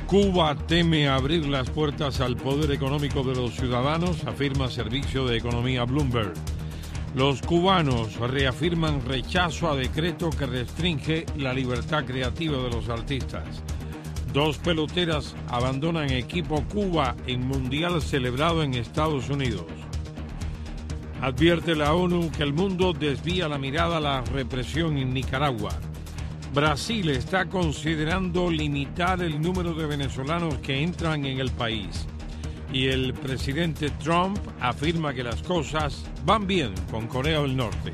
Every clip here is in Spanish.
Cuba teme abrir las puertas al poder económico de los ciudadanos, afirma Servicio de Economía Bloomberg. Los cubanos reafirman rechazo a decreto que restringe la libertad creativa de los artistas. 2 peloteras abandonan equipo Cuba en mundial celebrado en Estados Unidos. Advierte la ONU que el mundo desvía la mirada a la represión en Nicaragua. Brasil está considerando limitar el número de venezolanos que entran en el país. Y el presidente Trump afirma que las cosas van bien con Corea del Norte.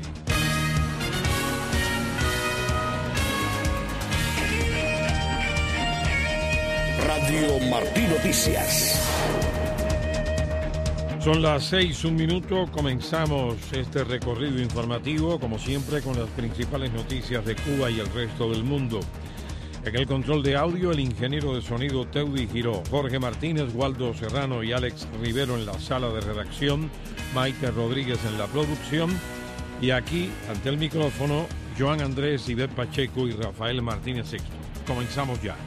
Radio Martí Noticias. Son las 6:01. Comenzamos este recorrido informativo, como siempre, con las principales noticias de Cuba y el resto del mundo. En el control de audio, el ingeniero de sonido Teudi Giró, Jorge Martínez, Waldo Serrano y Alex Rivero en la sala de redacción, Maite Rodríguez en la producción, y aquí, ante el micrófono, Joan Andrés, Ivette Pacheco y Rafael Martínez Sexto. Comenzamos ya.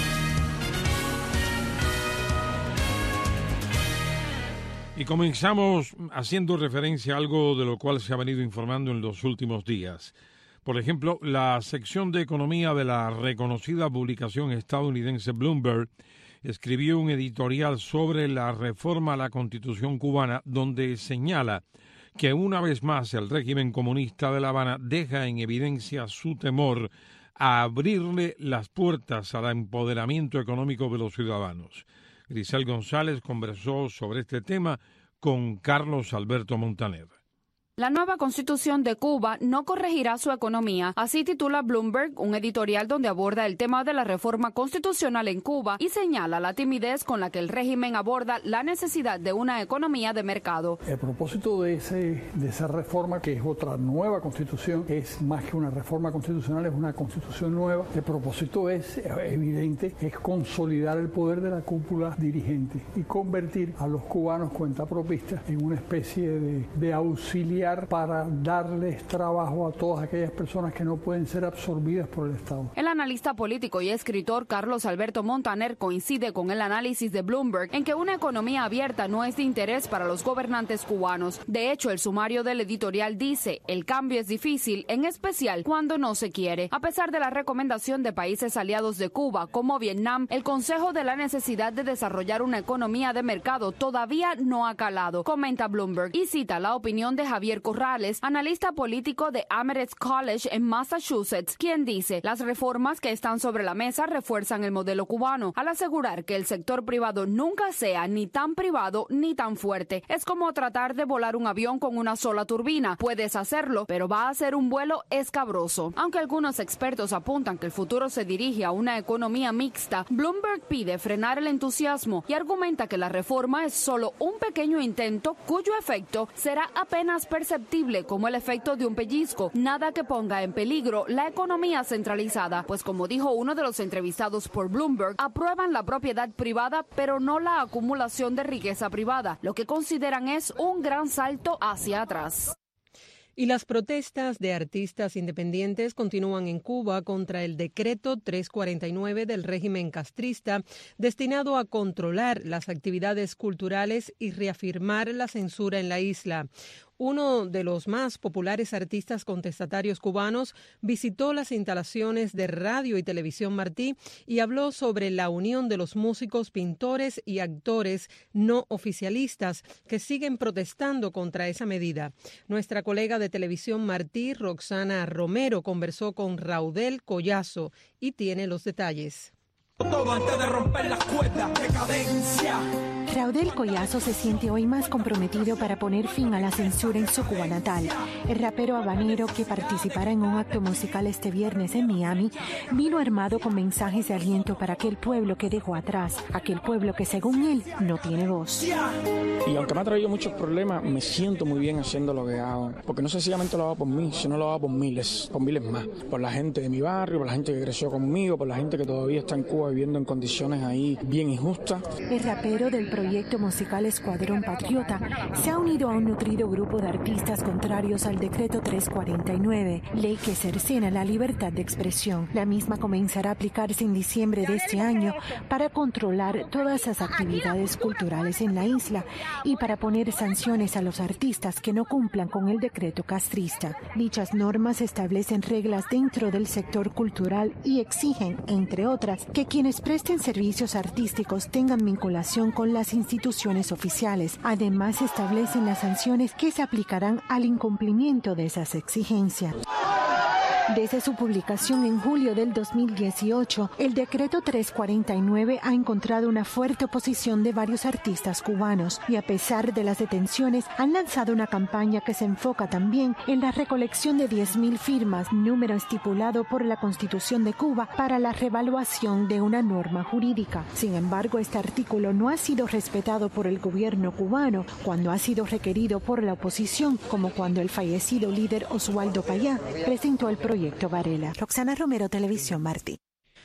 Y comenzamos haciendo referencia a algo de lo cual se ha venido informando en los últimos días. Por ejemplo, la sección de economía de la reconocida publicación estadounidense Bloomberg escribió un editorial sobre la reforma a la Constitución cubana, donde señala que una vez más el régimen comunista de La Habana deja en evidencia su temor a abrirle las puertas al empoderamiento económico de los ciudadanos. Grisel González conversó sobre este tema con Carlos Alberto Montaner. La nueva Constitución de Cuba no corregirá su economía. Así titula Bloomberg un editorial donde aborda el tema de la reforma constitucional en Cuba y señala la timidez con la que el régimen aborda la necesidad de una economía de mercado. El propósito de esa reforma, que es otra nueva constitución, es más que una reforma constitucional, es una constitución nueva. El propósito es evidente, es consolidar el poder de la cúpula dirigente y convertir a los cubanos cuentapropistas en una especie de auxiliar para darles trabajo a todas aquellas personas que no pueden ser absorbidas por el Estado. El analista político y escritor Carlos Alberto Montaner coincide con el análisis de Bloomberg en que una economía abierta no es de interés para los gobernantes cubanos. De hecho, el sumario del editorial dice: el cambio es difícil, en especial cuando no se quiere. A pesar de la recomendación de países aliados de Cuba, como Vietnam, el consejo de la necesidad de desarrollar una economía de mercado todavía no ha calado, comenta Bloomberg, y cita la opinión de Javier Corrales, analista político de Amherst College en Massachusetts, quien dice: las reformas que están sobre la mesa refuerzan el modelo cubano, al asegurar que el sector privado nunca sea ni tan privado ni tan fuerte. Es como tratar de volar un avión con una sola turbina. Puedes hacerlo, pero va a ser un vuelo escabroso. Aunque algunos expertos apuntan que el futuro se dirige a una economía mixta, Bloomberg pide frenar el entusiasmo y argumenta que la reforma es solo un pequeño intento cuyo efecto será apenas perceptible como el efecto de un pellizco, nada que ponga en peligro la economía centralizada, pues como dijo uno de los entrevistados por Bloomberg, aprueban la propiedad privada pero no la acumulación de riqueza privada, lo que consideran es un gran salto hacia atrás. Y las protestas de artistas independientes continúan en Cuba contra el decreto 349 del régimen castrista destinado a controlar las actividades culturales y reafirmar la censura en la isla. Uno de los más populares artistas contestatarios cubanos visitó las instalaciones de Radio y Televisión Martí y habló sobre la unión de los músicos, pintores y actores no oficialistas que siguen protestando contra esa medida. Nuestra colega de Televisión Martí, Roxana Romero, conversó con Raudel Collazo y tiene los detalles. Todo antes de romper las cuerdas, decadencia. Raudel Collazo se siente hoy más comprometido para poner fin a la censura en su Cuba natal. El rapero habanero, que participará en un acto musical este viernes en Miami, vino armado con mensajes de aliento para aquel pueblo que dejó atrás, aquel pueblo que según él no tiene voz. Y aunque me ha traído muchos problemas, me siento muy bien haciendo lo que hago, porque no sencillamente lo hago por mí, sino lo hago por miles más, por la gente de mi barrio, por la gente que creció conmigo, por la gente que todavía está en Cuba viviendo en condiciones ahí bien injustas. El rapero del proyecto musical Escuadrón Patriota se ha unido a un nutrido grupo de artistas contrarios al decreto 349, ley que cercena la libertad de expresión. La misma comenzará a aplicarse en diciembre de este año para controlar todas las actividades culturales en la isla y para poner sanciones a los artistas que no cumplan con el decreto castrista. Dichas normas establecen reglas dentro del sector cultural y exigen, entre otras, que quienes presten servicios artísticos tengan vinculación con las instituciones oficiales. Además, establecen las sanciones que se aplicarán al incumplimiento de esas exigencias. Desde su publicación en julio del 2018, el decreto 349 ha encontrado una fuerte oposición de varios artistas cubanos y a pesar de las detenciones han lanzado una campaña que se enfoca también en la recolección de 10.000 firmas, número estipulado por la Constitución de Cuba para la revaluación de una norma jurídica. Sin embargo, este artículo no ha sido respetado por el gobierno cubano cuando ha sido requerido por la oposición, como cuando el fallecido líder Oswaldo Payá presentó el proyecto Varela. Roxana Romero, Televisión Martí.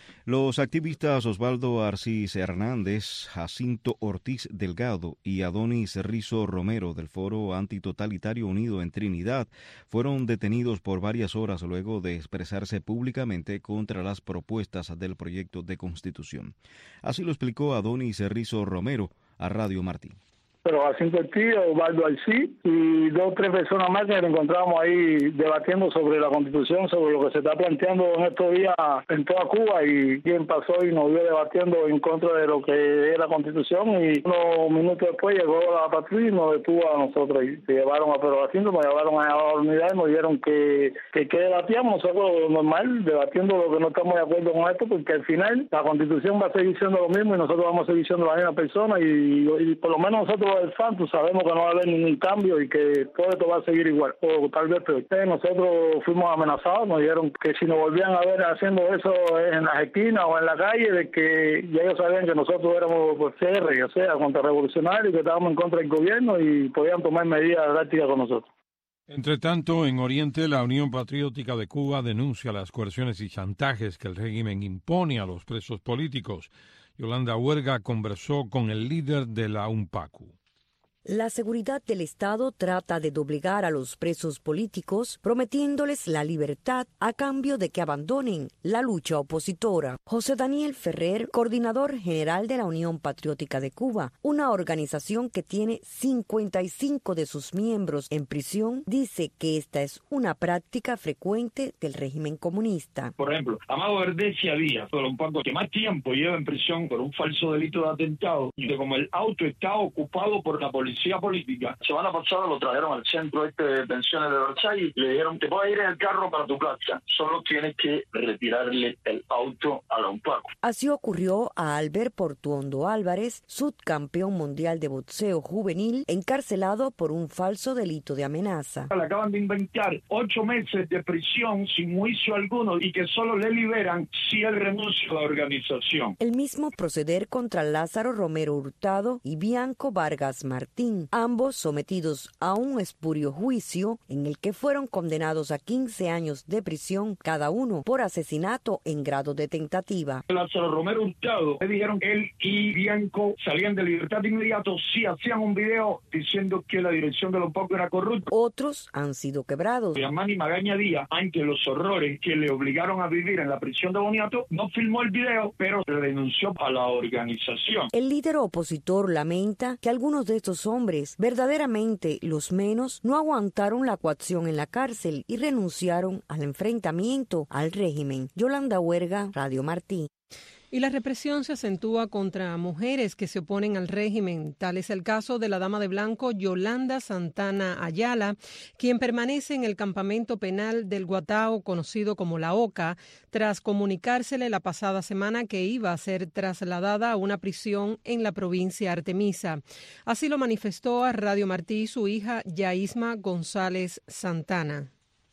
Los activistas Osvaldo Arcis Hernández, Jacinto Ortiz Delgado y Adonis Rizo Romero del Foro Antitotalitario Unido en Trinidad fueron detenidos por varias horas luego de expresarse públicamente contra las propuestas del proyecto de constitución. Así lo explicó Adonis Rizo Romero a Radio Martí. Pero Jacinto Ortiz, Osvaldo Arcis y 2 o 3 personas más que nos encontramos ahí debatiendo sobre la Constitución, sobre lo que se está planteando en estos días en toda Cuba, y quien pasó y nos vio debatiendo en contra de lo que es la Constitución, y unos minutos después llegó la patrulla y nos detuvo a nosotros y se llevaron a Pedro Jacinto, nos llevaron a la unidad y nos dijeron que debatíamos nosotros normal, debatiendo lo que no estamos de acuerdo con esto, porque al final la Constitución va a seguir siendo lo mismo y nosotros vamos a seguir siendo la misma persona y por lo menos nosotros del Santo sabemos que no va a haber ningún cambio y que todo esto va a seguir igual, o tal vez peor. Nosotros fuimos amenazados, nos dijeron que si nos volvían a ver haciendo eso en las esquinas o en la calle, de que ya ellos sabían que nosotros éramos CR, o sea, contrarrevolucionarios, que estábamos en contra del gobierno y podían tomar medidas drásticas con nosotros. Entre tanto, en Oriente, la Unión Patriótica de Cuba denuncia las coerciones y chantajes que el régimen impone a los presos políticos. Yolanda Huerga conversó con el líder de la UNPACU. La seguridad del Estado trata de doblegar a los presos políticos, prometiéndoles la libertad a cambio de que abandonen la lucha opositora. José Daniel Ferrer, coordinador general de la Unión Patriótica de Cuba, una organización que tiene 55 de sus miembros en prisión, dice que esta es una práctica frecuente del régimen comunista. Por ejemplo, Amado Verdecia Díaz, un poco que más tiempo lleva en prisión por un falso delito de atentado, y que como el auto está ocupado por la policía política. Semana pasada lo trajeron al centro de detenciones de Versailles y le dijeron: te puedes ir en el carro para tu casa, solo tienes que retirarle el auto a la UNPACU. Así ocurrió a Albert Portuondo Álvarez, subcampeón mundial de boxeo juvenil, encarcelado por un falso delito de amenaza. Le acaban de inventar 8 meses de prisión sin juicio alguno y que solo le liberan si él renuncia a la organización. El mismo proceder contra Lázaro Romero Hurtado y Bianco Vargas Martín, ambos sometidos a un espurio juicio en el que fueron condenados a 15 años de prisión cada uno por asesinato en grado de tentativa. Lázaro Romero Hurtado le dijeron que él y Bianco salían de libertad de inmediato si hacían un video diciendo que la dirección de los UNPACU era corrupta. Otros han sido quebrados. Yamani Magaña Díaz, ante los horrores que le obligaron a vivir en la prisión de Boniato, no filmó el video, pero renunció a la organización. El líder opositor lamenta que algunos de estos hombres, verdaderamente los menos, no aguantaron la coacción en la cárcel y renunciaron al enfrentamiento al régimen. Yolanda Huerga, Radio Martí. Y la represión se acentúa contra mujeres que se oponen al régimen. Tal es el caso de la dama de blanco Yolanda Santana Ayala, quien permanece en el campamento penal del Guatao, conocido como La Oca, tras comunicársele la pasada semana que iba a ser trasladada a una prisión en la provincia Artemisa. Así lo manifestó a Radio Martí su hija Yaisma González Santana.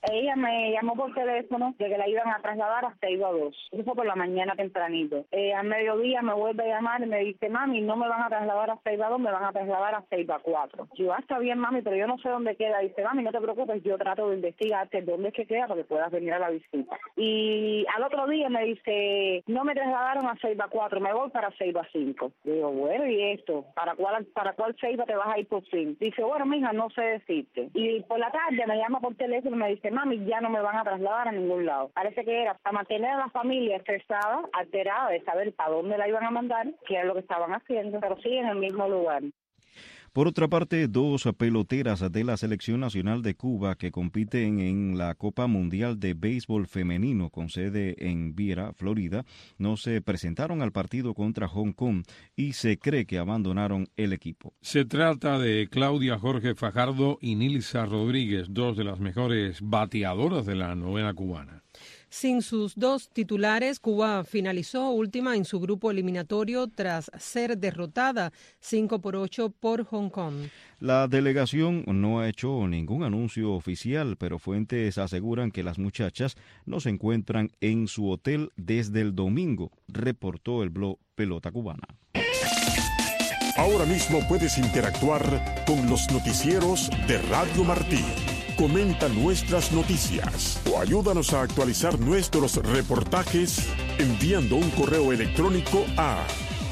Ella me llamó por teléfono de que la iban a trasladar a Ceiba 2. Eso fue por la mañana tempranito. Al mediodía me vuelve a llamar y me dice, mami, no me van a trasladar a Ceiba 2, me van a trasladar a Ceiba 4. Yo, está bien, mami, pero yo no sé dónde queda. Dice, mami, no te preocupes, yo trato de investigarte dónde es que queda para que puedas venir a la visita. Y al otro día me dice, no me trasladaron a Ceiba 4, me voy para Ceiba 5. Digo, bueno, ¿y esto? ¿Para cuál Ceiba te vas a ir por fin? Dice, bueno, mija, no sé decirte. Y por la tarde me llama por teléfono y me dice, mami, ya no me van a trasladar a ningún lado. Parece que era para mantener a la familia estresada, alterada de saber para dónde la iban a mandar, que era lo que estaban haciendo, pero sí en el mismo lugar. Por otra parte, dos peloteras de la Selección Nacional de Cuba que compiten en la Copa Mundial de Béisbol Femenino con sede en Viera, Florida, no se presentaron al partido contra Hong Kong y se cree que abandonaron el equipo. Se trata de Claudia Jorge Fajardo y Nilsa Rodríguez, dos de las mejores bateadoras de la novena cubana. Sin sus dos titulares, Cuba finalizó última en su grupo eliminatorio tras ser derrotada 5-8 por Hong Kong. La delegación no ha hecho ningún anuncio oficial, pero fuentes aseguran que las muchachas no se encuentran en su hotel desde el domingo, reportó el blog Pelota Cubana. Ahora mismo puedes interactuar con los noticieros de Radio Martí. Comenta nuestras noticias o ayúdanos a actualizar nuestros reportajes enviando un correo electrónico a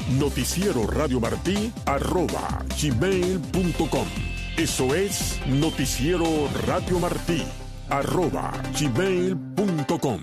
noticieroradiomartí@gmail.com. Eso es noticieroradiomartí@gmail.com.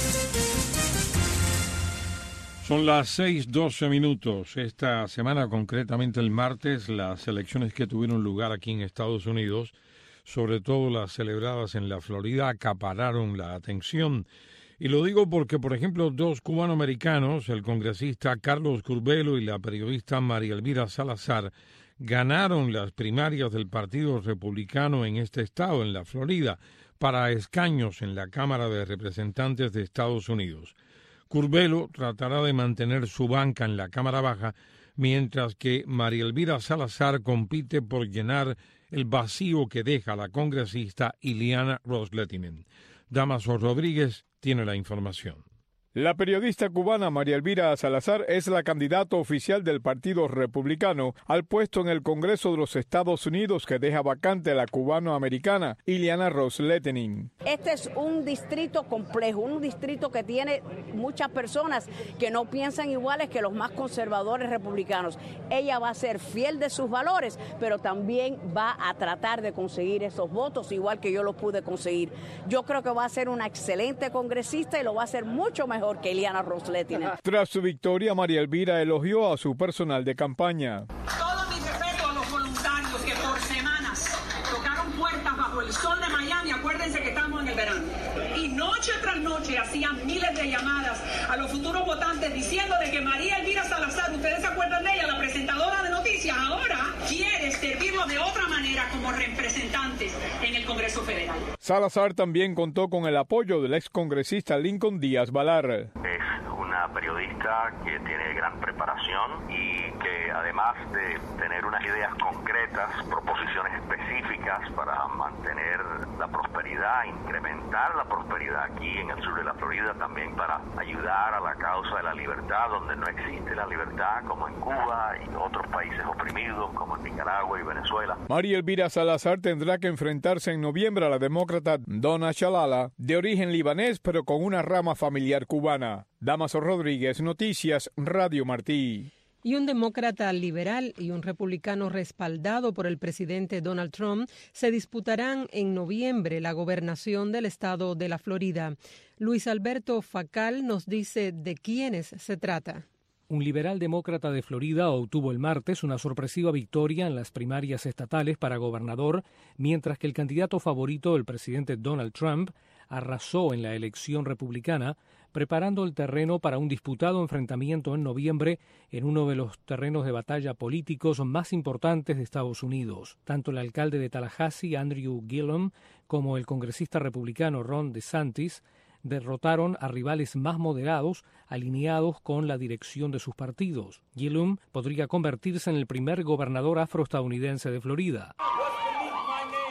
Son las 6:12 minutos. Esta semana, concretamente el martes, las elecciones que tuvieron lugar aquí en Estados Unidos, sobre todo las celebradas en la Florida, acapararon la atención. Y lo digo porque, por ejemplo, dos cubanoamericanos, el congresista Carlos Curbelo y la periodista María Elvira Salazar, ganaron las primarias del Partido Republicano en este estado, en la Florida, para escaños en la Cámara de Representantes de Estados Unidos. Curbelo tratará de mantener su banca en la Cámara Baja, mientras que María Elvira Salazar compite por llenar el vacío que deja la congresista Ileana Ros-Lehtinen. Damaso Rodríguez tiene la información. La periodista cubana María Elvira Salazar es la candidata oficial del Partido Republicano al puesto en el Congreso de los Estados Unidos que deja vacante a la cubanoamericana Ileana Ros-Lehtinen. Este es un distrito complejo, un distrito que tiene muchas personas que no piensan iguales que los más conservadores republicanos. Ella va a ser fiel de sus valores, pero también va a tratar de conseguir esos votos igual que yo los pude conseguir. Yo creo que va a ser una excelente congresista y lo va a hacer mucho mejor que Ileana Ros-Lehtinen. Tras su victoria, María Elvira elogió a su personal de campaña. Todo mi respeto a los voluntarios que por semanas tocaron puertas bajo el sol de Miami. Acuérdense que estamos en el verano. Y noche tras noche hacían miles de llamadas a los futuros votantes diciendo de que María Elvira Salazar, ustedes se acuerdan de ella, la presentadora de noticias, ahora quiere servirlos de otra manera como representantes en el Congreso Federal. Salazar también contó con el apoyo del excongresista Lincoln Díaz Balar. Es una periodista que tiene gran preparación y que además de tener unas ideas concretas, proposiciones específicas para mantener la prosperidad, incrementar la prosperidad aquí en el sur de la Florida, también para ayudar a la causa de la libertad donde no existe la libertad, como en Cuba y otros países oprimidos como en Nicaragua y Venezuela. María Elvira Salazar tendrá que enfrentarse en noviembre a la demócrata Donna Shalala, de origen libanés pero con una rama familiar cubana. Damaso Rodríguez, Noticias, Radio Martí. Y un demócrata liberal y un republicano respaldado por el presidente Donald Trump se disputarán en noviembre la gobernación del estado de la Florida. Luis Alberto Facal nos dice de quiénes se trata. Un liberal demócrata de Florida obtuvo el martes una sorpresiva victoria en las primarias estatales para gobernador, mientras que el candidato favorito del presidente Donald Trump arrasó en la elección republicana, preparando el terreno para un disputado enfrentamiento en noviembre en uno de los terrenos de batalla políticos más importantes de Estados Unidos. Tanto el alcalde de Tallahassee, Andrew Gillum, como el congresista republicano Ron DeSantis derrotaron a rivales más moderados alineados con la dirección de sus partidos. Gillum podría convertirse en el primer gobernador afroestadounidense de Florida.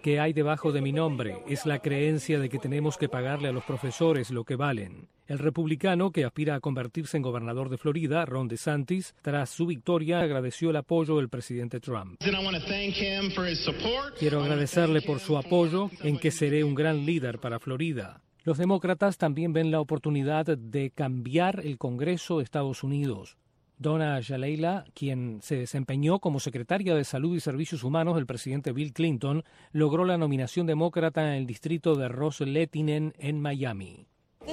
¿Qué hay debajo de mi nombre? Es la creencia de que tenemos que pagarle a los profesores lo que valen. El republicano que aspira a convertirse en gobernador de Florida, Ron DeSantis, tras su victoria agradeció el apoyo del presidente Trump. Quiero agradecerle por su apoyo en que seré un gran líder para Florida. Los demócratas también ven la oportunidad de cambiar el Congreso de Estados Unidos. Donna Jaliela, quien se desempeñó como secretaria de Salud y Servicios Humanos del presidente Bill Clinton, logró la nominación demócrata en el distrito de Ros-Lehtinen en Miami.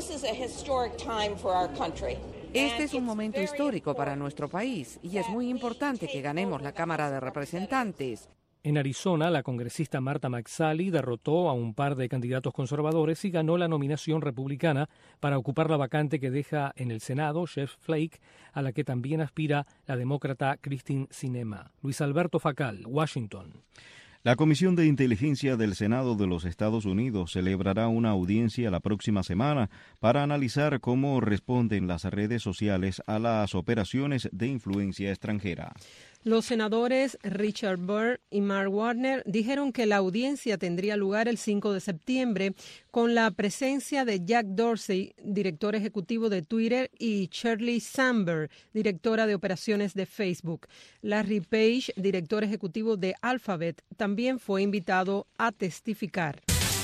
Este es un momento histórico para nuestro país y es muy importante que ganemos la Cámara de Representantes. En Arizona, la congresista Marta McSally derrotó a un par de candidatos conservadores y ganó la nominación republicana para ocupar la vacante que deja en el Senado Jeff Flake, a la que también aspira la demócrata Kyrsten Sinema. Luis Alberto Facal, Washington. La Comisión de Inteligencia del Senado de los Estados Unidos celebrará una audiencia la próxima semana para analizar cómo responden las redes sociales a las operaciones de influencia extranjera. Los senadores Richard Burr y Mark Warner dijeron que la audiencia tendría lugar el 5 de septiembre con la presencia de Jack Dorsey, director ejecutivo de Twitter, y Sheryl Sandberg, directora de operaciones de Facebook. Larry Page, director ejecutivo de Alphabet, también fue invitado a testificar.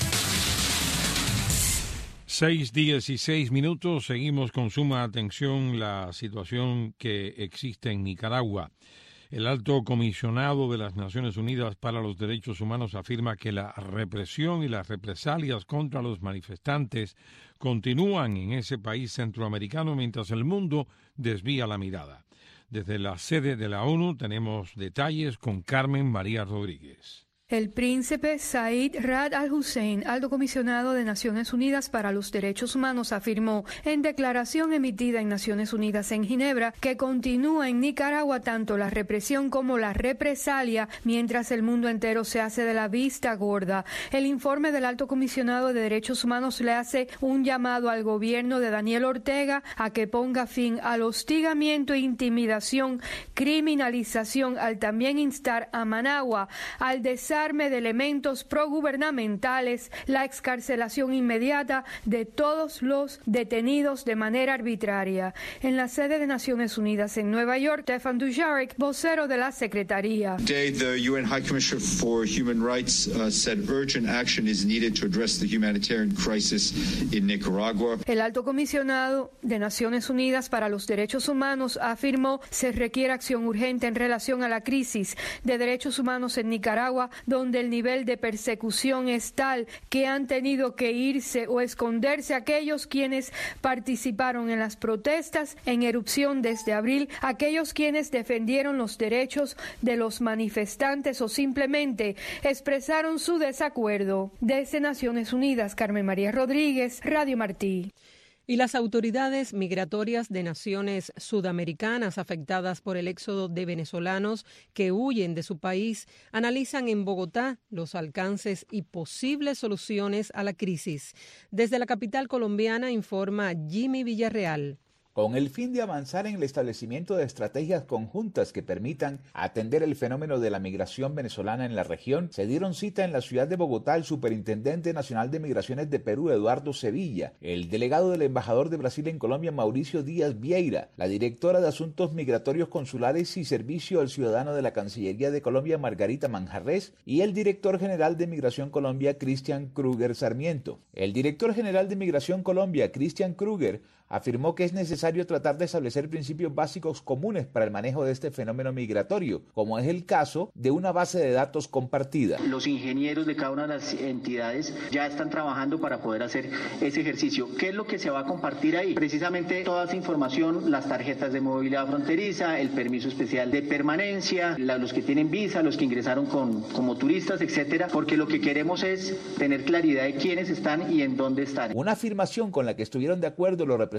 6:16. Seguimos con suma atención la situación que existe en Nicaragua. El alto comisionado de las Naciones Unidas para los Derechos Humanos afirma que la represión y las represalias contra los manifestantes continúan en ese país centroamericano mientras el mundo desvía la mirada. Desde la sede de la ONU tenemos detalles con Carmen María Rodríguez. El príncipe Said Ra'ad al-Hussein, alto comisionado de Naciones Unidas para los Derechos Humanos, afirmó en declaración emitida en Naciones Unidas en Ginebra que continúa en Nicaragua tanto la represión como la represalia mientras el mundo entero se hace de la vista gorda. El informe del alto comisionado de Derechos Humanos le hace un llamado al gobierno de Daniel Ortega a que ponga fin al hostigamiento, intimidación, criminalización, al también instar a Managua al desarme de elementos progubernamentales, la excarcelación inmediata de todos los detenidos de manera arbitraria. En la sede de Naciones Unidas en Nueva York, Stefan Dujarric, vocero de la Secretaría. Today, the UN High Commissioner for Human Rights said urgent action is needed to address the humanitarian crisis in Nicaragua. El alto comisionado de Naciones Unidas para los Derechos Humanos afirmó se requiere acción urgente en relación a la crisis de derechos humanos en Nicaragua, donde el nivel de persecución es tal que han tenido que irse o esconderse aquellos quienes participaron en las protestas en erupción desde abril, aquellos quienes defendieron los derechos de los manifestantes o simplemente expresaron su desacuerdo. Desde Naciones Unidas, Carmen María Rodríguez, Radio Martí. Y las autoridades migratorias de naciones sudamericanas afectadas por el éxodo de venezolanos que huyen de su país analizan en Bogotá los alcances y posibles soluciones a la crisis. Desde la capital colombiana informa Jimmy Villarreal. Con el fin de avanzar en el establecimiento de estrategias conjuntas que permitan atender el fenómeno de la migración venezolana en la región, se dieron cita en la ciudad de Bogotá el Superintendente Nacional de Migraciones de Perú, Eduardo Sevilla, el delegado del embajador de Brasil en Colombia, Mauricio Díaz Vieira, la directora de Asuntos Migratorios Consulares y Servicio al Ciudadano de la Cancillería de Colombia, Margarita Manjarrés, y el director general de Migración Colombia, Cristian Kruger Sarmiento. El director general de Migración Colombia, Cristian Kruger, afirmó que es necesario tratar de establecer principios básicos comunes para el manejo de este fenómeno migratorio, como es el caso de una base de datos compartida. Los ingenieros de cada una de las entidades ya están trabajando para poder hacer ese ejercicio. ¿Qué es lo que se va a compartir ahí? Precisamente toda esa información, las tarjetas de movilidad fronteriza, el permiso especial de permanencia, los que tienen visa, los que ingresaron como turistas, etcétera, porque lo que queremos es tener claridad de quiénes están y en dónde están. Una afirmación con la que estuvieron de acuerdo los representantes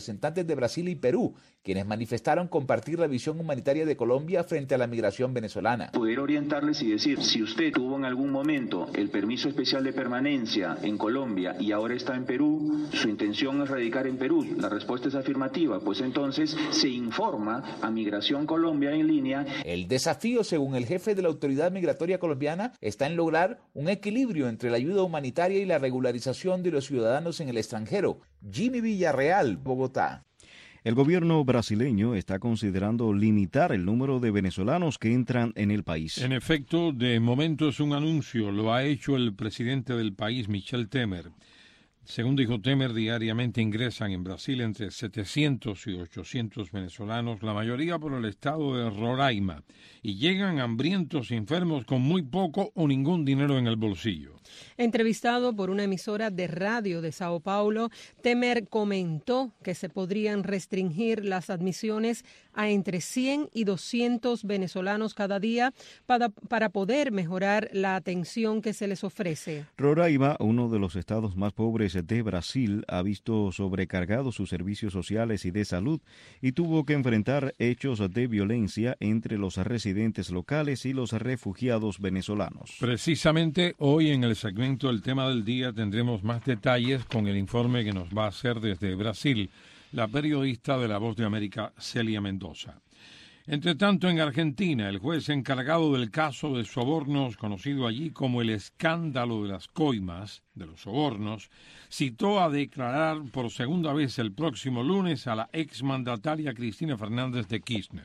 representantes de Brasil y Perú, quienes manifestaron compartir la visión humanitaria de Colombia frente a la migración venezolana. Poder orientarles y decir, si usted tuvo en algún momento el permiso especial de permanencia en Colombia y ahora está en Perú, su intención es radicar en Perú, la respuesta es afirmativa, pues entonces se informa a Migración Colombia en línea. El desafío, según el jefe de la Autoridad Migratoria Colombiana, está en lograr un equilibrio entre la ayuda humanitaria y la regularización de los ciudadanos en el extranjero. Jimmy Villarreal, Bogotá. El gobierno brasileño está considerando limitar el número de venezolanos que entran en el país. En efecto, de momento es un anuncio, lo ha hecho el presidente del país, Michel Temer. Según dijo Temer, diariamente ingresan en Brasil entre 700 y 800 venezolanos, la mayoría por el estado de Roraima, y llegan hambrientos y enfermos con muy poco o ningún dinero en el bolsillo. Entrevistado por una emisora de radio de Sao Paulo, Temer comentó que se podrían restringir las admisiones a entre 100 y 200 venezolanos cada día para poder mejorar la atención que se les ofrece. Roraima, uno de los estados más pobres de Brasil, ha visto sobrecargados sus servicios sociales y de salud y tuvo que enfrentar hechos de violencia entre los residentes locales y los refugiados venezolanos. Precisamente hoy en el segmento del tema del día tendremos más detalles con el informe que nos va a hacer desde Brasil la periodista de La Voz de América, Celia Mendoza. Entre tanto, en Argentina, el juez encargado del caso de sobornos, conocido allí como el escándalo de las coimas, de los sobornos, citó a declarar por segunda vez el próximo lunes a la exmandataria Cristina Fernández de Kirchner.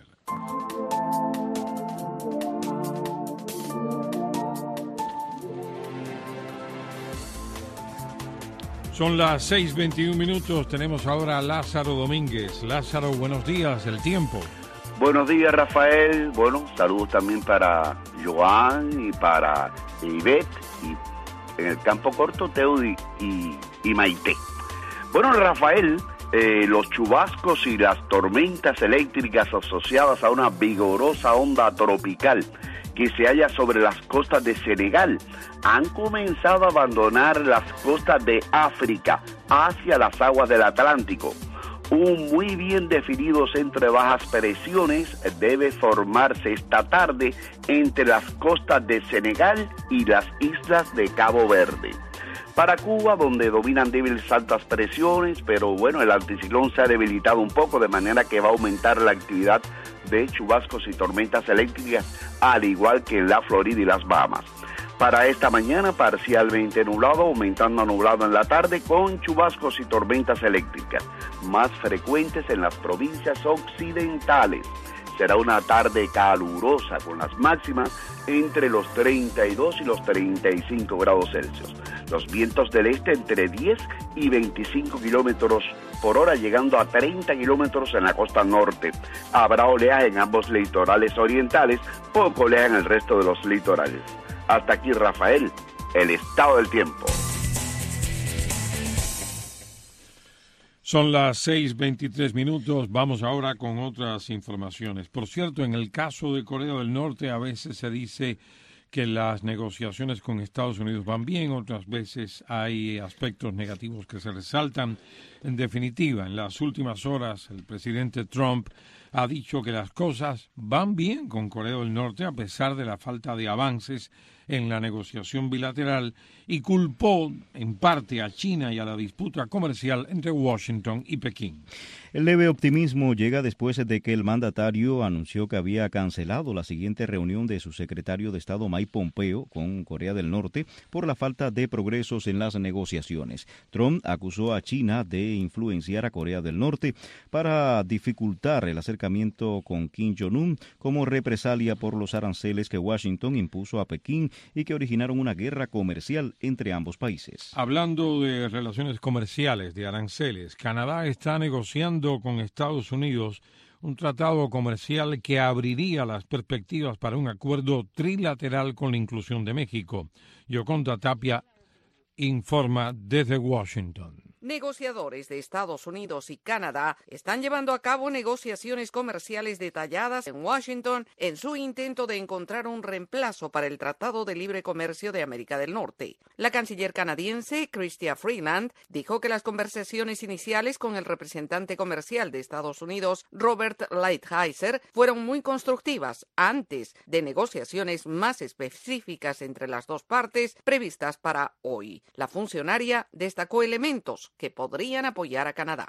Son las 6:21. Tenemos ahora a Lázaro Domínguez. Lázaro, buenos días, el tiempo. Buenos días, Rafael. Bueno, saludos también para Joan y para Ivette y en el campo corto Teudi y Maite. Bueno, Rafael, los chubascos y las tormentas eléctricas asociadas a una vigorosa onda tropical que se halla sobre las costas de Senegal han comenzado a abandonar las costas de África hacia las aguas del Atlántico. Un muy bien definido centro de bajas presiones debe formarse esta tarde entre las costas de Senegal y las islas de Cabo Verde. Para Cuba, donde dominan débiles altas presiones, pero bueno, el anticiclón se ha debilitado un poco, de manera que va a aumentar la actividad de chubascos y tormentas eléctricas, al igual que en la Florida y las Bahamas. Para esta mañana, parcialmente nublado, aumentando a nublado en la tarde, con chubascos y tormentas eléctricas, más frecuentes en las provincias occidentales. Será una tarde calurosa, con las máximas entre los 32 y los 35 grados Celsius. Los vientos del este entre 10 y 25 kilómetros por hora, llegando a 30 kilómetros en la costa norte. Habrá oleaje en ambos litorales orientales, poco oleaje en el resto de los litorales. Hasta aquí, Rafael, el estado del tiempo. Son las 6:23. Vamos ahora con otras informaciones. Por cierto, en el caso de Corea del Norte, a veces se dice que las negociaciones con Estados Unidos van bien, otras veces hay aspectos negativos que se resaltan. En definitiva, en las últimas horas, el presidente Trump ha dicho que las cosas van bien con Corea del Norte a pesar de la falta de avances en la negociación bilateral y culpó en parte a China y a la disputa comercial entre Washington y Pekín. El leve optimismo llega después de que el mandatario anunció que había cancelado la siguiente reunión de su secretario de Estado Mike Pompeo con Corea del Norte por la falta de progresos en las negociaciones. Trump acusó a China de influenciar a Corea del Norte para dificultar el acercamiento con Kim Jong-un como represalia por los aranceles que Washington impuso a Pekín y que originaron una guerra comercial entre ambos países. Hablando de relaciones comerciales, de aranceles, Canadá está negociando con Estados Unidos un tratado comercial que abriría las perspectivas para un acuerdo trilateral con la inclusión de México. Yoconda Tapia informa desde Washington. Negociadores de Estados Unidos y Canadá están llevando a cabo negociaciones comerciales detalladas en Washington en su intento de encontrar un reemplazo para el Tratado de Libre Comercio de América del Norte. La canciller canadiense, Chrystia Freeland, dijo que las conversaciones iniciales con el representante comercial de Estados Unidos, Robert Lighthizer, fueron muy constructivas antes de negociaciones más específicas entre las dos partes previstas para hoy. La funcionaria destacó elementos que podrían apoyar a Canadá.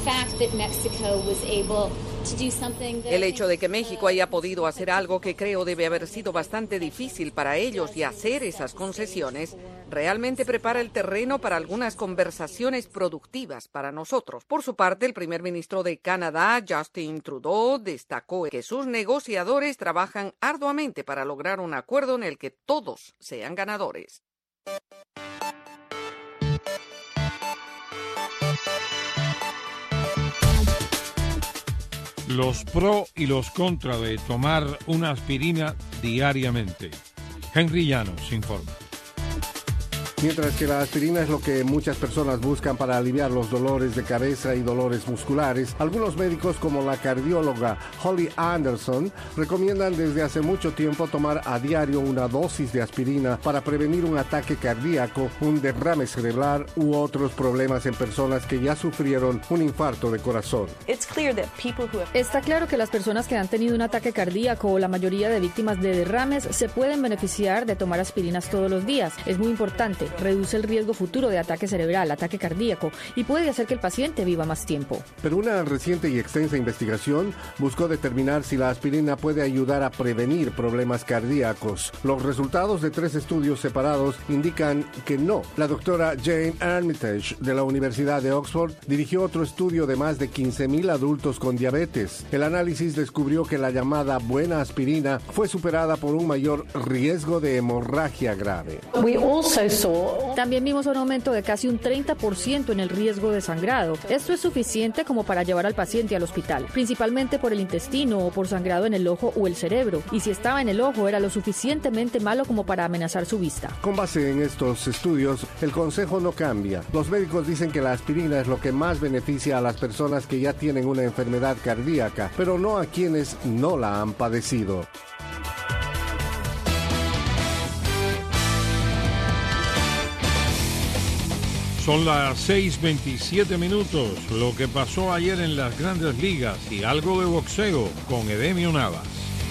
El hecho de que México haya podido hacer algo que creo debe haber sido bastante difícil para ellos y hacer esas concesiones realmente prepara el terreno para algunas conversaciones productivas para nosotros. Por su parte, el primer ministro de Canadá, Justin Trudeau, destacó que sus negociadores trabajan arduamente para lograr un acuerdo en el que todos sean ganadores. Los pro y los contra de tomar una aspirina diariamente. Henry Llanos informa. Mientras que la aspirina es lo que muchas personas buscan para aliviar los dolores de cabeza y dolores musculares, algunos médicos como la cardióloga Holly Anderson recomiendan desde hace mucho tiempo tomar a diario una dosis de aspirina para prevenir un ataque cardíaco, un derrame cerebral u otros problemas en personas que ya sufrieron un infarto de corazón. Está claro que las personas que han tenido un ataque cardíaco o la mayoría de víctimas de derrames se pueden beneficiar de tomar aspirinas todos los días. Es muy importante. Reduce el riesgo futuro de ataque cerebral, ataque cardíaco y puede hacer que el paciente viva más tiempo. Pero una reciente y extensa investigación buscó determinar si la aspirina puede ayudar a prevenir problemas cardíacos. Los resultados de 3 estudios separados indican que no. La doctora Jane Armitage de la Universidad de Oxford dirigió otro estudio de más de 15,000 adultos con diabetes. El análisis descubrió que la llamada buena aspirina fue superada por un mayor riesgo de hemorragia grave. También vimos un aumento de casi un 30% en el riesgo de sangrado. Esto es suficiente como para llevar al paciente al hospital, principalmente por el intestino o por sangrado en el ojo o el cerebro. Y si estaba en el ojo, era lo suficientemente malo como para amenazar su vista. Con base en estos estudios, el consejo no cambia. Los médicos dicen que la aspirina es lo que más beneficia a las personas que ya tienen una enfermedad cardíaca, pero no a quienes no la han padecido. Son las 6:27 minutos. Lo que pasó ayer en las Grandes Ligas y algo de boxeo con Edemio Navas.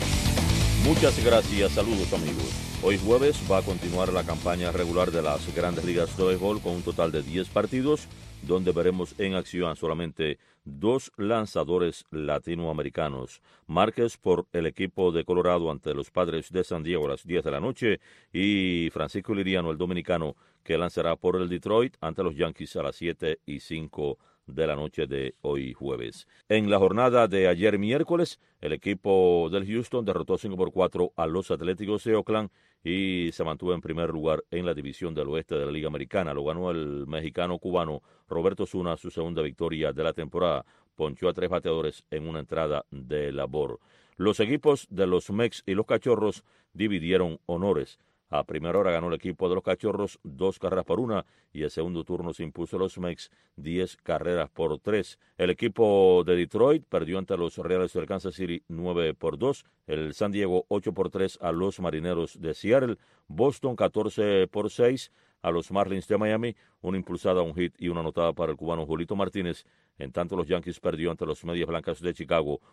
Muchas gracias, saludos amigos. Hoy jueves va a continuar la campaña regular de las Grandes Ligas de béisbol con un total de 10 partidos, donde veremos en acción a solamente 2 lanzadores latinoamericanos. Márquez por el equipo de Colorado ante los Padres de San Diego a las 10 de la noche y Francisco Liriano, el dominicano, que lanzará por el Detroit ante los Yankees a las 7:05 de la noche de hoy jueves. En la jornada de ayer miércoles, el equipo del Houston derrotó 5-4 a los Atléticos de Oakland y se mantuvo en primer lugar en la división del oeste de la Liga Americana. Lo ganó el mexicano-cubano Roberto Osuna, su segunda victoria de la temporada. Ponchó a 3 bateadores en una entrada de labor. Los equipos de los Mex y los Cachorros dividieron honores. A primera hora ganó el equipo de los Cachorros 2 carreras por 1 y el segundo turno se impuso a los Mex 10 carreras por 3. El equipo de Detroit perdió ante los Reales del Kansas City 9-2. El San Diego 8-3 a los Marineros de Seattle. Boston 14-6 a los Marlins de Miami. Una impulsada, un hit y una anotada para el cubano Julito Martínez. En tanto los Yankees perdió ante los Medias Blancas de Chicago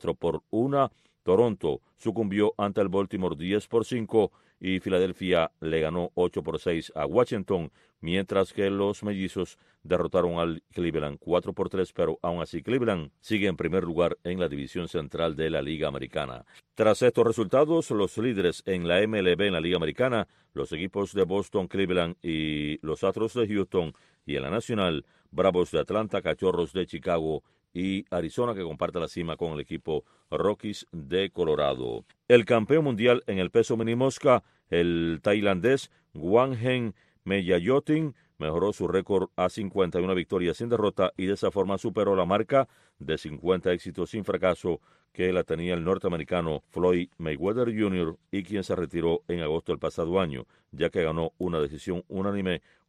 4-1. Toronto sucumbió ante el Baltimore 10-5 y Filadelfia le ganó 8-6 a Washington, mientras que los Mellizos derrotaron al Cleveland 4-3, pero aún así Cleveland sigue en primer lugar en la división central de la Liga Americana. Tras estos resultados, los líderes en la MLB en la Liga Americana, los equipos de Boston, Cleveland y los Astros de Houston, y en la Nacional, Bravos de Atlanta, Cachorros de Chicago y Arizona, que comparte la cima con el equipo Rockies de Colorado. El campeón mundial en el peso minimosca, el tailandés Wanhen Meyayotin, mejoró su récord a 51 victorias sin derrota y de esa forma superó la marca de 50 éxitos sin fracaso que la tenía el norteamericano Floyd Mayweather Jr. y quien se retiró en agosto del pasado año, ya que ganó una decisión unánime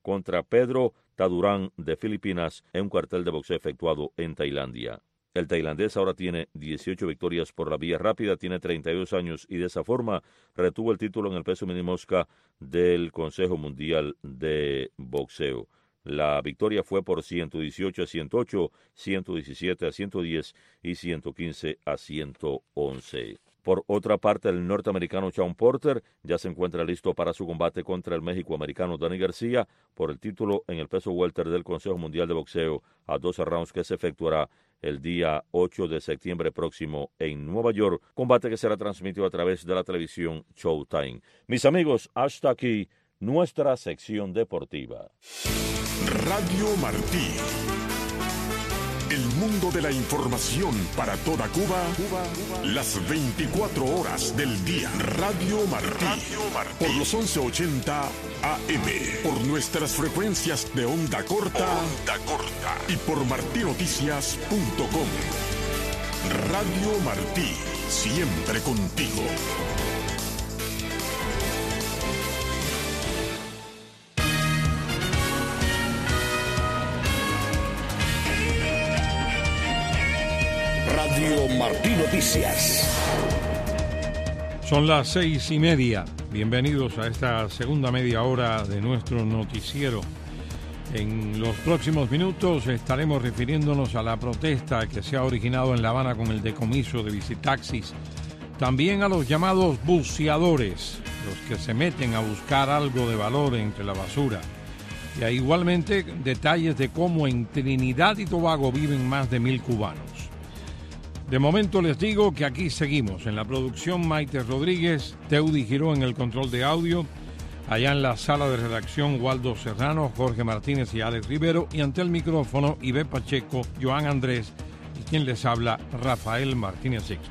contra Pedro Tadurán de Filipinas en un cartel de boxeo efectuado en Tailandia. El tailandés ahora tiene 18 victorias por la vía rápida, tiene 32 años y de esa forma retuvo el título en el peso minimosca del Consejo Mundial de Boxeo. La victoria fue por 118 a 108, 117 a 110 y 115 a 111. Por otra parte, el norteamericano Shawn Porter ya se encuentra listo para su combate contra el méxico-americano Danny García por el título en el peso welter del Consejo Mundial de Boxeo a 12 rounds que se efectuará el día 8 de septiembre próximo en Nueva York, combate que será transmitido a través de la televisión Showtime. Mis amigos, hasta aquí nuestra sección deportiva. Radio Martí. El mundo de la información para toda Cuba, las 24 horas del día. Radio Martí. Por los 1180 AM. Por nuestras frecuencias de onda corta. Y por martinoticias.com. Radio Martí. Siempre contigo. Radio Martí Noticias. Son las 6:30. Bienvenidos a esta segunda media hora de nuestro noticiero. En los próximos minutos estaremos refiriéndonos a la protesta que se ha originado en La Habana con el decomiso de visitaxis. También a los llamados buceadores, los que se meten a buscar algo de valor entre la basura. Y hay igualmente detalles de cómo en Trinidad y Tobago viven más de 1,000 cubanos. De momento les digo que aquí seguimos. En la producción Maite Rodríguez, Teudi Giró en el control de audio, allá en la sala de redacción Waldo Serrano, Jorge Martínez y Alex Rivero, y ante el micrófono Ivette Pacheco, Joan Andrés y quien les habla, Rafael Martínez Sixto.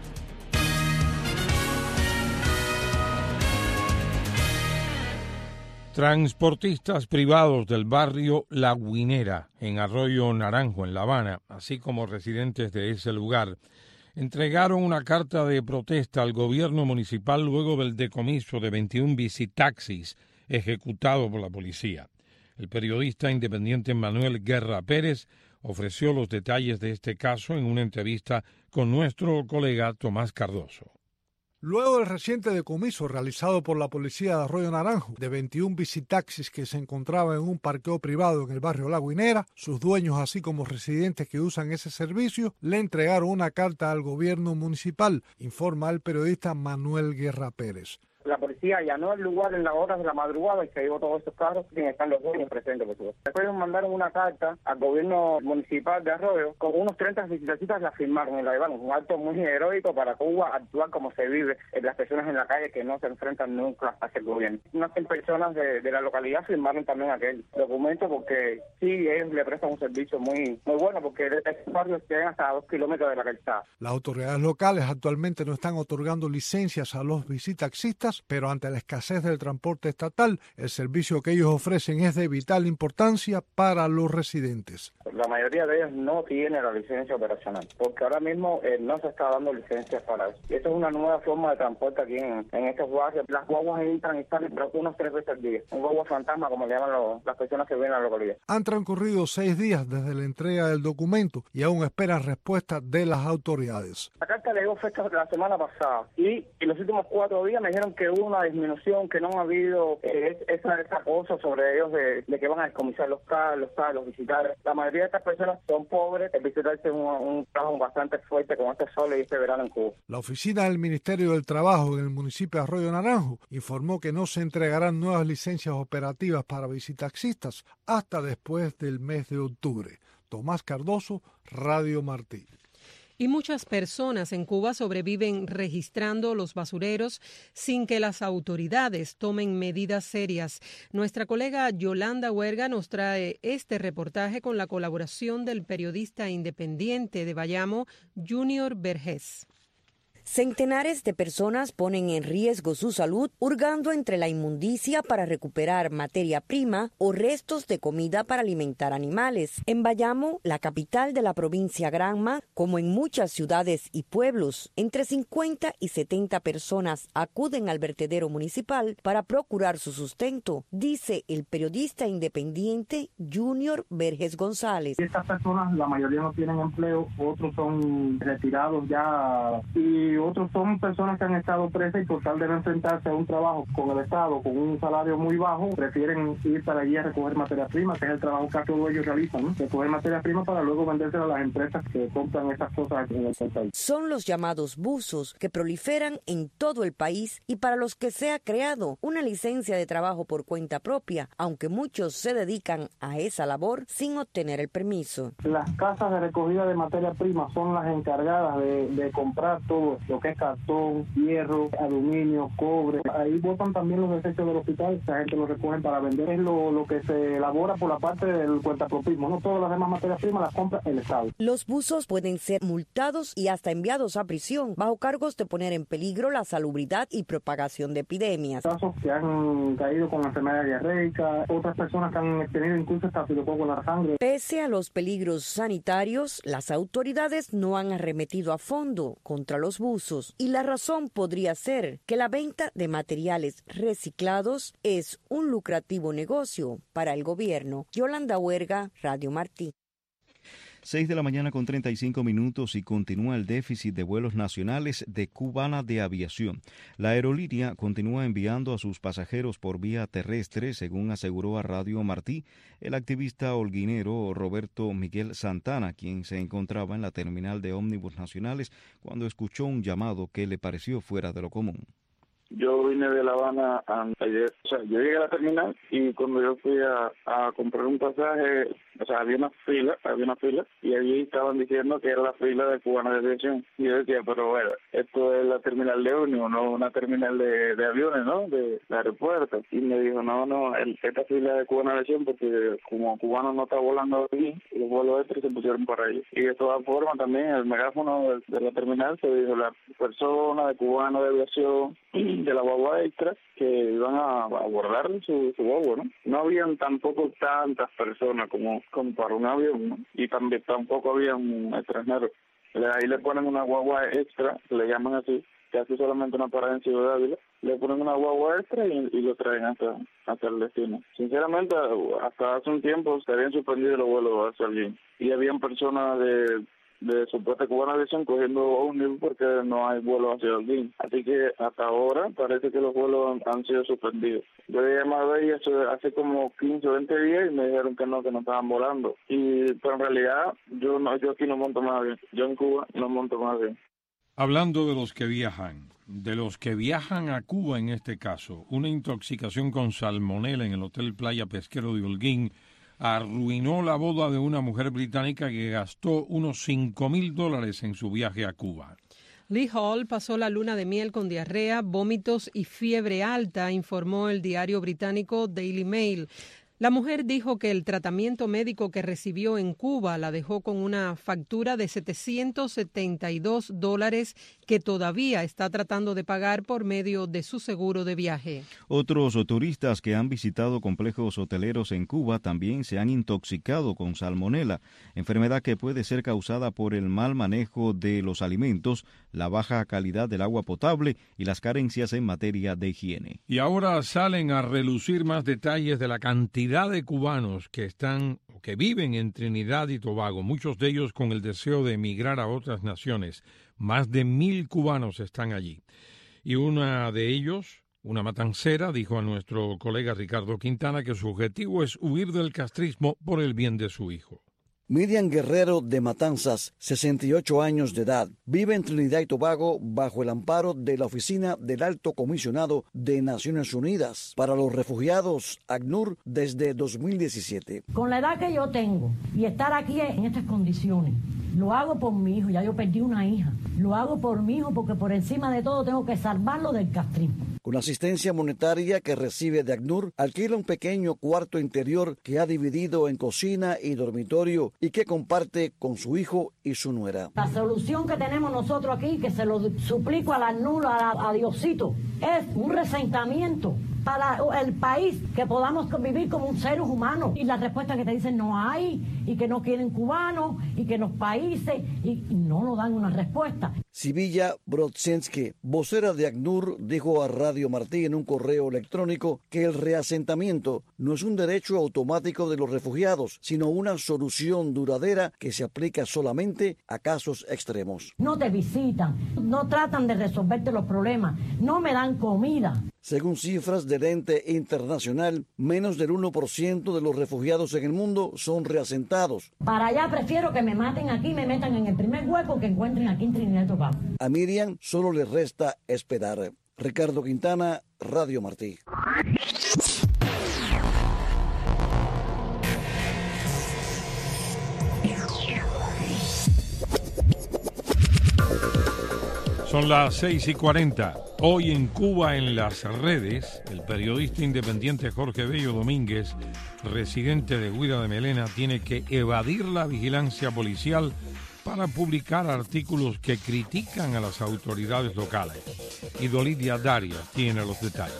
Transportistas privados del barrio La Guinera, en Arroyo Naranjo, en La Habana, así como residentes de ese lugar, entregaron una carta de protesta al gobierno municipal luego del decomiso de 21 visitaxis ejecutado por la policía. El periodista independiente Manuel Guerra Pérez ofreció los detalles de este caso en una entrevista con nuestro colega Tomás Cardoso. Luego del reciente decomiso realizado por la policía de Arroyo Naranjo de 21 visitaxis que se encontraban en un parqueo privado en el barrio La Guinera, sus dueños así como residentes que usan ese servicio le entregaron una carta al gobierno municipal, informa el periodista Manuel Guerra Pérez. La policía allanó el lugar en las horas de la madrugada y se llevó todos estos carros sin estar los dueños presentes, por supuesto. Después nos mandaron una carta al gobierno municipal de Arroyo, con unos 30 visitacistas la firmaron y la llevaron. Un acto muy heroico para Cuba, actuar como se vive en las personas en la calle que no se enfrentan nunca hacia el gobierno. Unas 100 personas de la localidad firmaron también aquel documento porque sí, ellos le prestan un servicio muy bueno porque estos barrios llegan hasta 2 kilómetros de la calzada. Las autoridades locales actualmente no están otorgando licencias a los visitaxistas, pero ante la escasez del transporte estatal, el servicio que ellos ofrecen es de vital importancia para los residentes. La mayoría de ellos no tiene la licencia operacional, porque ahora mismo no se está dando licencias para eso. Esto es una nueva forma de transporte aquí en estos barrios. Las guaguas entran y salen pero unos 3 veces al día. Un guagua fantasma, como le llaman las personas que viven a la localidad. Han transcurrido 6 días desde la entrega del documento y aún esperan respuesta de las autoridades. La carta llegó fecha la semana pasada y en los últimos 4 días me dijeron que hubo una disminución, que no ha habido esa cosa sobre ellos de que van a descomisar los carros, los visitantes. La mayoría de estas personas son pobres. El visitarse es un trabajo bastante fuerte con este sol y este verano en Cuba. La oficina del Ministerio del Trabajo en el municipio de Arroyo Naranjo informó que no se entregarán nuevas licencias operativas para visitaxistas hasta después del mes de octubre. Tomás Cardoso, Radio Martí. Y muchas personas en Cuba sobreviven registrando los basureros sin que las autoridades tomen medidas serias. Nuestra colega Yolanda Huerga nos trae este reportaje con la colaboración del periodista independiente de Bayamo, Junior Vergés. Centenares de personas ponen en riesgo su salud hurgando entre la inmundicia para recuperar materia prima o restos de comida para alimentar animales. En Bayamo, la capital de la provincia Granma, como en muchas ciudades y pueblos, entre 50 y 70 personas acuden al vertedero municipal para procurar su sustento, dice el periodista independiente Junior Verges González. Estas personas, la mayoría no tienen empleo, otros son retirados ya y otros son personas que han estado presas y por tal de no enfrentarse a un trabajo con el Estado, con un salario muy bajo, prefieren ir para allí a recoger materia prima, que es el trabajo que todos ellos realizan, ¿no? Recoger materia prima para luego vendérsela a las empresas que compran estas cosas en el país. Son los llamados buzos que proliferan en todo el país y para los que se ha creado una licencia de trabajo por cuenta propia, aunque muchos se dedican a esa labor sin obtener el permiso. Las casas de recogida de materia prima son las encargadas de comprar todo lo que es cartón, hierro, aluminio, cobre. Ahí botan también los desechos del hospital, esa gente lo recogen para vender. Es lo que se elabora por la parte del cuentapropismo, no todas las demás materias primas las compra el Estado. Los buzos pueden ser multados y hasta enviados a prisión bajo cargos de poner en peligro la salubridad y propagación de epidemias. Casos que han caído con enfermedad diarreica, otras personas que han tenido incluso estafilococo en la sangre. Pese a los peligros sanitarios, las autoridades no han arremetido a fondo contra los buzos y la razón podría ser que la venta de materiales reciclados es un lucrativo negocio para el gobierno. Yolanda Huerga, Radio Martí. 6:35 a.m. y continúa el déficit de vuelos nacionales de Cubana de Aviación. La aerolínea continúa enviando a sus pasajeros por vía terrestre, según aseguró a Radio Martí el activista holguinero Roberto Miguel Santana, quien se encontraba en la terminal de ómnibus nacionales cuando escuchó un llamado que le pareció fuera de lo común. Yo vine de La Habana ayer, yo llegué a la terminal y cuando yo fui a comprar un pasaje, había una fila y allí estaban diciendo que era la fila de Cubana de Aviación. Y yo decía, pero bueno, esto es la terminal de ómnibus, no una terminal de aviones, ¿no? De aeropuerto. Y me dijo, no, esta fila de Cubana de Aviación porque como Cubano no está volando aquí, los vuelos extras se pusieron para ellos. Y de todas formas también el megáfono de la terminal se dijo, la persona de Cubana de Aviación de la guagua extra que iban a abordar su guagua, ¿no? No habían tampoco tantas personas como para un avión, ¿no? Y también tampoco había un extranjero. Ahí le ponen una guagua extra, le llaman así, que hace solamente una parada en Ciudad Ávila, le ponen una guagua extra y lo traen hasta el destino. Sinceramente, hasta hace un tiempo se habían suspendido los vuelos hacia allí y habían personas de supuesta Cubana de Aviación cogiendo ómnibus porque no hay vuelos hacia Holguín. Así que hasta ahora parece que los vuelos han sido suspendidos. Yo he llamado a ellos hace como 15 o 20 días y me dijeron que no estaban volando. Pero en realidad yo aquí no monto más bien. Yo en Cuba no monto más bien. Hablando de los que viajan a Cuba en este caso, una intoxicación con salmonela en el Hotel Playa Pesquero de Holguín arruinó la boda de una mujer británica que gastó unos $5,000 en su viaje a Cuba. Lee Hall pasó la luna de miel con diarrea, vómitos y fiebre alta, informó el diario británico Daily Mail. La mujer dijo que el tratamiento médico que recibió en Cuba la dejó con una factura de $772 que todavía está tratando de pagar por medio de su seguro de viaje. Otros turistas que han visitado complejos hoteleros en Cuba también se han intoxicado con salmonela, enfermedad que puede ser causada por el mal manejo de los alimentos, la baja calidad del agua potable y las carencias en materia de higiene. Y ahora salen a relucir más detalles de la cantidad de cubanos que viven en Trinidad y Tobago, muchos de ellos con el deseo de emigrar a otras naciones. Más de 1,000 cubanos están allí. Y una de ellos, una matancera, dijo a nuestro colega Ricardo Quintana que su objetivo es huir del castrismo por el bien de su hijo. Miriam Guerrero de Matanzas, 68 años de edad, vive en Trinidad y Tobago bajo el amparo de la Oficina del Alto Comisionado de Naciones Unidas para los Refugiados, ACNUR, desde 2017. Con la edad que yo tengo y estar aquí en estas condiciones, lo hago por mi hijo, ya yo perdí una hija, lo hago por mi hijo porque por encima de todo tengo que salvarlo del castrismo. Con asistencia monetaria que recibe de ACNUR, alquila un pequeño cuarto interior que ha dividido en cocina y dormitorio y que comparte con su hijo y su nuera. La solución que tenemos nosotros aquí, que se lo suplico a ACNUR, a Diosito, es un resentamiento para el país, que podamos convivir como seres humanos. Y la respuesta que te dicen no hay, y que no quieren cubanos, y que los países, y no nos dan una respuesta. Sibilla Brodzinski, vocera de ACNUR, dijo a Radio Martí en un correo electrónico que el reasentamiento no es un derecho automático de los refugiados, sino una solución duradera que se aplica solamente a casos extremos. No te visitan, no tratan de resolverte los problemas, no me dan comida. Según cifras del ente internacional, menos del 1% de los refugiados en el mundo son reasentados. Para allá prefiero que me maten aquí y me metan en el primer hueco que encuentren aquí en Trinidad y Tobago. A Miriam solo le resta esperar. Ricardo Quintana, Radio Martí. Son las 6:40. Hoy en Cuba, en las redes, el periodista independiente Jorge Bello Domínguez, residente de Guira de Melena, tiene que evadir la vigilancia policial para publicar artículos que critican a las autoridades locales. Y Dolidia Daria tiene los detalles.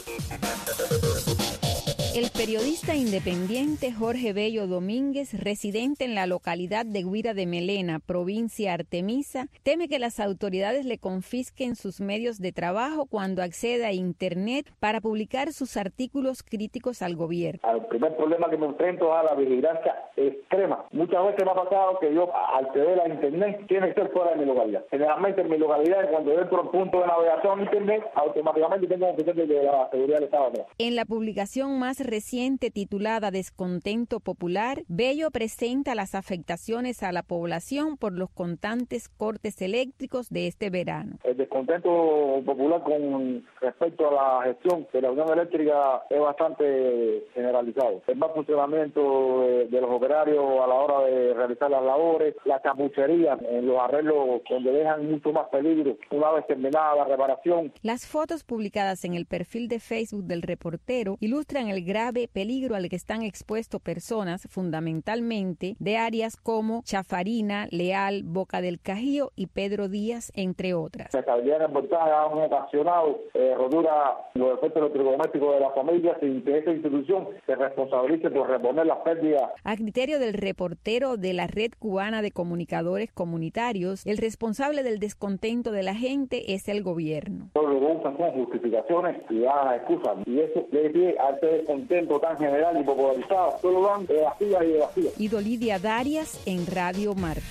El periodista independiente Jorge Bello Domínguez, residente en la localidad de Guira de Melena, provincia Artemisa, teme que las autoridades le confisquen sus medios de trabajo cuando acceda a Internet para publicar sus artículos críticos al gobierno. El primer problema que me enfrento es a la vigilancia extrema. Muchas veces me ha pasado que yo, al acceder a Internet, tiene que ser fuera de mi localidad. Generalmente en mi localidad, cuando entro en punto de navegación a Internet, automáticamente tengo que oficial de la seguridad del Estado. En la publicación más reciente titulada Descontento Popular, Bello presenta las afectaciones a la población por los constantes cortes eléctricos de este verano. El descontento popular con respecto a la gestión de la Unión Eléctrica es bastante generalizado. El mal funcionamiento de los operarios a la hora de realizar las labores, la chapuchería en los arreglos donde dejan mucho más peligro una vez terminada la reparación. Las fotos publicadas en el perfil de Facebook del reportero ilustran el grave peligro al que están expuestos personas, fundamentalmente de áreas como Chafarina, Leal, Boca del Cajío y Pedro Díaz, entre otras. La estabilidad en el voltaje han ocasionado rotura los efectos electrodomésticos de la familia sin que esta institución se responsabilice por reponer las pérdidas. A criterio del reportero de la Red Cubana de Comunicadores Comunitarios, el responsable del descontento de la gente es el gobierno. Lo que usan son justificaciones y dan excusas, y eso le pide a este descontento tan general y popularizado, solo dan de vacías y de vacías. Y Dolidia Darias en Radio Martí.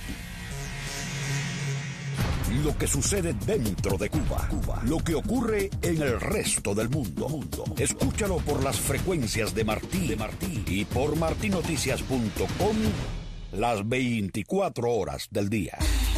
Lo que sucede dentro de Cuba, lo que ocurre en el resto del mundo. Escúchalo por las frecuencias de Martí y por martinoticias.com las 24 horas del día.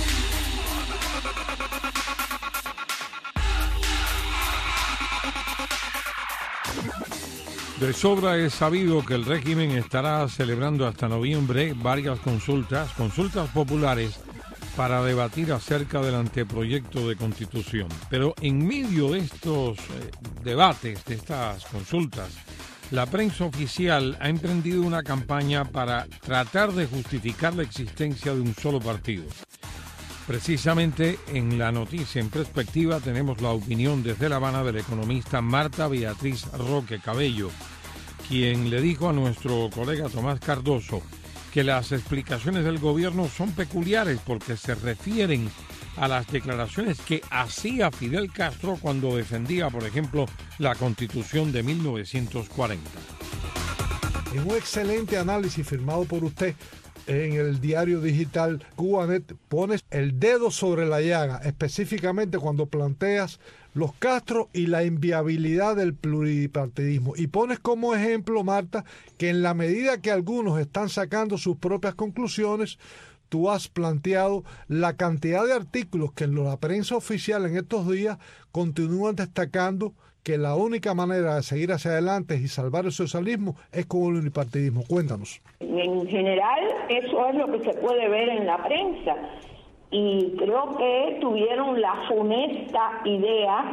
De sobra es sabido que el régimen estará celebrando hasta noviembre varias consultas populares para debatir acerca del anteproyecto de constitución. Pero en medio de estos debates, de estas consultas, la prensa oficial ha emprendido una campaña para tratar de justificar la existencia de un solo partido. Precisamente en la noticia en perspectiva tenemos la opinión desde La Habana de la economista Marta Beatriz Roque Cabello, quien le dijo a nuestro colega Tomás Cardoso que las explicaciones del gobierno son peculiares porque se refieren a las declaraciones que hacía Fidel Castro cuando defendía, por ejemplo, la Constitución de 1940. En un excelente análisis firmado por usted en el diario digital Cubanet, pones el dedo sobre la llaga, específicamente cuando planteas los Castro y la inviabilidad del pluripartidismo. Y pones como ejemplo, Marta, que en la medida que algunos están sacando sus propias conclusiones, tú has planteado la cantidad de artículos que en la prensa oficial en estos días continúan destacando que la única manera de seguir hacia adelante y salvar el socialismo es con el unipartidismo. Cuéntanos. En general, eso es lo que se puede ver en la prensa. Y creo que tuvieron la funesta idea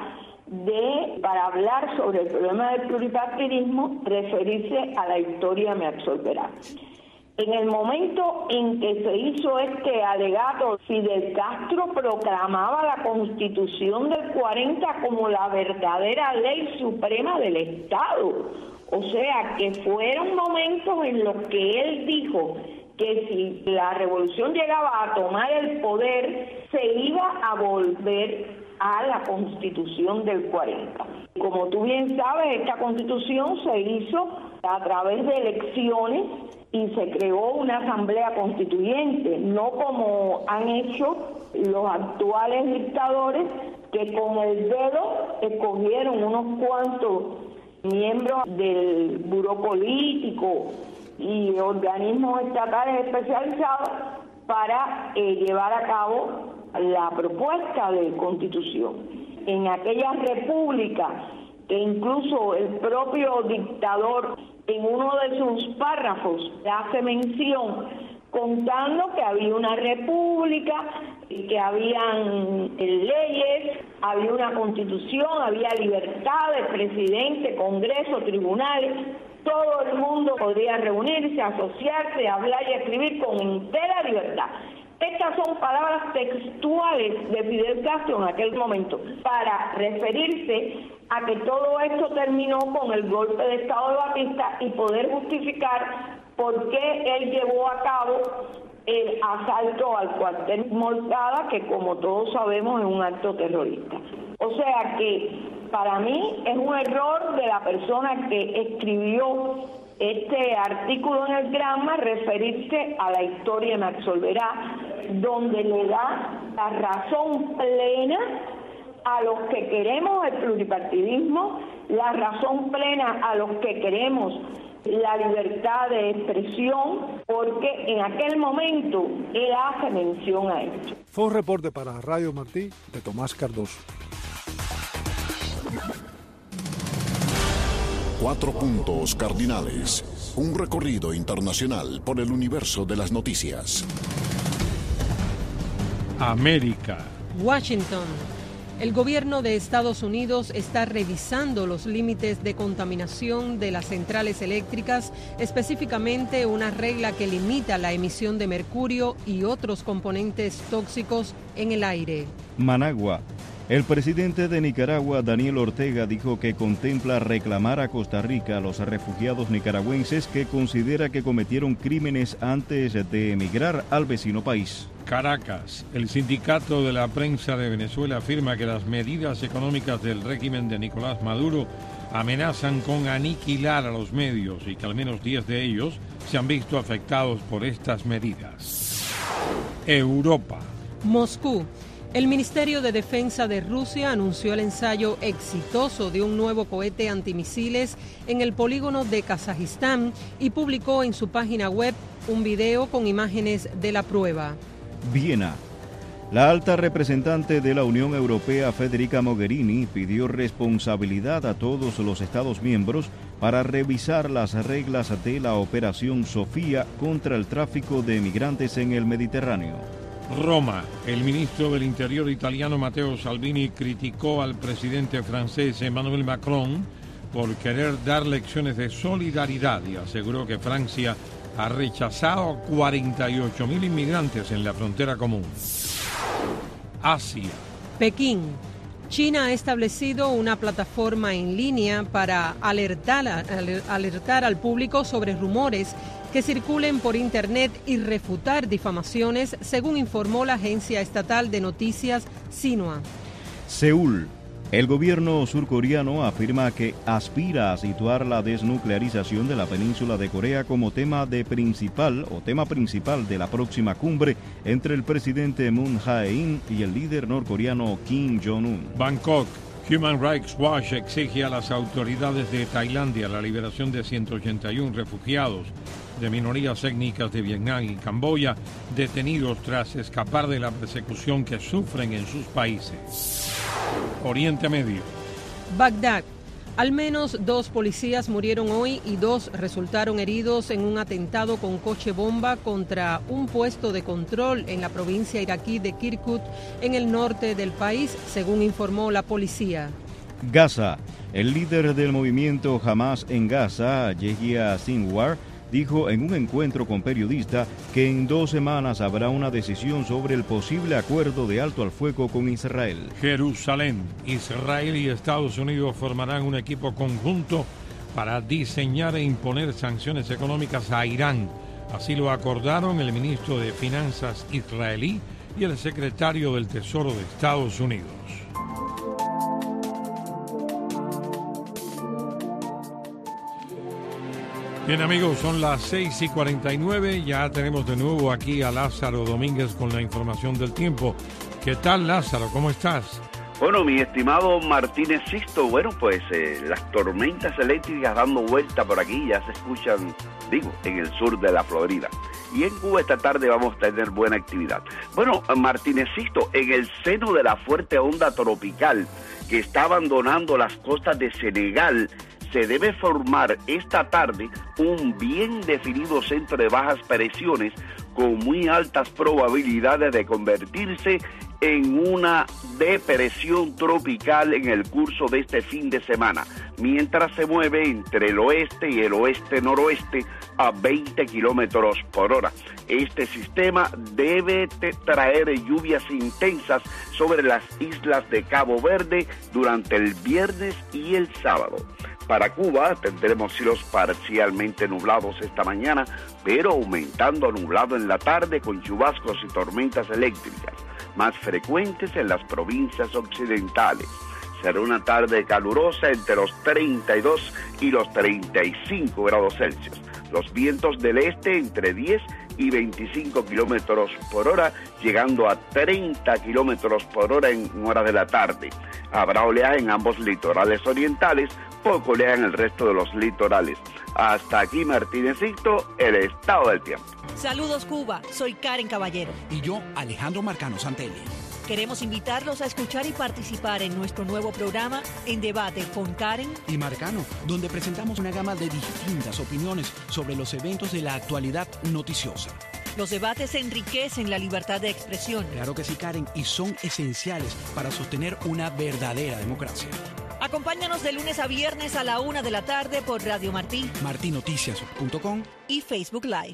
para hablar sobre el problema del pluripartidismo, referirse a la historia me absolverá. En el momento en que se hizo este alegato, Fidel Castro proclamaba la Constitución del 40 como la verdadera ley suprema del Estado. O sea, que fueron momentos en los que él dijo que si la revolución llegaba a tomar el poder, se iba a volver a la Constitución del 40. Como tú bien sabes, esta Constitución se hizo a través de elecciones y se creó una asamblea constituyente, no como han hecho los actuales dictadores, que con el dedo escogieron unos cuantos miembros del buró político y organismos estatales especializados para llevar a cabo la propuesta de constitución. En aquella república, que incluso el propio dictador en uno de sus párrafos hace mención, contando que había una república, que habían leyes, había una constitución, había libertad de presidente, congreso, tribunales, todo el mundo podría reunirse, asociarse, hablar y escribir con entera libertad. Estas son palabras textuales de Fidel Castro en aquel momento, para referirse a que todo esto terminó con el golpe de Estado de Batista y poder justificar por qué él llevó a cabo el asalto al cuartel Moncada, que como todos sabemos es un acto terrorista. O sea que para mí es un error de la persona que escribió este artículo en el Granma referirse a la historia me absolverá, donde le da la razón plena a los que queremos el pluripartidismo, la razón plena a los que queremos la libertad de expresión, porque en aquel momento él hace mención a esto. Fue un reporte para Radio Martí de Tomás Cardoso. 4 puntos cardinales. Un recorrido internacional por el universo de las noticias. América. Washington. El gobierno de Estados Unidos está revisando los límites de contaminación de las centrales eléctricas, específicamente una regla que limita la emisión de mercurio y otros componentes tóxicos en el aire. Managua. El presidente de Nicaragua, Daniel Ortega, dijo que contempla reclamar a Costa Rica a los refugiados nicaragüenses que considera que cometieron crímenes antes de emigrar al vecino país. Caracas. El sindicato de la prensa de Venezuela afirma que las medidas económicas del régimen de Nicolás Maduro amenazan con aniquilar a los medios y que al menos 10 de ellos se han visto afectados por estas medidas. Europa. Moscú. El Ministerio de Defensa de Rusia anunció el ensayo exitoso de un nuevo cohete antimisiles en el polígono de Kazajistán y publicó en su página web un video con imágenes de la prueba. Viena. La alta representante de la Unión Europea, Federica Mogherini, pidió responsabilidad a todos los Estados miembros para revisar las reglas de la Operación Sofía contra el tráfico de migrantes en el Mediterráneo. Roma. El ministro del Interior italiano Matteo Salvini criticó al presidente francés Emmanuel Macron por querer dar lecciones de solidaridad y aseguró que Francia ha rechazado a 48.000 inmigrantes en la frontera común. Asia. Pekín. China ha establecido una plataforma en línea para alertar al público sobre rumores que circulen por Internet y refutar difamaciones, según informó la agencia estatal de noticias Xinhua. Seúl. El gobierno surcoreano afirma que aspira a situar la desnuclearización de la península de Corea como tema principal de la próxima cumbre entre el presidente Moon Jae-in y el líder norcoreano Kim Jong-un. Bangkok. Human Rights Watch exige a las autoridades de Tailandia la liberación de 181 refugiados de minorías étnicas de Vietnam y Camboya detenidos tras escapar de la persecución que sufren en sus países. Oriente Medio. Bagdad. Al menos 2 policías murieron hoy y 2 resultaron heridos en un atentado con coche bomba contra un puesto de control en la provincia iraquí de Kirkuk, en el norte del país, según informó la policía. Gaza. El líder del movimiento Hamas en Gaza, Yehia Sinwar, dijo en un encuentro con periodistas que en 2 semanas habrá una decisión sobre el posible acuerdo de alto al fuego con Israel. Jerusalén. Israel y Estados Unidos formarán un equipo conjunto para diseñar e imponer sanciones económicas a Irán. Así lo acordaron el ministro de Finanzas israelí y el secretario del Tesoro de Estados Unidos. Bien amigos, son las 6:49, ya tenemos de nuevo aquí a Lázaro Domínguez con la información del tiempo. ¿Qué tal, Lázaro? ¿Cómo estás? Bueno, mi estimado Martínez Sisto, bueno, pues las tormentas eléctricas dando vuelta por aquí ya se escuchan, en el sur de la Florida. Y en Cuba esta tarde vamos a tener buena actividad. Bueno, Martínez Sisto, en el seno de la fuerte onda tropical que está abandonando las costas de Senegal, se debe formar esta tarde un bien definido centro de bajas presiones con muy altas probabilidades de convertirse en una depresión tropical en el curso de este fin de semana, mientras se mueve entre el oeste y el oeste-noroeste a 20 kilómetros por hora. Este sistema debe traer lluvias intensas sobre las islas de Cabo Verde durante el viernes y el sábado. Para Cuba tendremos cielos parcialmente nublados esta mañana, pero aumentando a nublado en la tarde con chubascos y tormentas eléctricas, más frecuentes en las provincias occidentales. Será una tarde calurosa entre los 32 y los 35 grados Celsius. Los vientos del este entre 10 y 25 kilómetros por hora, llegando a 30 kilómetros por hora en horas de la tarde. Habrá oleaje en ambos litorales orientales, poco oleaje en el resto de los litorales. Hasta aquí, Martínezito, el estado del tiempo. Saludos, Cuba. Soy Karen Caballero. Y yo, Alejandro Marcano Santelli. Queremos invitarlos a escuchar y participar en nuestro nuevo programa En Debate con Karen y Marcano, donde presentamos una gama de distintas opiniones sobre los eventos de la actualidad noticiosa. Los debates enriquecen la libertad de expresión. Claro que sí, Karen, y son esenciales para sostener una verdadera democracia. Acompáñanos de lunes a viernes a la 1 de la tarde por Radio Martí, martinoticias.com y Facebook Live.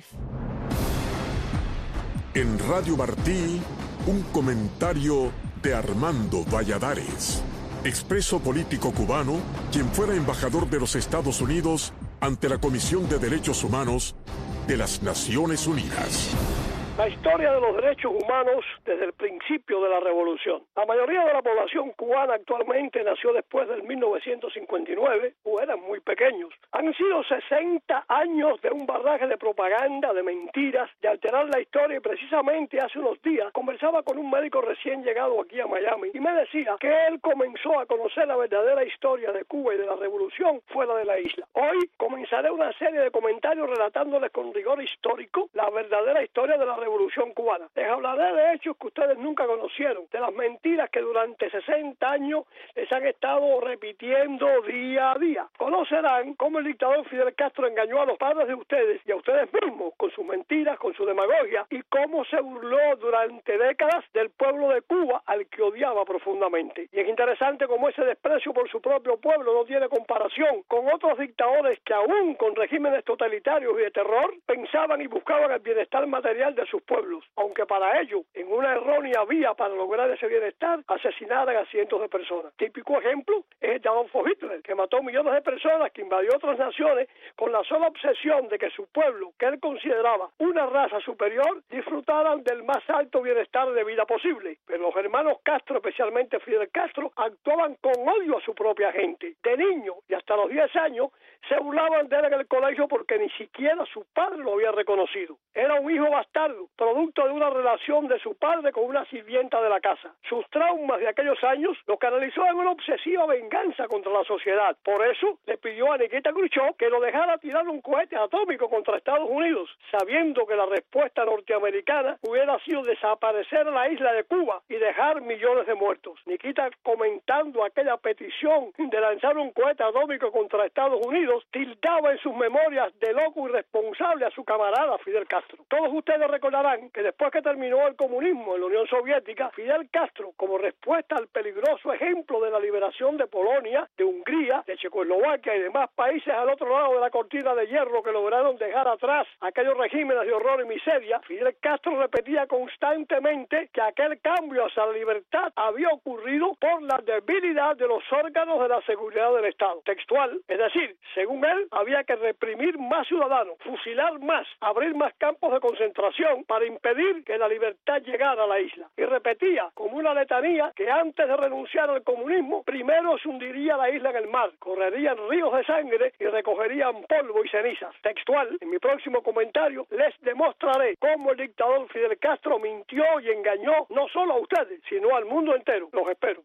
En Radio Martí, un comentario de Armando Valladares, expreso político cubano, quien fuera embajador de los Estados Unidos ante la Comisión de Derechos Humanos de las Naciones Unidas. La historia de los derechos humanos desde el principio de la revolución. La mayoría de la población cubana actualmente nació después del 1959 o eran muy pequeños. Han sido 60 años de un barraje de propaganda, de mentiras, de alterar la historia, y precisamente hace unos días conversaba con un médico recién llegado aquí a Miami y me decía que él comenzó a conocer la verdadera historia de Cuba y de la revolución fuera de la isla. Hoy comenzaré una serie de comentarios relatándoles con rigor histórico la verdadera historia de la revolución cubana. Les hablaré de hechos que ustedes nunca conocieron, de las mentiras que durante 60 años les han estado repitiendo día a día. Conocerán cómo el dictador Fidel Castro engañó a los padres de ustedes y a ustedes mismos con sus mentiras, con su demagogia, y cómo se burló durante décadas del pueblo de Cuba al que odiaba profundamente. Y es interesante cómo ese desprecio por su propio pueblo no tiene comparación con otros dictadores que aún con regímenes totalitarios y de terror pensaban y buscaban el bienestar material de sus pueblos, aunque para ello, en una errónea vía para lograr ese bienestar, asesinaran a cientos de personas. Típico ejemplo es el de Adolfo Hitler, que mató millones de personas, que invadió otras naciones con la sola obsesión de que su pueblo, que él consideraba una raza superior, disfrutaran del más alto bienestar de vida posible. Pero los hermanos Castro, especialmente Fidel Castro, actuaban con odio a su propia gente. De niño y hasta los 10 años, se burlaban de él en el colegio porque ni siquiera su padre lo había reconocido. Era un hijo bastardo, producto de una relación de su padre con una sirvienta de la casa. Sus traumas de aquellos años los canalizó en una obsesiva venganza contra la sociedad. Por eso le pidió a Nikita Khrushchev que lo dejara tirar un cohete atómico contra Estados Unidos, sabiendo que la respuesta norteamericana hubiera sido desaparecer la isla de Cuba y dejar millones de muertos. Nikita, comentando aquella petición de lanzar un cohete atómico contra Estados Unidos, tildaba en sus memorias de loco irresponsable a su camarada Fidel Castro. Todos ustedes reconocen recordarán que después que terminó el comunismo en la Unión Soviética, Fidel Castro, como respuesta al peligroso ejemplo de la liberación de Polonia, de Hungría, de Checoslovaquia y demás países al otro lado de la cortina de hierro que lograron dejar atrás aquellos regímenes de horror y miseria, Fidel Castro repetía constantemente que aquel cambio hacia la libertad había ocurrido por la debilidad de los órganos de la seguridad del Estado. Textual, es decir, según él, había que reprimir más ciudadanos, fusilar más, abrir más campos de concentración para impedir que la libertad llegara a la isla. Y repetía, como una letanía, que antes de renunciar al comunismo, primero se hundiría la isla en el mar, correrían ríos de sangre y recogerían polvo y cenizas. Textual, en mi próximo comentario, les demostraré cómo el dictador Fidel Castro mintió y engañó no solo a ustedes, sino al mundo entero. Los espero.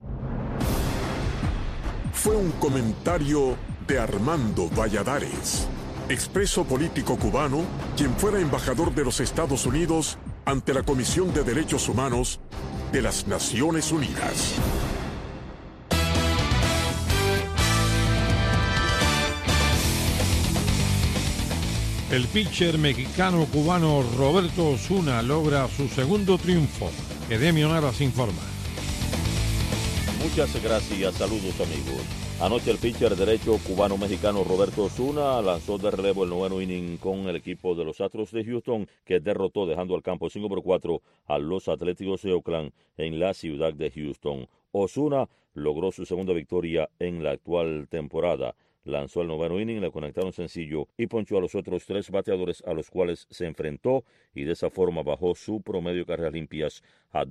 Fue un comentario de Armando Valladares, expreso político cubano, quien fuera embajador de los Estados Unidos ante la Comisión de Derechos Humanos de las Naciones Unidas. El pitcher mexicano-cubano Roberto Osuna logra su segundo triunfo. Edemio Navas informa. Muchas gracias, saludos amigos. Anoche el pitcher derecho cubano-mexicano Roberto Osuna lanzó de relevo el noveno inning con el equipo de los Astros de Houston, que derrotó dejando al campo 5-4 a los Atléticos de Oakland en la ciudad de Houston. Osuna logró su segunda victoria en la actual temporada. Lanzó el noveno inning, le conectaron sencillo y ponchó a los otros 3 bateadores a los cuales se enfrentó, y de esa forma bajó su promedio de carreras limpias a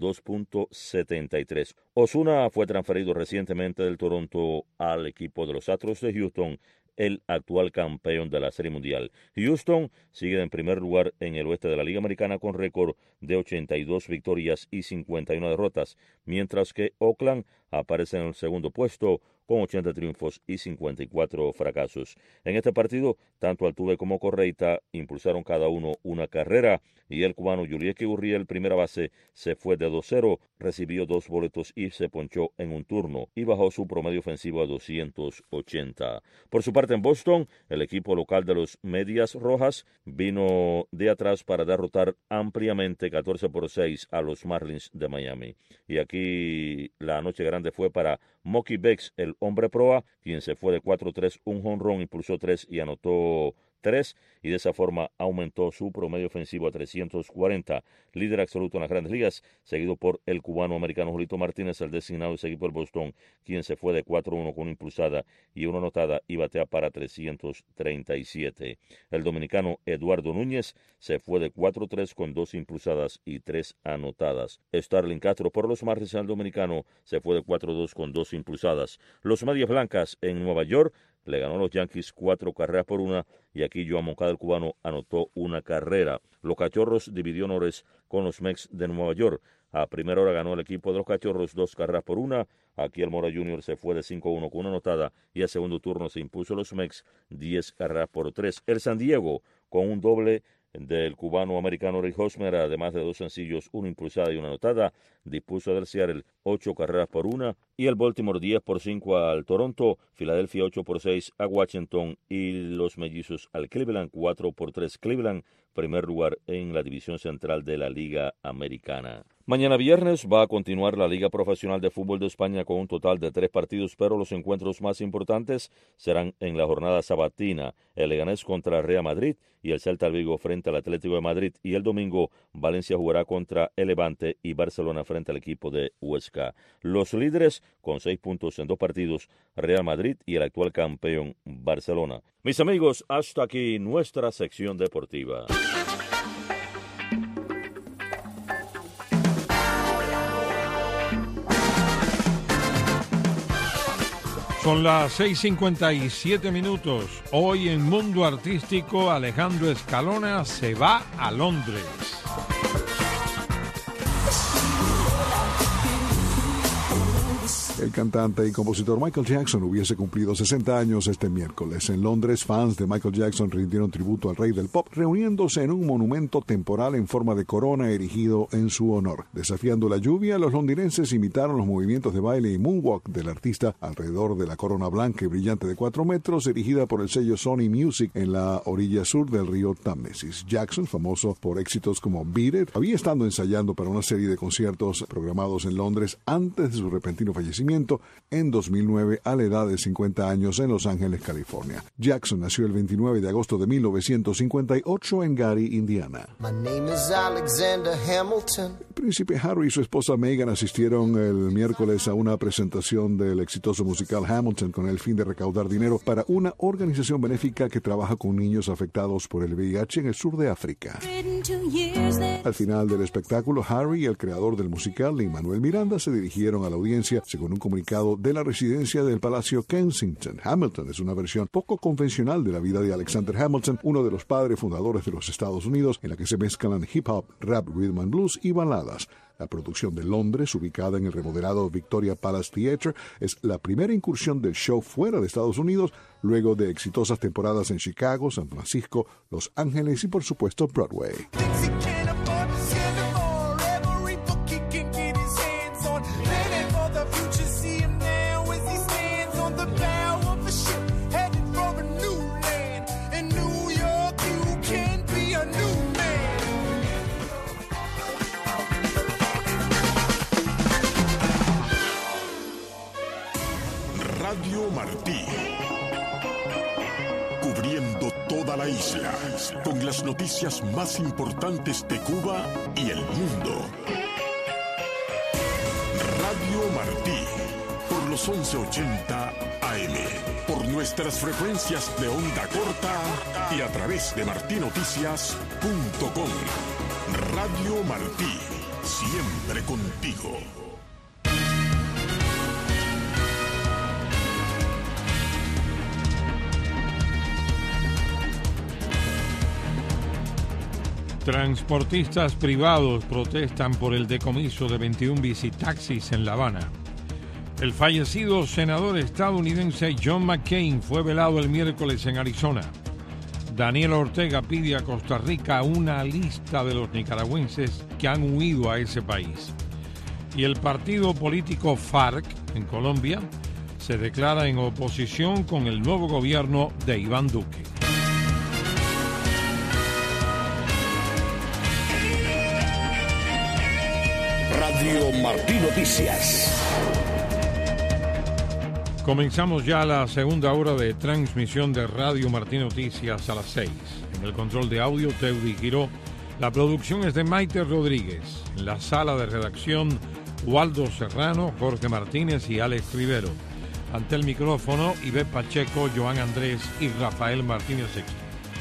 2.73. Osuna fue transferido recientemente del Toronto al equipo de los Astros de Houston, el actual campeón de la Serie Mundial. Houston sigue en primer lugar en el oeste de la Liga Americana con récord de 82 victorias y 51 derrotas, mientras que Oakland aparece en el segundo puesto con 80 triunfos y 54 fracasos. En este partido, tanto Altuve como Correita impulsaron cada uno una carrera, y el cubano Yulieski Gurriel, primera base, se fue de 2-0, recibió 2 boletos y se ponchó en un turno, y bajó su promedio ofensivo a 280. Por su parte, en Boston, el equipo local de los Medias Rojas vino de atrás para derrotar ampliamente 14-6 a los Marlins de Miami. Y aquí la noche grande fue para Mookie Betts, el hombre proa, quien se fue de 4-3, un jonrón, impulsó 3 y anotó 3, y de esa forma aumentó su promedio ofensivo a 340, líder absoluto en las Grandes Ligas, seguido por el cubano-americano Julito Martínez, el designado de ese equipo del Boston, quien se fue de 4-1 con una impulsada y una anotada y batea para 337. El dominicano Eduardo Núñez se fue de 4-3 con 2 impulsadas y 3 anotadas. Starling Castro por los Marlins, el dominicano, se fue de 4-2 con 2 impulsadas. Los Medias Blancas en Nueva York le ganó a los Yankees 4-1, y aquí Joan Moncada, el cubano, anotó una carrera. Los Cachorros dividió honores con los Mets de Nueva York. A primera hora ganó el equipo de los Cachorros 2-1. Aquí el Mora Jr. se fue de 5-1 con una anotada, y al segundo turno se impuso los Mets 10-3. El San Diego, con un doble del cubano-americano Rick Hosmer, además de 2 sencillos, una impulsada y una anotada, dispuso del Seattle 8-1, y el Baltimore 10-5 al Toronto, Filadelfia 8-6 a Washington, y los Mellizos al Cleveland 4-3. Cleveland, primer lugar en la división central de la Liga Americana. Mañana viernes va a continuar la Liga Profesional de Fútbol de España con un total de 3 partidos, pero los encuentros más importantes serán en la jornada sabatina: el Leganés contra Real Madrid y el Celta Vigo frente al Atlético de Madrid, y el domingo Valencia jugará contra el Levante y Barcelona frente al equipo de Huesca. Los líderes con 6 puntos en 2 partidos, Real Madrid y el actual campeón Barcelona. Mis amigos, hasta aquí nuestra sección deportiva. Son las 6:57. Hoy en Mundo Artístico, Alejandro Escalona se va a Londres. El cantante y compositor Michael Jackson hubiese cumplido 60 años este miércoles. En Londres, fans de Michael Jackson rindieron tributo al rey del pop, reuniéndose en un monumento temporal en forma de corona erigido en su honor. Desafiando la lluvia, los londinenses imitaron los movimientos de baile y moonwalk del artista alrededor de la corona blanca y brillante de 4 metros, erigida por el sello Sony Music en la orilla sur del río Támesis. Jackson, famoso por éxitos como Beat It, había estado ensayando para una serie de conciertos programados en Londres antes de su repentino fallecimiento en 2009 a la edad de 50 años en Los Ángeles, California. Jackson nació el 29 de agosto de 1958 en Gary, Indiana. My name is Alexander Hamilton. El príncipe Harry y su esposa Meghan asistieron el miércoles a una presentación del exitoso musical Hamilton con el fin de recaudar dinero para una organización benéfica que trabaja con niños afectados por el VIH en el sur de África. Al final del espectáculo, Harry y el creador del musical, Lin-Manuel Miranda, se dirigieron a la audiencia, según un comunicado de la residencia del Palacio Kensington. Hamilton es una versión poco convencional de la vida de Alexander Hamilton, uno de los padres fundadores de los Estados Unidos, en la que se mezclan hip hop, rap, rhythm and blues y baladas. La producción de Londres, ubicada en el remodelado Victoria Palace Theatre, es la primera incursión del show fuera de Estados Unidos, luego de exitosas temporadas en Chicago, San Francisco, Los Ángeles y, por supuesto, Broadway. Radio Martí, cubriendo toda la isla, con las noticias más importantes de Cuba y el mundo. Radio Martí, por los 1180 AM, por nuestras frecuencias de onda corta y a través de martinoticias.com. Radio Martí, siempre contigo. Transportistas privados protestan por el decomiso de 21 visitaxis en La Habana. El fallecido senador estadounidense John McCain fue velado el miércoles en Arizona. Daniel Ortega pide a Costa Rica una lista de los nicaragüenses que han huido a ese país. Y el partido político FARC en Colombia se declara en oposición con el nuevo gobierno de Iván Duque. Radio Martí Noticias. Comenzamos ya la segunda hora de transmisión de Radio Martí Noticias a las 6. En el control de audio, Teudi Giró. La producción es de Maite Rodríguez. En la sala de redacción, Waldo Serrano, Jorge Martínez y Alex Rivero. Ante el micrófono, Ivette Pacheco, Joan Andrés y Rafael Martínez Sexto.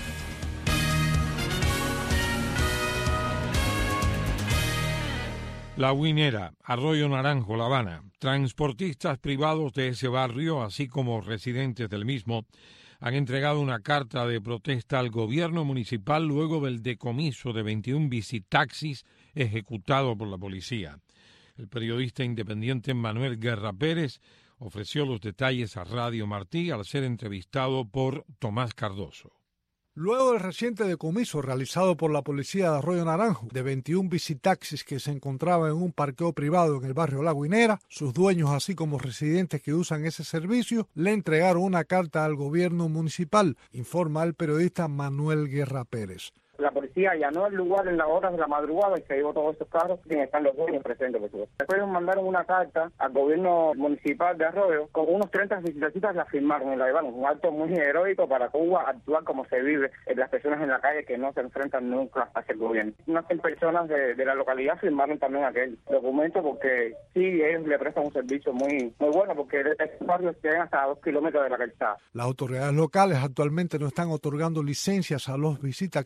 La Guinera, Arroyo Naranjo, La Habana. Transportistas privados de ese barrio, así como residentes del mismo, han entregado una carta de protesta al gobierno municipal luego del decomiso de 21 visitaxis ejecutado por la policía. El periodista independiente Manuel Guerra Pérez ofreció los detalles a Radio Martí al ser entrevistado por Tomás Cardoso. Luego del reciente decomiso realizado por la policía de Arroyo Naranjo de 21 visitaxis que se encontraban en un parqueo privado en el barrio La Guinera, sus dueños, así como residentes que usan ese servicio, le entregaron una carta al gobierno municipal, informa el periodista Manuel Guerra Pérez. La policía allanó el lugar en las horas de la madrugada y se llevó todos estos carros sin estar los dueños presentes. Después nos mandaron una carta al gobierno municipal de Arroyo con unos 30 visitacistas, la firmaron y la llevaron. Un acto muy heroico para Cuba, actuar como se vive en las personas en la calle que no se enfrentan nunca hacia el gobierno. Unas 100 personas de la localidad firmaron también aquel documento porque sí, ellos le prestan un servicio muy bueno porque estos barrios llegan hasta 2 kilómetros de la calzada. Las autoridades locales actualmente no están otorgando licencias a los visitaxistas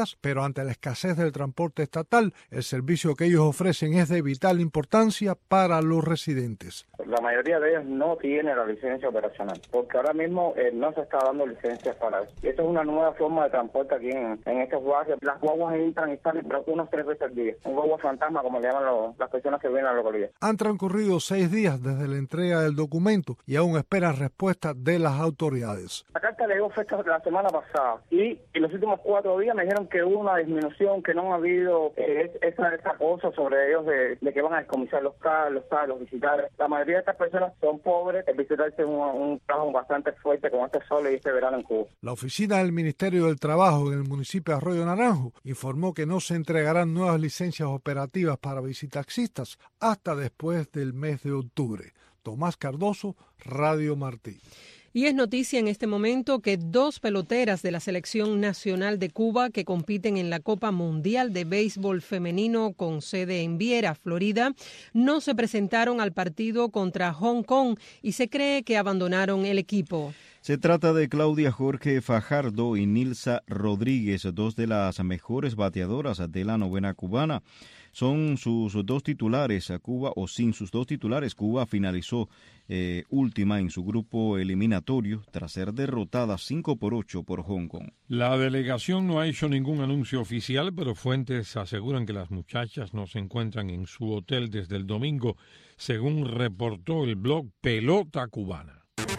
públicas, pero ante la escasez del transporte estatal, el servicio que ellos ofrecen es de vital importancia para los residentes. La mayoría de ellos no tiene la licencia operacional, porque ahora mismo no se está dando licencias para eso. Esta es una nueva forma de transporte aquí en estos barrios. Las guaguas entran y salen unos 3 veces al día. Un guagua fantasma, como le llaman las personas que viven a la localidad. Han transcurrido 6 días desde la entrega del documento y aún esperan respuesta de las autoridades. La carta le dio fecha la semana pasada y en los últimos 4 días me dijeron que hubo una disminución, que no ha habido esa cosa sobre ellos de que van a descomisar los carros, los visitares. La mayoría de estas personas son pobres. El visitarse es un trabajo bastante fuerte con este sol y este verano en Cuba. La oficina del Ministerio del Trabajo en el municipio de Arroyo Naranjo informó que no se entregarán nuevas licencias operativas para visitaxistas hasta después del mes de octubre. Tomás Cardoso, Radio Martí. Y es noticia en este momento que 2 peloteras de la Selección Nacional de Cuba que compiten en la Copa Mundial de Béisbol Femenino con sede en Viera, Florida, no se presentaron al partido contra Hong Kong y se cree que abandonaron el equipo. Se trata de Claudia Jorge Fajardo y Nilsa Rodríguez, 2 de las mejores bateadoras de la novena cubana. Son sus 2 titulares a Cuba, o sin sus 2 titulares, Cuba finalizó última en su grupo eliminatorio tras ser derrotada 5-8 por Hong Kong. La delegación no ha hecho ningún anuncio oficial, pero fuentes aseguran que las muchachas no se encuentran en su hotel desde el domingo, según reportó el blog Pelota Cubana.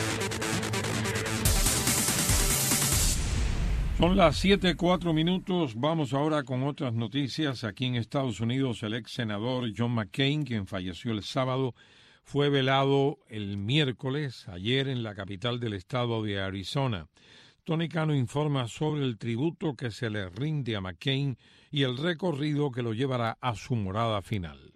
Son las 7:04. Vamos ahora con otras noticias. Aquí en Estados Unidos, el ex senador John McCain, quien falleció el sábado, fue velado el miércoles, ayer, en la capital del estado de Arizona. Tony Cano informa sobre el tributo que se le rinde a McCain y el recorrido que lo llevará a su morada final.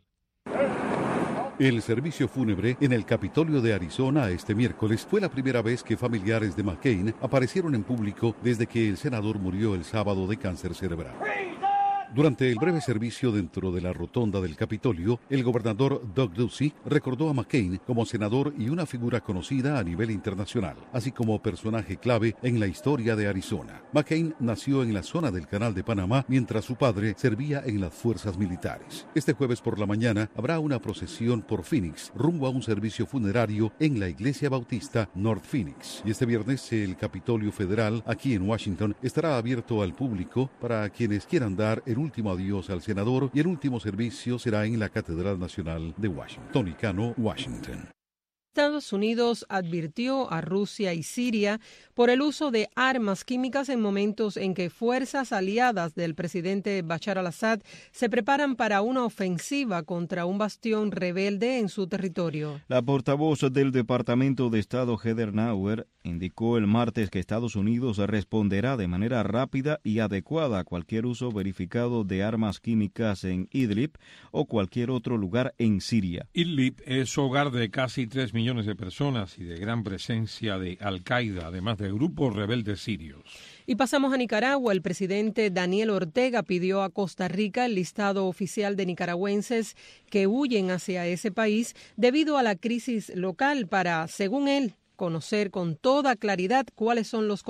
El servicio fúnebre en el Capitolio de Arizona este miércoles fue la primera vez que familiares de McCain aparecieron en público desde que el senador murió el sábado de cáncer cerebral. Durante el breve servicio dentro de la rotonda del Capitolio, el gobernador Doug Ducey recordó a McCain como senador y una figura conocida a nivel internacional, así como personaje clave en la historia de Arizona. McCain nació en la zona del Canal de Panamá mientras su padre servía en las fuerzas militares. Este jueves por la mañana habrá una procesión por Phoenix rumbo a un servicio funerario en la Iglesia Bautista North Phoenix. Y este viernes el Capitolio Federal aquí en Washington estará abierto al público para quienes quieran dar el último adiós al senador y el último servicio será en la Catedral Nacional de Washington. Tony Cano, Washington. Estados Unidos advirtió a Rusia y Siria por el uso de armas químicas en momentos en que fuerzas aliadas del presidente Bashar al-Assad se preparan para una ofensiva contra un bastión rebelde en su territorio. La portavoz del Departamento de Estado, Heather Nauert, indicó el martes que Estados Unidos responderá de manera rápida y adecuada a cualquier uso verificado de armas químicas en Idlib o cualquier otro lugar en Siria. Idlib es hogar de casi 3 millones de personas y de gran presencia de Al-Qaeda, además de grupos rebeldes sirios. Y pasamos a Nicaragua. El presidente Daniel Ortega pidió a Costa Rica el listado oficial de nicaragüenses que huyen hacia ese país debido a la crisis local para, según él, conocer con toda claridad cuáles son los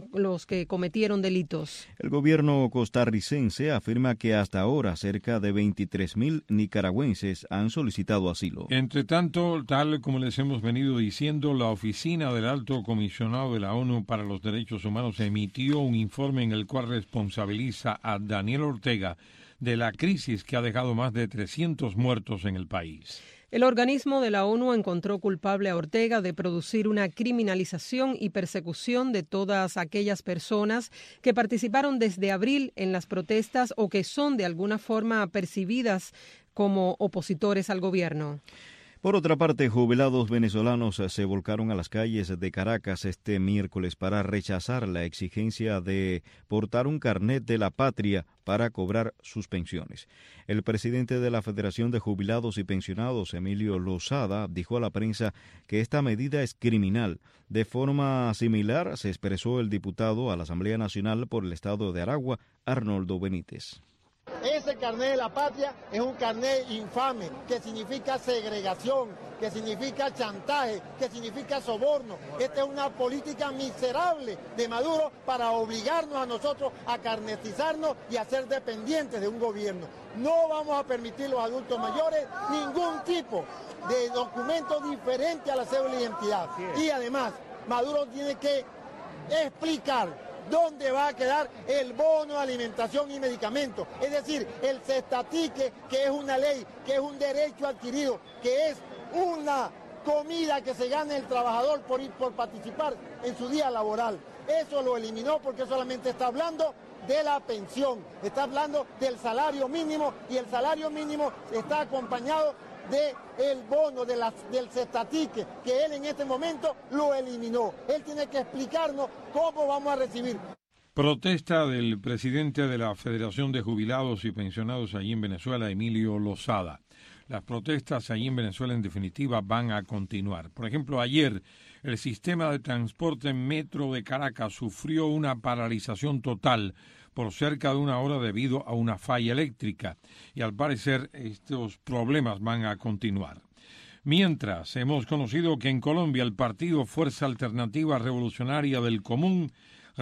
que cometieron delitos. El gobierno costarricense afirma que hasta ahora cerca de 23,000 nicaragüenses han solicitado asilo. Entre tanto, tal como les hemos venido diciendo, la Oficina del Alto Comisionado de la ONU para los Derechos Humanos emitió un informe en el cual responsabiliza a Daniel Ortega de la crisis que ha dejado más de 300 muertos en el país. El organismo de la ONU encontró culpable a Ortega de producir una criminalización y persecución de todas aquellas personas que participaron desde abril en las protestas o que son de alguna forma percibidas como opositores al gobierno. Por otra parte, jubilados venezolanos se volcaron a las calles de Caracas este miércoles para rechazar la exigencia de portar un carnet de la patria para cobrar sus pensiones. El presidente de la Federación de Jubilados y Pensionados, Emilio Lozada, dijo a la prensa que esta medida es criminal. De forma similar se expresó el diputado a la Asamblea Nacional por el estado de Aragua, Arnoldo Benítez. Ese carnet de la patria es un carnet infame, que significa segregación, que significa chantaje, que significa soborno. Esta es una política miserable de Maduro para obligarnos a nosotros a carnetizarnos y a ser dependientes de un gobierno. No vamos a permitir los adultos mayores ningún tipo de documento diferente a la cédula de identidad. Y además, Maduro tiene que explicar dónde va a quedar el bono de alimentación y medicamentos. Es decir, el cestatique, que es una ley, que es un derecho adquirido, que es una comida que se gana el trabajador por participar en su día laboral. Eso lo eliminó porque solamente está hablando de la pensión, está hablando del salario mínimo, y el salario mínimo está acompañado del bono, del cestatique, que él en este momento lo eliminó. Él tiene que explicarnos cómo vamos a recibir. Protesta del presidente de la Federación de Jubilados y Pensionados allí en Venezuela, Emilio Lozada. Las protestas allí en Venezuela, en definitiva, van a continuar. Por ejemplo, ayer el sistema de transporte metro de Caracas sufrió una paralización total por cerca de una hora debido a una falla eléctrica, y al parecer estos problemas van a continuar. Mientras, hemos conocido que en Colombia el partido Fuerza Alternativa Revolucionaria del Común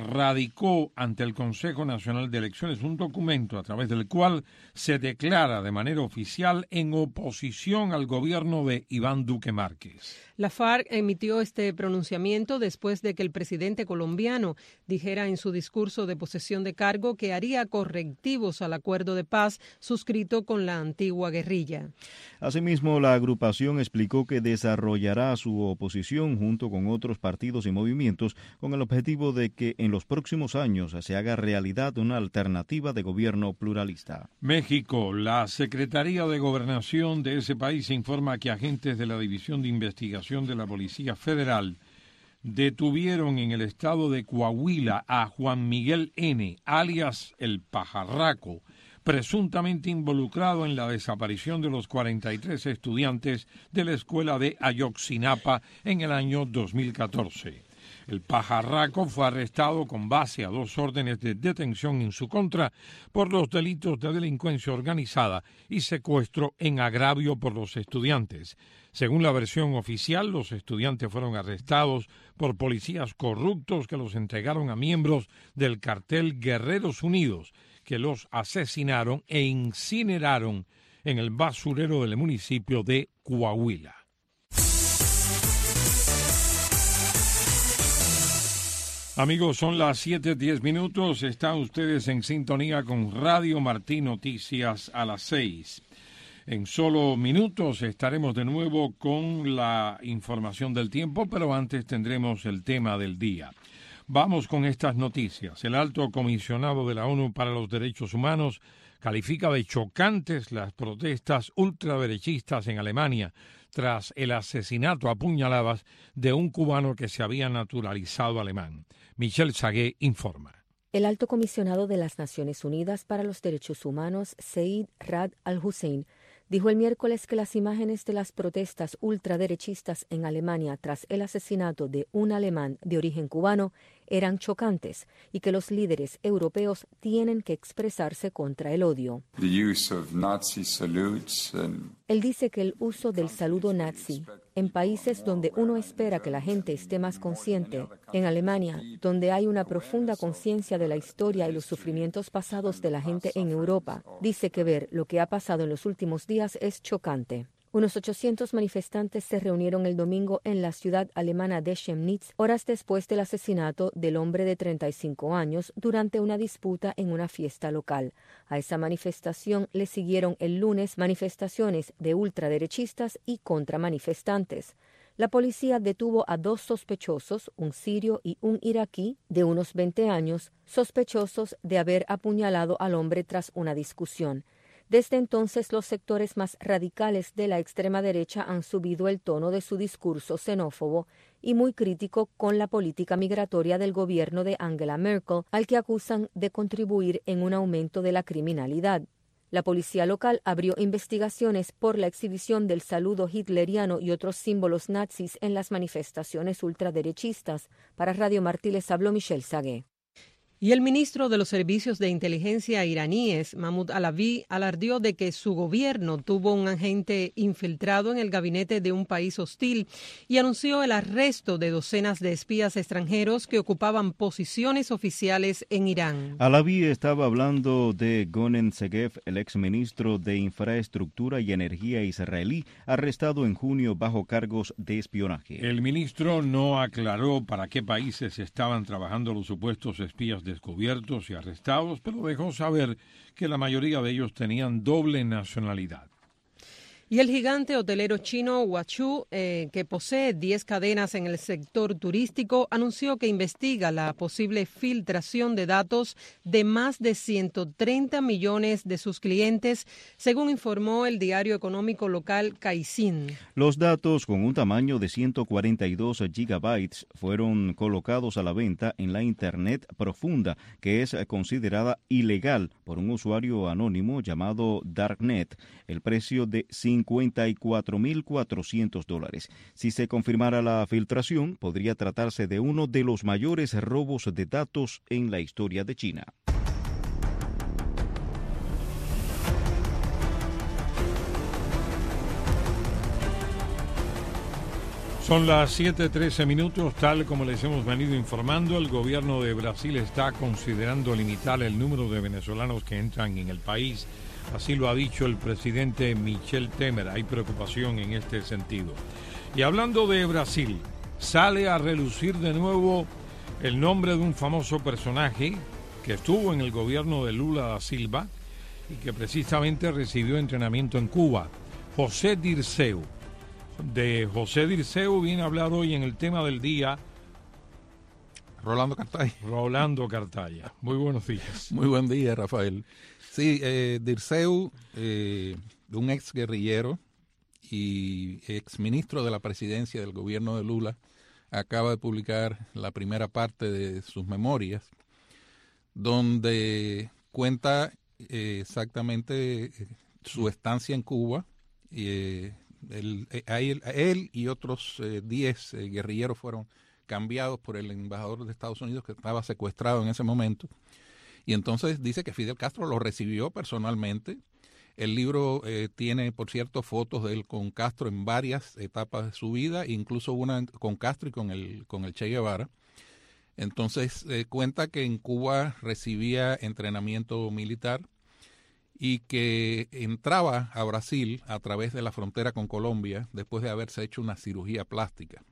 radicó ante el Consejo Nacional de Elecciones un documento a través del cual se declara de manera oficial en oposición al gobierno de Iván Duque Márquez. La FARC emitió este pronunciamiento después de que el presidente colombiano dijera en su discurso de posesión de cargo que haría correctivos al acuerdo de paz suscrito con la antigua guerrilla. Asimismo, la agrupación explicó que desarrollará su oposición junto con otros partidos y movimientos con el objetivo de que en los próximos años se haga realidad una alternativa de gobierno pluralista. México, la Secretaría de Gobernación de ese país informa que agentes de la División de Investigación de la Policía Federal detuvieron en el estado de Coahuila a Juan Miguel N., alias El Pajarraco, presuntamente involucrado en la desaparición de los 43 estudiantes de la escuela de Ayotzinapa en el año 2014. El Pajarraco fue arrestado con base a 2 órdenes de detención en su contra por los delitos de delincuencia organizada y secuestro en agravio por los estudiantes. Según la versión oficial, los estudiantes fueron arrestados por policías corruptos que los entregaron a miembros del cartel Guerreros Unidos, que los asesinaron e incineraron en el basurero del municipio de Coahuila. Amigos, son las 7:10. Están ustedes en sintonía con Radio Martí Noticias a las 6. En solo minutos estaremos de nuevo con la información del tiempo, pero antes tendremos el tema del día. Vamos con estas noticias. El alto comisionado de la ONU para los Derechos Humanos califica de chocantes las protestas ultraderechistas en Alemania tras el asesinato a puñaladas de un cubano que se había naturalizado alemán. Michelle Sagué informa. El alto comisionado de las Naciones Unidas para los Derechos Humanos, Zeid Ra'ad al-Hussein, dijo el miércoles que las imágenes de las protestas ultraderechistas en Alemania tras el asesinato de un alemán de origen cubano eran chocantes y que los líderes europeos tienen que expresarse contra el odio. Él dice que el uso del saludo nazi en países donde uno espera que la gente esté más consciente, en Alemania, donde hay una profunda conciencia de la historia y los sufrimientos pasados de la gente en Europa, dice que ver lo que ha pasado en los últimos días es chocante. Unos 800 manifestantes se reunieron el domingo en la ciudad alemana de Chemnitz, horas después del asesinato del hombre de 35 años durante una disputa en una fiesta local. A esa manifestación le siguieron el lunes manifestaciones de ultraderechistas y contramanifestantes. La policía detuvo a 2 sospechosos, un sirio y un iraquí de unos 20 años, sospechosos de haber apuñalado al hombre tras una discusión. Desde entonces, los sectores más radicales de la extrema derecha han subido el tono de su discurso xenófobo y muy crítico con la política migratoria del gobierno de Angela Merkel, al que acusan de contribuir en un aumento de la criminalidad. La policía local abrió investigaciones por la exhibición del saludo hitleriano y otros símbolos nazis en las manifestaciones ultraderechistas. Para Radio Martí les habló Michelle Sagué. Y el ministro de los Servicios de Inteligencia iraníes, Mahmoud Alavi, alardeó de que su gobierno tuvo un agente infiltrado en el gabinete de un país hostil y anunció el arresto de docenas de espías extranjeros que ocupaban posiciones oficiales en Irán. Alavi estaba hablando de Gonen Segev, el exministro de Infraestructura y Energía israelí, arrestado en junio bajo cargos de espionaje. El ministro no aclaró para qué países estaban trabajando los supuestos espías descubiertos y arrestados, pero dejó saber que la mayoría de ellos tenían doble nacionalidad. Y el gigante hotelero chino Huazhu, que posee 10 cadenas en el sector turístico, anunció que investiga la posible filtración de datos de más de 130 millones de sus clientes, según informó el diario económico local Caixin. Los datos, con un tamaño de 142 gigabytes, fueron colocados a la venta en la Internet profunda, que es considerada ilegal por un usuario anónimo llamado Darknet. El precio de $54.400. Si se confirmara la filtración, podría tratarse de uno de los mayores robos de datos en la historia de China. Son las 7:13 minutos, tal como les hemos venido informando, el gobierno de Brasil está considerando limitar el número de venezolanos que entran en el país. Así lo ha dicho el presidente Michel Temer. Hay preocupación en este sentido. Y hablando de Brasil, sale a relucir de nuevo el nombre de un famoso personaje que estuvo en el gobierno de Lula da Silva y que precisamente recibió entrenamiento en Cuba, José Dirceu. De José Dirceu viene a hablar hoy en el tema del día Rolando Cartaya. Muy buenos días. Muy buen día, Rafael. Sí, Dirceu, un ex guerrillero y ex ministro de la presidencia del gobierno de Lula, acaba de publicar la primera parte de sus memorias, donde cuenta exactamente su estancia en Cuba. Él y otros 10 guerrilleros fueron cambiados por el embajador de Estados Unidos, que estaba secuestrado en ese momento. Y entonces dice que Fidel Castro lo recibió personalmente. El libro tiene, por cierto, fotos de él con Castro en varias etapas de su vida, incluso una con Castro y con el Che Guevara. Entonces cuenta que en Cuba recibía entrenamiento militar y que entraba a Brasil a través de la frontera con Colombia después de haberse hecho una cirugía plástica.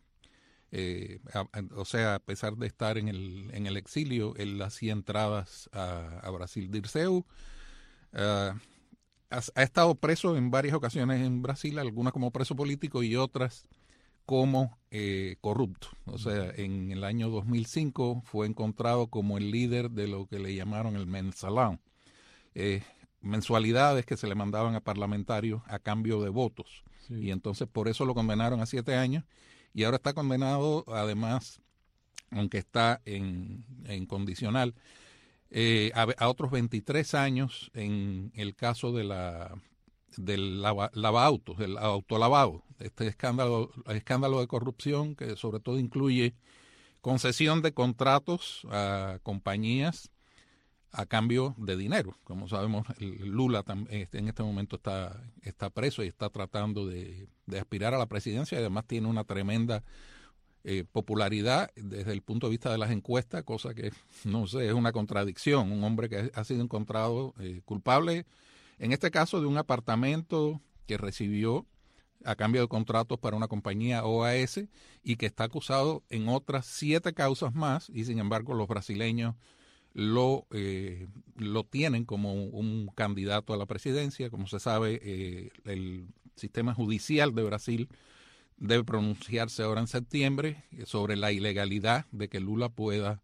O sea, a pesar de estar en el exilio, él hacía entradas a Brasil. Dirceu ha estado preso en varias ocasiones en Brasil, algunas como preso político y otras como corrupto. O sea, en el año 2005 fue encontrado como el líder de lo que le llamaron el mensalão, mensualidades que se le mandaban a parlamentarios a cambio de votos. Sí. Y entonces por eso lo condenaron a 7 años. Y ahora está condenado, además, aunque está en condicional, a otros 23 años en el caso del lavaautos, del autolavado, este escándalo de corrupción que sobre todo incluye concesión de contratos a compañías a cambio de dinero. Como sabemos, Lula en este momento está preso y está tratando de aspirar a la presidencia, y además tiene una tremenda popularidad desde el punto de vista de las encuestas, cosa que, no sé, es una contradicción. Un hombre que ha sido encontrado culpable, en este caso, de un apartamento que recibió a cambio de contratos para una compañía OAS y que está acusado en otras 7 causas más, y sin embargo los brasileños lo tienen como un candidato a la presidencia. Como se sabe, el sistema judicial de Brasil debe pronunciarse ahora en septiembre sobre la ilegalidad de que Lula pueda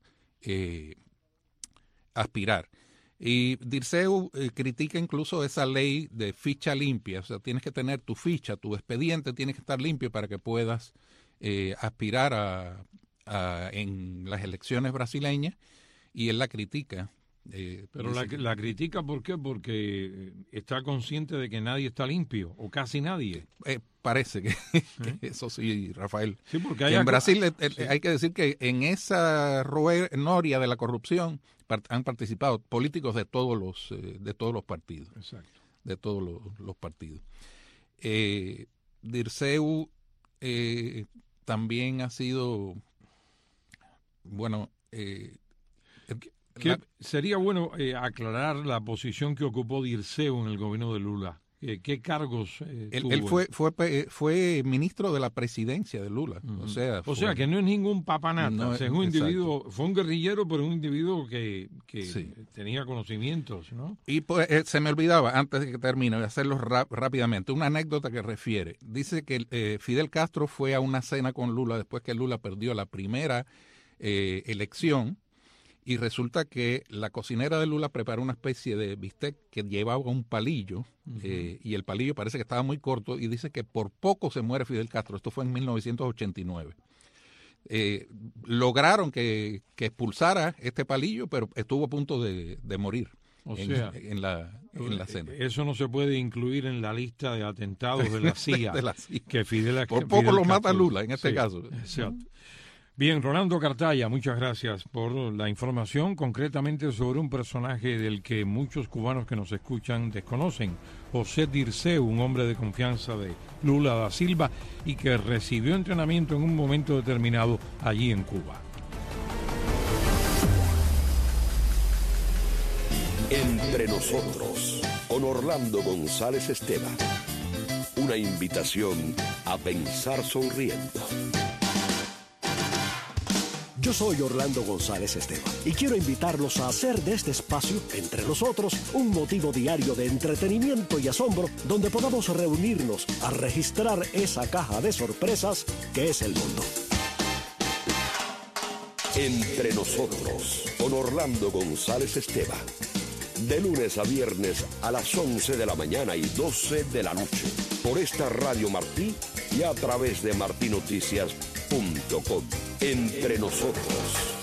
aspirar. Y Dirceu critica incluso esa ley de ficha limpia. O sea, tienes que tener tu ficha, tu expediente tiene que estar limpio para que puedas aspirar en las elecciones brasileñas. Y él la critica. Pero la critica, ¿por qué? Porque está consciente de que nadie está limpio, o casi nadie. Parece que eso sí, Rafael. Sí, porque en Brasil hay que decir que en esa noria de la corrupción han participado políticos de todos los partidos. Exacto. De todos los partidos. Dirceu también ha sido, bueno... sería bueno aclarar la posición que ocupó Dirceu en el gobierno de Lula. ¿Qué cargos tuvo? Él fue ministro de la presidencia de Lula. Uh-huh. O sea, que no es ningún papanata. No, es un individuo, fue un guerrillero, pero un individuo que sí, tenía conocimientos, ¿no? Y pues, se me olvidaba, antes de que termine, de hacerlo rápidamente, una anécdota que refiere. Dice que Fidel Castro fue a una cena con Lula después que Lula perdió la primera elección. Y resulta que la cocinera de Lula preparó una especie de bistec que llevaba un palillo, uh-huh. Y el palillo parece que estaba muy corto, y dice que por poco se muere Fidel Castro. Esto fue en 1989. Lograron que expulsara este palillo, pero estuvo a punto de morir en la cena. Eso no se puede incluir en la lista de atentados de la CIA. de la CIA. Que Fidel por poco Fidel lo mata Castro, Lula en este caso. Exacto. Bien, Rolando Cartaya, muchas gracias por la información, concretamente sobre un personaje del que muchos cubanos que nos escuchan desconocen, José Dirceu, un hombre de confianza de Lula da Silva y que recibió entrenamiento en un momento determinado allí en Cuba. Entre nosotros, con Orlando González Esteban, una invitación a pensar sonriendo. Yo soy Orlando González Esteban y quiero invitarlos a hacer de este espacio, Entre Nosotros, un motivo diario de entretenimiento y asombro donde podamos reunirnos a registrar esa caja de sorpresas que es el mundo. Entre Nosotros, con Orlando González Esteban. De lunes a viernes a las 11 de la mañana y 12 de la noche. Por esta Radio Martí y a través de martinoticias.com. Entre Nosotros.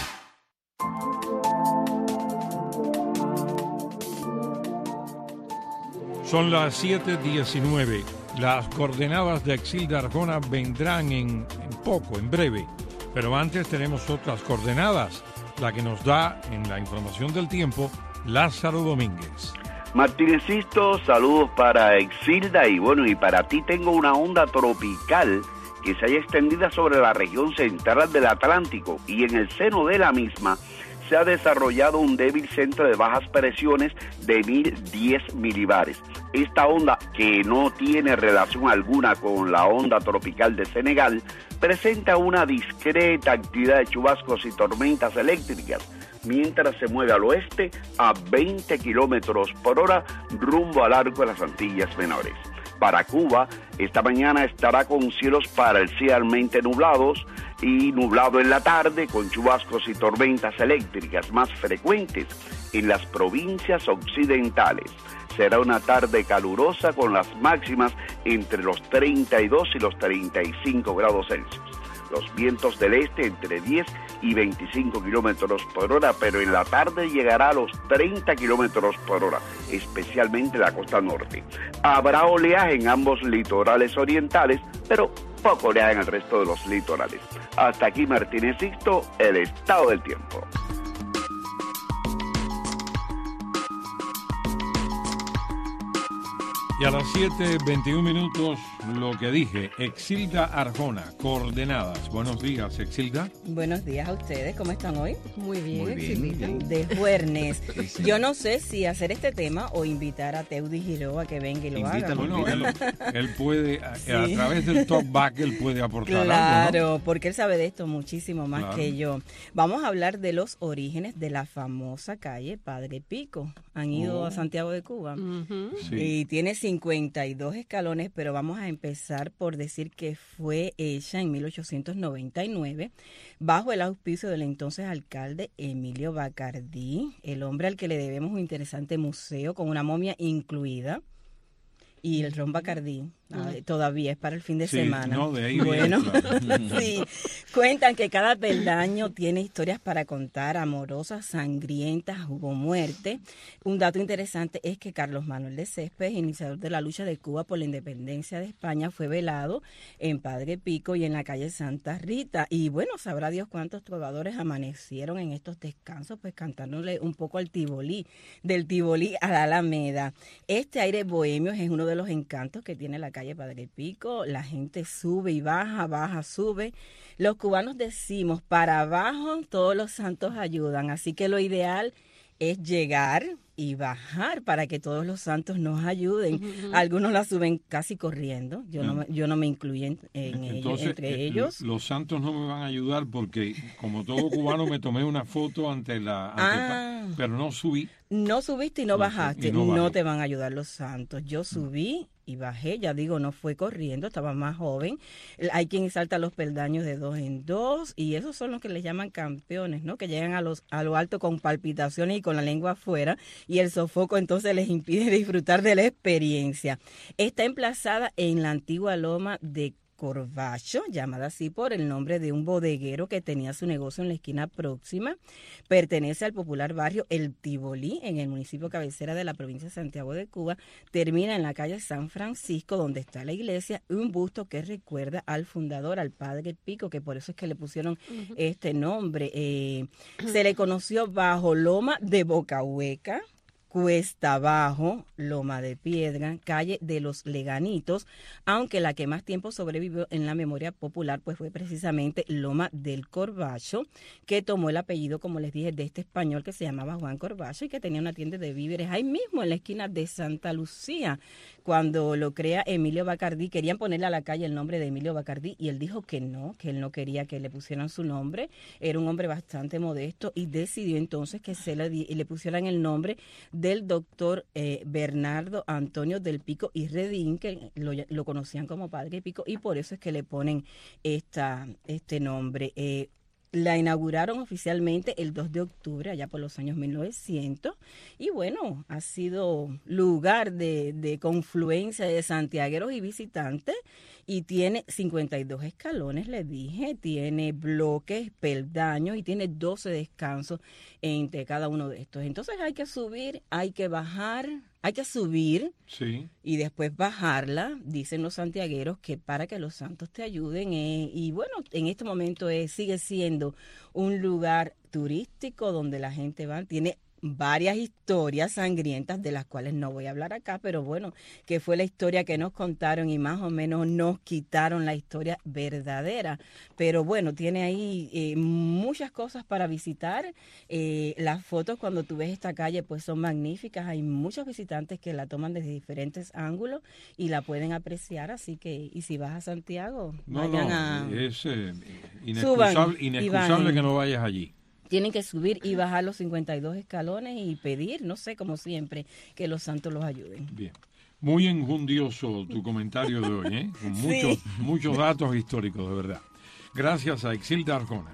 Son las 7:19. Las coordenadas de Exilda Arjona vendrán en breve. Pero antes tenemos otras coordenadas, la que nos da en la información del tiempo Lázaro Domínguez. Martinecito, saludos para Exilda y para ti tengo una onda tropical que se haya extendida sobre la región central del Atlántico y en el seno de la misma se ha desarrollado un débil centro de bajas presiones de 1010 milibares. Esta onda, que no tiene relación alguna con la onda tropical de Senegal, presenta una discreta actividad de chubascos y tormentas eléctricas, mientras se mueve al oeste a 20 kilómetros por hora rumbo al arco de las Antillas Menores. Para Cuba, esta mañana estará con cielos parcialmente nublados y nublado en la tarde, con chubascos y tormentas eléctricas más frecuentes en las provincias occidentales. Será una tarde calurosa con las máximas entre los 32 y los 35 grados Celsius. Los vientos del este entre 10 y 25 kilómetros por hora, pero en la tarde llegará a los 30 kilómetros por hora, especialmente en la costa norte. Habrá oleaje en ambos litorales orientales, pero poco oleaje en el resto de los litorales. Hasta aquí, Martínez Sixto, el estado del tiempo. Y a las 7:21 minutos, lo que dije, Exilda Arjona, coordenadas. Buenos días, Exilda. Buenos días a ustedes, ¿cómo están hoy? Muy bien, Exilda. De jueves. Sí. Yo no sé si hacer este tema o invitar a Teudi Giró a que venga y lo haga. Bueno, él puede, sí, a través del talkback, él puede aportar claro, algo, ¿no? Porque él sabe de esto muchísimo más que yo. Vamos a hablar de los orígenes de la famosa calle Padre Pico. Han ido a Santiago de Cuba. Sí. Y tiene 52 escalones, pero vamos a empezar por decir que fue hecha en 1899 bajo el auspicio del entonces alcalde Emilio Bacardí, el hombre al que le debemos un interesante museo con una momia incluida. y el ron Bacardí. Todavía es para el fin de semana. No, de ahí bueno, viene, claro. Sí, cuentan que cada peldaño tiene historias para contar, amorosas, sangrientas, hubo muerte. Un dato interesante es que Carlos Manuel de Céspedes, iniciador de la lucha de Cuba por la independencia de España, fue velado en Padre Pico y en la calle Santa Rita. Y bueno, sabrá Dios cuántos trovadores amanecieron en estos descansos, pues cantándole un poco al Tibolí, del Tibolí a la Alameda. Este aire bohemio es uno de los encantos que tiene la calle Padre Pico. La gente sube y baja, baja, sube. Los cubanos decimos, para abajo todos los santos ayudan, así que lo ideal es llegar y bajar para que todos los santos nos ayuden. Algunos la suben casi corriendo, yo no me incluyo entre ellos. Los santos no me van a ayudar porque como todo cubano me tomé una foto pero no subí. No subiste y no bajaste, no te van a ayudar los santos. Yo subí y bajé, ya digo, no fue corriendo, estaba más joven. Hay quien salta los peldaños de 2 en 2 y esos son los que les llaman campeones, ¿no? Que llegan a lo alto con palpitaciones y con la lengua afuera y el sofoco entonces les impide disfrutar de la experiencia. Está emplazada en la antigua loma de Corbacho, llamada así por el nombre de un bodeguero que tenía su negocio en la esquina próxima. Pertenece al popular barrio El Tibolí, en el municipio cabecera de la provincia de Santiago de Cuba. Termina en la calle San Francisco, donde está la iglesia, y un busto que recuerda al fundador, al Padre Pico, que por eso es que le pusieron este nombre. Se le conoció bajo Loma de Bocahueca, Cuesta Abajo, Loma de Piedra, Calle de los Leganitos, aunque la que más tiempo sobrevivió en la memoria popular pues fue precisamente Loma del Corbacho, que tomó el apellido, como les dije, de este español que se llamaba Juan Corbacho y que tenía una tienda de víveres ahí mismo en la esquina de Santa Lucía. Cuando lo crea Emilio Bacardí, querían ponerle a la calle el nombre de Emilio Bacardí y él dijo que no, que él no quería que le pusieran su nombre. Era un hombre bastante modesto y decidió entonces que le pusieran el nombre del doctor Bernardo Antonio del Pico y Redín, que lo conocían como Padre Pico, y por eso es que le ponen este nombre. La inauguraron oficialmente el 2 de octubre, allá por los años 1900, y bueno, ha sido lugar de confluencia de santiagueros y visitantes, y tiene 52 escalones, les dije, tiene bloques, peldaños, y tiene 12 descansos entre cada uno de estos. Entonces hay que subir, hay que bajar, hay que subir y después bajarla, dicen los santiagueros, que para que los santos te ayuden. Y bueno, en este momento sigue siendo un lugar turístico donde la gente va, tiene varias historias sangrientas de las cuales no voy a hablar acá, pero bueno, que fue la historia que nos contaron y más o menos nos quitaron la historia verdadera. Pero bueno, tiene ahí muchas cosas para visitar. Las fotos cuando tú ves esta calle pues son magníficas, hay muchos visitantes que la toman desde diferentes ángulos y la pueden apreciar, así que, y si vas a Santiago, es inexcusable que no vayas allí. Tienen que subir y bajar los 52 escalones y pedir, no sé, como siempre, que los santos los ayuden. Bien. Muy enjundioso tu comentario de hoy, ¿eh? Con muchos datos históricos, de verdad. Gracias a Exilda Arjona.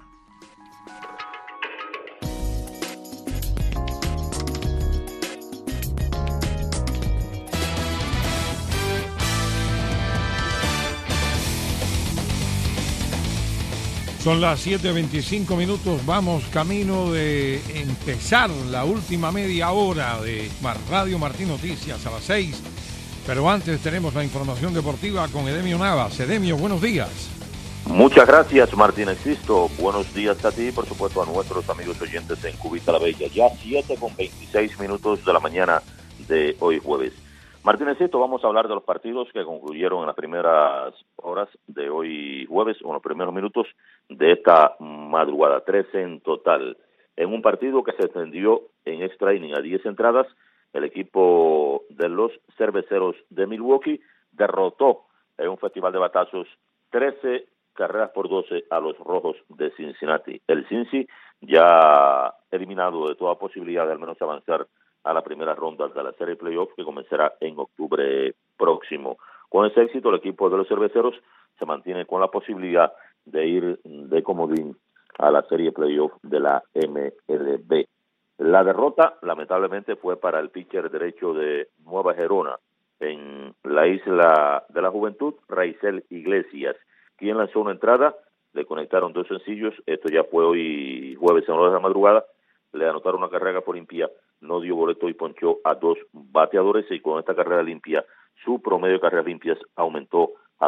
Son las 7:25 minutos, vamos camino de empezar la última media hora de Radio Martí Noticias a las 6. Pero antes tenemos la información deportiva con Edemio Navas. Edemio, buenos días. Muchas gracias, Martín Existo. Buenos días a ti y por supuesto a nuestros amigos oyentes en Cubita la Bella. Ya 7:26 minutos de la mañana de hoy jueves. Martínezito, vamos a hablar de los partidos que concluyeron en las primeras horas de hoy jueves, o en los primeros minutos de esta madrugada, 13 en total. En un partido que se extendió en extra inning a 10 entradas, el equipo de los Cerveceros de Milwaukee derrotó en un festival de batazos 13 carreras por 12 a los Rojos de Cincinnati. El Cincy ya eliminado de toda posibilidad de al menos avanzar a la primera ronda de la serie playoff que comenzará en octubre próximo. Con ese éxito, el equipo de los Cerveceros se mantiene con la posibilidad de ir de comodín a la serie playoff de la MLB. La derrota, lamentablemente, fue para el pitcher derecho de Nueva Gerona, en la Isla de la Juventud, Raizel Iglesias, quien lanzó una entrada, le conectaron 2 sencillos, esto ya fue hoy jueves en horas de la madrugada, le anotaron una carrera por limpia, no dio boleto y ponchó a 2 bateadores, y con esta carrera limpia, su promedio de carreras limpias aumentó a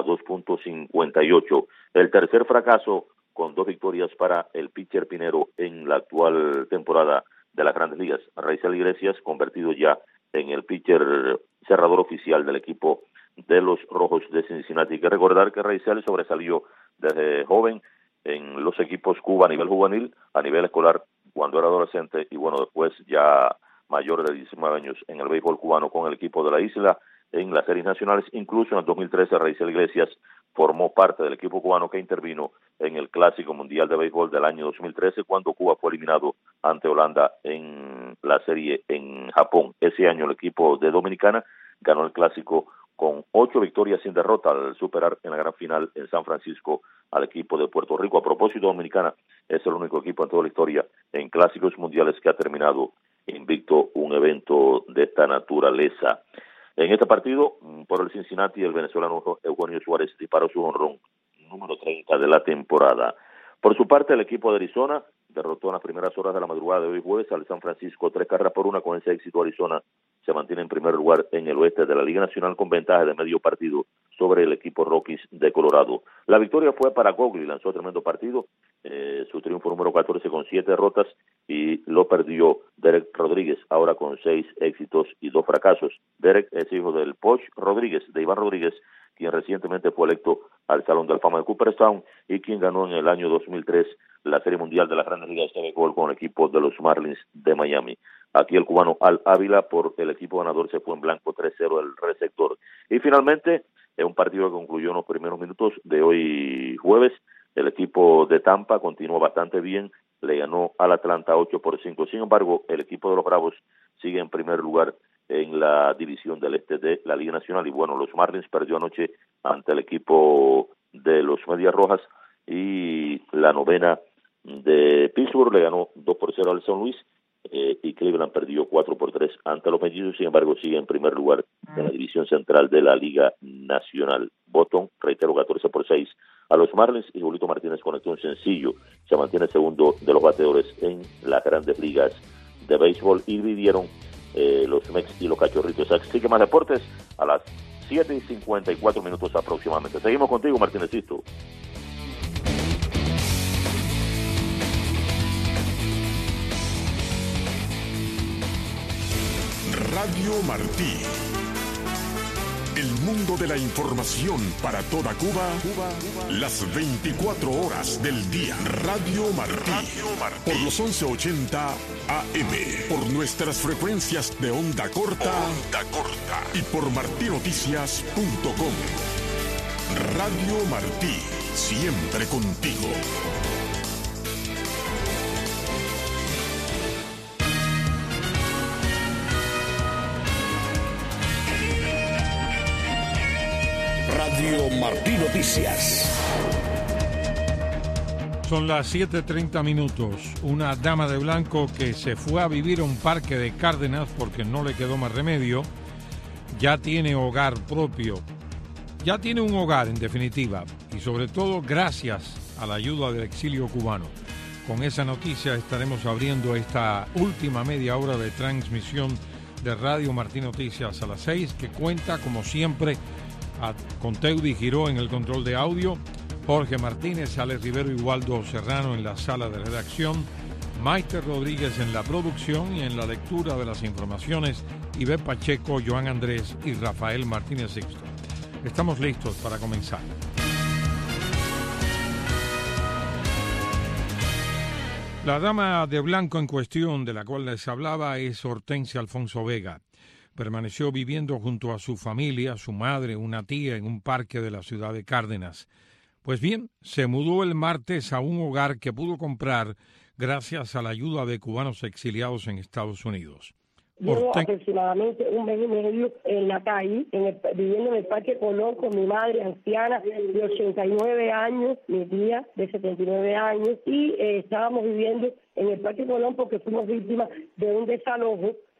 2.58. El tercer fracaso con 2 victorias para el pitcher pinero en la actual temporada de las Grandes Ligas. Raizel Iglesias, convertido ya en el pitcher cerrador oficial del equipo de los Rojos de Cincinnati. Hay que recordar que Raizel sobresalió desde joven en los equipos Cuba a nivel juvenil, a nivel escolar cuando era adolescente, y bueno, después ya mayor de 19 años en el béisbol cubano con el equipo de la isla en las series nacionales. Incluso en el 2013 Raizel Iglesias formó parte del equipo cubano que intervino en el Clásico Mundial de Béisbol del año 2013, cuando Cuba fue eliminado ante Holanda en la serie en Japón. Ese año el equipo de Dominicana ganó el Clásico con 8 victorias sin derrota al superar en la gran final en San Francisco al equipo de Puerto Rico. A propósito, Dominicana es el único equipo en toda la historia en Clásicos Mundiales que ha terminado invicto un evento de esta naturaleza. En este partido, por el Cincinnati, el venezolano Eugenio Suárez disparó su jonrón número 30 de la temporada. Por su parte, el equipo de Arizona derrotó en las primeras horas de la madrugada de hoy jueves al San Francisco 3-1. Con ese éxito, Arizona se mantiene en primer lugar en el oeste de la Liga Nacional con ventaja de medio partido sobre el equipo Rockies de Colorado. La victoria fue para Gogli, lanzó tremendo partido, su triunfo número 14 con 7 derrotas, y lo perdió Derek Rodríguez, ahora con 6 éxitos y 2 fracasos. Derek es hijo del Poch Rodríguez, de Iván Rodríguez, quien recientemente fue electo al Salón de la Fama de Cooperstown y quien ganó en el año 2003 la Serie Mundial de las Grandes Ligas de Béisbol con el equipo de los Marlins de Miami. Aquí el cubano Al Ávila por el equipo ganador se fue en blanco 3-0 el receptor. Y finalmente, en un partido que concluyó en los primeros minutos de hoy jueves, el equipo de Tampa continuó bastante bien, le ganó al Atlanta 8-5. Sin embargo, el equipo de los Bravos sigue en primer lugar en la división del este de la Liga Nacional. Y bueno, los Marlins perdió anoche ante el equipo de los Medias Rojas, y la novena de Pittsburgh le ganó 2-0 al San Luis, y Cleveland perdió 4-3 ante los Mellizos. Sin embargo, sigue en primer lugar en la división central de la Liga Nacional. Boston, reitero, 14-6 a los Marlins, y Julito Martínez conectó un sencillo. Se mantiene segundo de los bateadores en las Grandes Ligas de Béisbol, y vivieron los Mex y los Cachorritos. Así que más deportes a las 7:54 aproximadamente. Seguimos contigo, Martínezito. Radio Martí. El mundo de la información para toda Cuba, las 24 horas del día. Radio Martí. Por los 1180 AM. Por nuestras frecuencias de onda corta. Y por martinoticias.com. Radio Martí. Siempre contigo. Radio Martí Noticias. Son las 7:30. Una dama de blanco que se fue a vivir a un parque de Cárdenas porque no le quedó más remedio, ya tiene hogar propio. Ya tiene un hogar, en definitiva, y sobre todo gracias a la ayuda del exilio cubano. Con esa noticia estaremos abriendo esta última media hora de transmisión de Radio Martí Noticias a las 6, que cuenta, como siempre, con Teudi Giró en el control de audio, Jorge Martínez, Alex Rivero y Waldo Serrano en la sala de redacción, Maite Rodríguez en la producción y en la lectura de las informaciones, Ivette Pacheco, Joan Andrés y Rafael Martínez Sixto. Estamos listos para comenzar. La dama de blanco en cuestión de la cual les hablaba es Hortensia Alfonso Vega. Permaneció viviendo junto a su familia, su madre, una tía, en un parque de la ciudad de Cárdenas. Pues bien, se mudó el martes a un hogar que pudo comprar gracias a la ayuda de cubanos exiliados en Estados Unidos. Llevo aproximadamente un mes y medio en la calle, viviendo en el Parque Colón con mi madre anciana de 89 años, mi tía de 79 años, y estábamos viviendo en el Parque Colón porque fuimos víctimas de un desalojo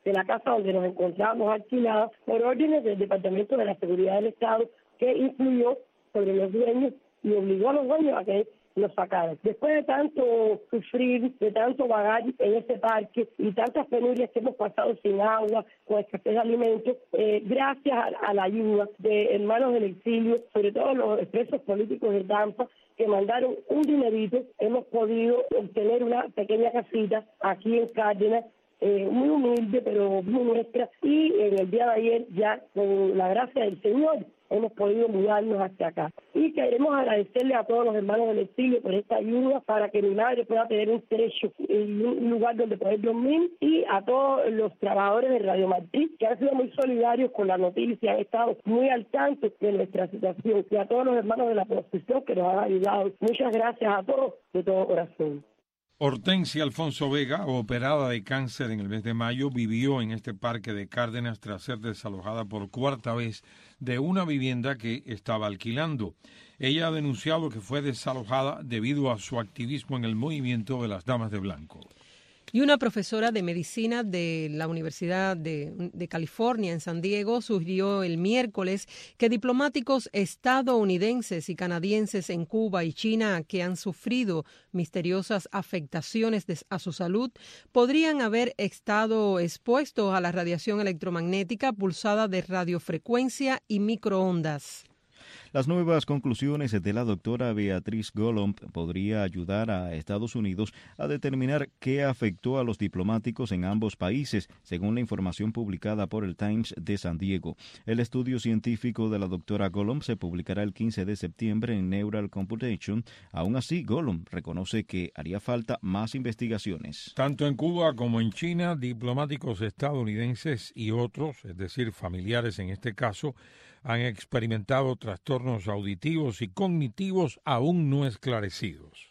de la casa donde nos encontrábamos alquiladas por órdenes del Departamento de la Seguridad del Estado, que influyó sobre los dueños y obligó a los dueños a que los sacaran. Después de tanto sufrir, de tanto vagar en ese parque y tantas penurias que hemos pasado sin agua, con escasez de alimentos, gracias a la ayuda de hermanos del exilio, sobre todo los expresos políticos de Tampa, que mandaron un dinerito, hemos podido obtener una pequeña casita aquí en Cárdenas, muy humilde, pero muy nuestra, y en el día de ayer, ya con la gracia del Señor, hemos podido mudarnos hasta acá. Y queremos agradecerle a todos los hermanos del exilio por esta ayuda para que mi madre pueda tener un techo y un lugar donde poder dormir, y a todos los trabajadores de Radio Martí, que han sido muy solidarios con la noticia, han estado muy al tanto de nuestra situación, y a todos los hermanos de la oposición que nos han ayudado. Muchas gracias a todos de todo corazón. Hortensia Alfonso Vega, operada de cáncer en el mes de mayo, vivió en este parque de Cárdenas tras ser desalojada por cuarta vez de una vivienda que estaba alquilando. Ella ha denunciado que fue desalojada debido a su activismo en el movimiento de las Damas de Blanco. Y una profesora de medicina de la Universidad de California en San Diego sugirió el miércoles que diplomáticos estadounidenses y canadienses en Cuba y China que han sufrido misteriosas afectaciones a su salud podrían haber estado expuestos a la radiación electromagnética pulsada de radiofrecuencia y microondas. Las nuevas conclusiones de la doctora Beatriz Golomb podría ayudar a Estados Unidos a determinar qué afectó a los diplomáticos en ambos países, según la información publicada por el Times de San Diego. El estudio científico de la doctora Golomb se publicará el 15 de septiembre en Neural Computation. Aún así, Golomb reconoce que haría falta más investigaciones. Tanto en Cuba como en China, diplomáticos estadounidenses y otros, es decir, familiares en este caso, han experimentado trastornos auditivos y cognitivos aún no esclarecidos.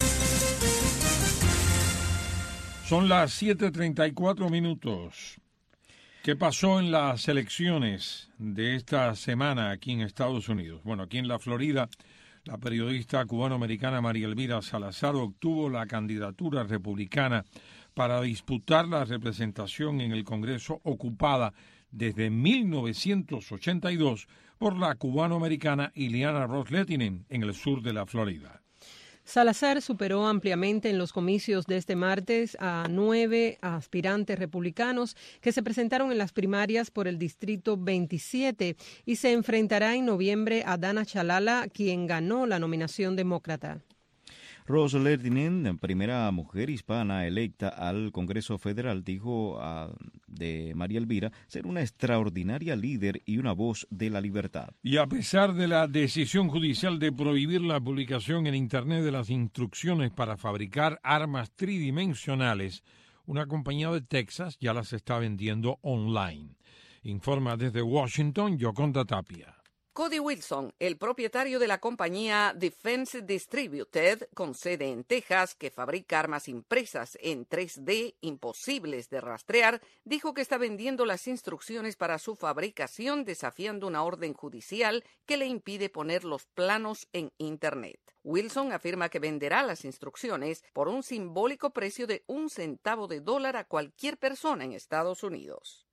Son las 7:34 minutos. ¿Qué pasó en las elecciones de esta semana aquí en Estados Unidos? Bueno, aquí en la Florida, la periodista cubano-americana María Elvira Salazar obtuvo la candidatura republicana para disputar la representación en el Congreso ocupada desde 1982 por la cubano-americana Ileana Ros-Lehtinen en el sur de la Florida. Salazar superó ampliamente en los comicios de este martes a 9 aspirantes republicanos que se presentaron en las primarias por el Distrito 27 y se enfrentará en noviembre a Dana Chalala, quien ganó la nominación demócrata. Ros-Lehtinen, primera mujer hispana electa al Congreso Federal, dijo de María Elvira ser una extraordinaria líder y una voz de la libertad. Y a pesar de la decisión judicial de prohibir la publicación en Internet de las instrucciones para fabricar armas tridimensionales, una compañía de Texas ya las está vendiendo online. Informa desde Washington, Yoconda Tapia. Cody Wilson, el propietario de la compañía Defense Distributed, con sede en Texas, que fabrica armas impresas en 3D imposibles de rastrear, dijo que está vendiendo las instrucciones para su fabricación desafiando una orden judicial que le impide poner los planos en Internet. Wilson afirma que venderá las instrucciones por un simbólico precio de $1 centavo a cualquier persona en Estados Unidos.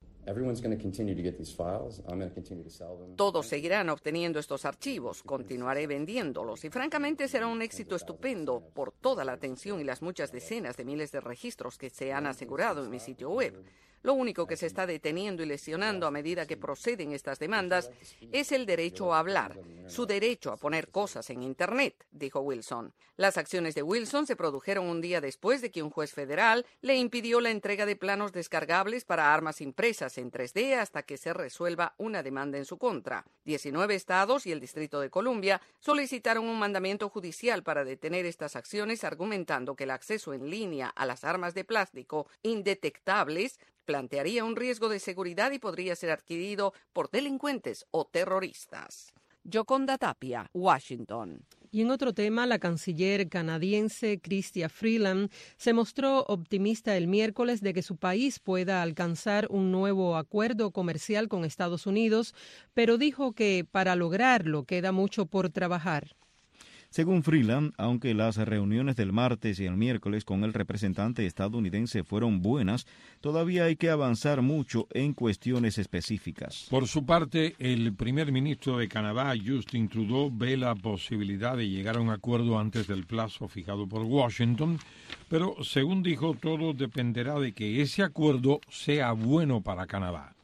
Todos seguirán obteniendo estos archivos, continuaré vendiéndolos y francamente será un éxito estupendo por toda la atención y las muchas decenas de miles de registros que se han asegurado en mi sitio web. Lo único que se está deteniendo y lesionando a medida que proceden estas demandas es el derecho a hablar, su derecho a poner cosas en Internet, dijo Wilson. Las acciones de Wilson se produjeron un día después de que un juez federal le impidió la entrega de planos descargables para armas impresas en 3D hasta que se resuelva una demanda en su contra. 19 estados y el Distrito de Columbia solicitaron un mandamiento judicial para detener estas acciones, argumentando que el acceso en línea a las armas de plástico indetectables plantearía un riesgo de seguridad y podría ser adquirido por delincuentes o terroristas. Yoconda Tapia, Washington. Y en otro tema, la canciller canadiense Chrystia Freeland se mostró optimista el miércoles de que su país pueda alcanzar un nuevo acuerdo comercial con Estados Unidos, pero dijo que para lograrlo queda mucho por trabajar. Según Freeland, aunque las reuniones del martes y el miércoles con el representante estadounidense fueron buenas, todavía hay que avanzar mucho en cuestiones específicas. Por su parte, el primer ministro de Canadá, Justin Trudeau, ve la posibilidad de llegar a un acuerdo antes del plazo fijado por Washington, pero según dijo, todo dependerá de que ese acuerdo sea bueno para Canadá.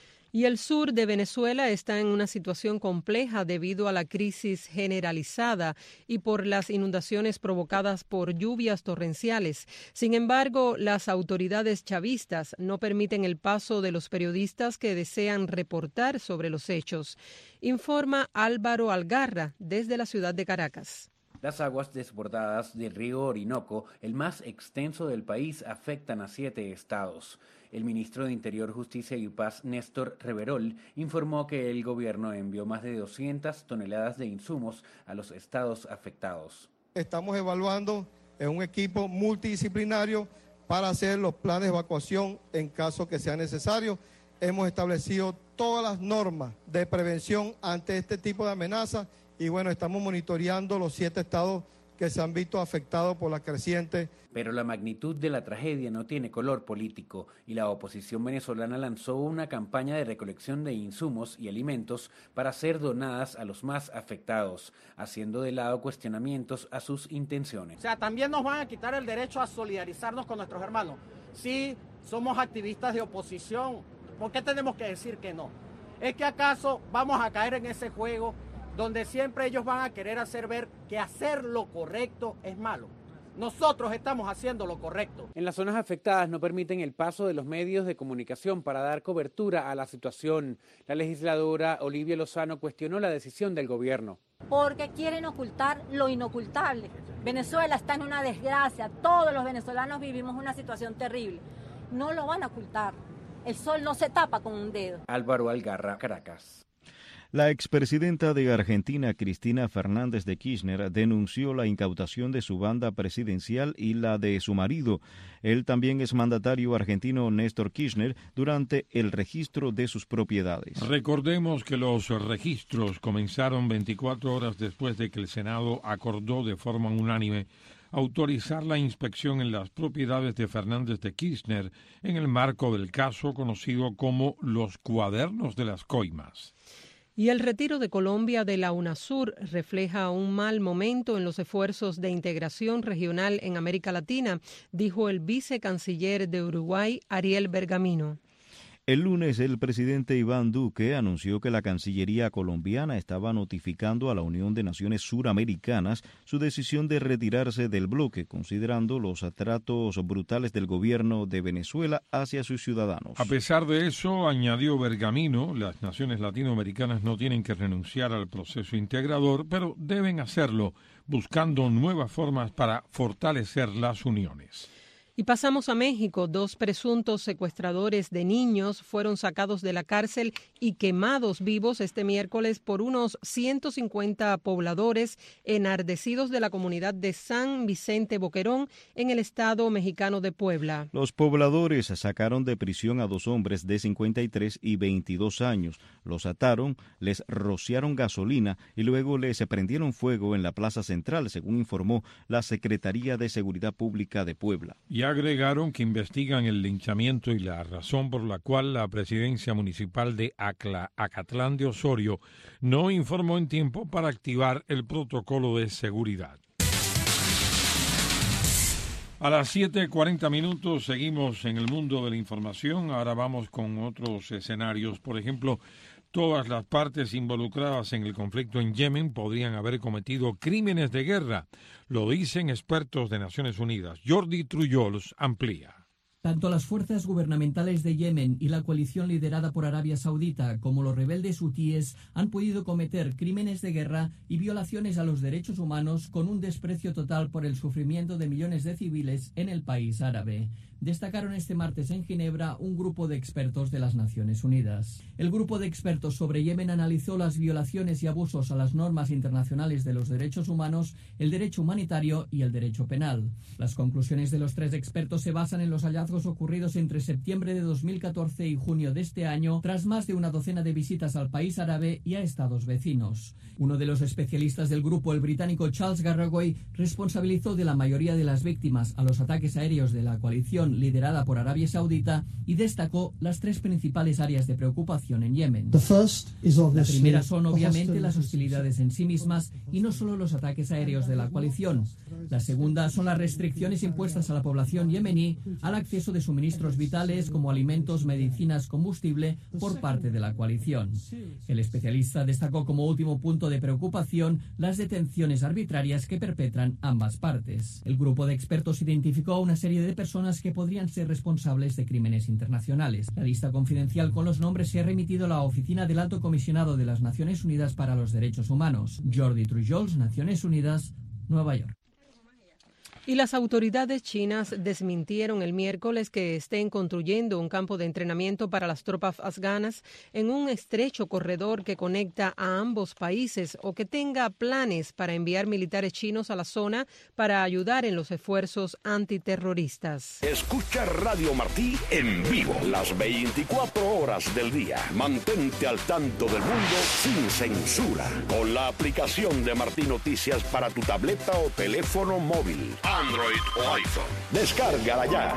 Y el sur de Venezuela está en una situación compleja debido a la crisis generalizada y por las inundaciones provocadas por lluvias torrenciales. Sin embargo, las autoridades chavistas no permiten el paso de los periodistas que desean reportar sobre los hechos. Informa Álvaro Algarra desde la ciudad de Caracas. Las aguas desbordadas del río Orinoco, el más extenso del país, afectan a 7 estados. El ministro de Interior, Justicia y Paz, Néstor Reverol, informó que el gobierno envió más de 200 toneladas de insumos a los estados afectados. Estamos evaluando en un equipo multidisciplinario para hacer los planes de evacuación en caso que sea necesario. Hemos establecido todas las normas de prevención ante este tipo de amenazas y bueno, estamos monitoreando los 7 estados que se han visto afectados por la creciente. Pero la magnitud de la tragedia no tiene color político y la oposición venezolana lanzó una campaña de recolección de insumos y alimentos para ser donadas a los más afectados, haciendo de lado cuestionamientos a sus intenciones. O sea, también nos van a quitar el derecho a solidarizarnos con nuestros hermanos. Si somos activistas de oposición, ¿por qué tenemos que decir que no? ¿Es que acaso vamos a caer en ese juego donde siempre ellos van a querer hacer ver que hacer lo correcto es malo? Nosotros estamos haciendo lo correcto. En las zonas afectadas no permiten el paso de los medios de comunicación para dar cobertura a la situación. La legisladora Olivia Lozano cuestionó la decisión del gobierno. Porque quieren ocultar lo inocultable. Venezuela está en una desgracia. Todos los venezolanos vivimos una situación terrible. No lo van a ocultar. El sol no se tapa con un dedo. Álvaro Algarra, Caracas. La expresidenta de Argentina, Cristina Fernández de Kirchner, denunció la incautación de su banda presidencial y la de su marido. Él también es mandatario argentino, Néstor Kirchner, durante el registro de sus propiedades. Recordemos que los registros comenzaron 24 horas después de que el Senado acordó de forma unánime autorizar la inspección en las propiedades de Fernández de Kirchner en el marco del caso conocido como los Cuadernos de las Coimas. Y el retiro de Colombia de la UNASUR refleja un mal momento en los esfuerzos de integración regional en América Latina, dijo el vicecanciller de Uruguay, Ariel Bergamino. El lunes, el presidente Iván Duque anunció que la Cancillería colombiana estaba notificando a la Unión de Naciones Suramericanas su decisión de retirarse del bloque, considerando los tratos brutales del gobierno de Venezuela hacia sus ciudadanos. A pesar de eso, añadió Bergamino, las naciones latinoamericanas no tienen que renunciar al proceso integrador, pero deben hacerlo buscando nuevas formas para fortalecer las uniones. Y pasamos a México. 2 presuntos secuestradores de niños fueron sacados de la cárcel y quemados vivos este miércoles por unos 150 pobladores enardecidos de la comunidad de San Vicente Boquerón en el estado mexicano de Puebla. Los pobladores sacaron de prisión a 2 hombres de 53 y 22 años. Los ataron, les rociaron gasolina y luego les prendieron fuego en la plaza central, según informó la Secretaría de Seguridad Pública de Puebla. Y agregaron que investigan el linchamiento y la razón por la cual la presidencia municipal de Acatlán de Osorio no informó en tiempo para activar el protocolo de seguridad. A las 7:40 seguimos en el mundo de la información. Ahora vamos con otros escenarios. Por ejemplo, todas las partes involucradas en el conflicto en Yemen podrían haber cometido crímenes de guerra, lo dicen expertos de Naciones Unidas. Jordi Trujols amplía. Tanto las fuerzas gubernamentales de Yemen y la coalición liderada por Arabia Saudita como los rebeldes hutíes han podido cometer crímenes de guerra y violaciones a los derechos humanos con un desprecio total por el sufrimiento de millones de civiles en el país árabe. destacaron este martes en Ginebra un grupo de expertos de las Naciones Unidas. El grupo de expertos sobre Yemen analizó las violaciones y abusos a las normas internacionales de los derechos humanos, el derecho humanitario y el derecho penal. Las conclusiones de los 3 expertos se basan en los hallazgos ocurridos entre septiembre de 2014 y junio de este año, tras más de una docena de visitas al país árabe y a estados vecinos. Uno de los especialistas del grupo, el británico Charles Garraway, responsabilizó de la mayoría de las víctimas a los ataques aéreos de la coalición liderada por Arabia Saudita y destacó las 3 principales áreas de preocupación en Yemen. La primera son obviamente las hostilidades en sí mismas y no solo los ataques aéreos de la coalición. La segunda son las restricciones impuestas a la población yemení al acceso de suministros vitales como alimentos, medicinas, combustible por parte de la coalición. El especialista destacó como último punto de preocupación las detenciones arbitrarias que perpetran ambas partes. El grupo de expertos identificó a una serie de personas que podrían ser responsables de crímenes internacionales. La lista confidencial con los nombres se ha remitido a la Oficina del Alto Comisionado de las Naciones Unidas para los Derechos Humanos. Jordi Trujols, Naciones Unidas, Nueva York. Y las autoridades chinas desmintieron el miércoles que estén construyendo un campo de entrenamiento para las tropas afganas en un estrecho corredor que conecta a ambos países o que tenga planes para enviar militares chinos a la zona para ayudar en los esfuerzos antiterroristas. Escucha Radio Martí en vivo las 24 horas del día. Mantente al tanto del mundo sin censura con la aplicación de Martí Noticias para tu tableta o teléfono móvil, Android o iPhone. Descárgala ya.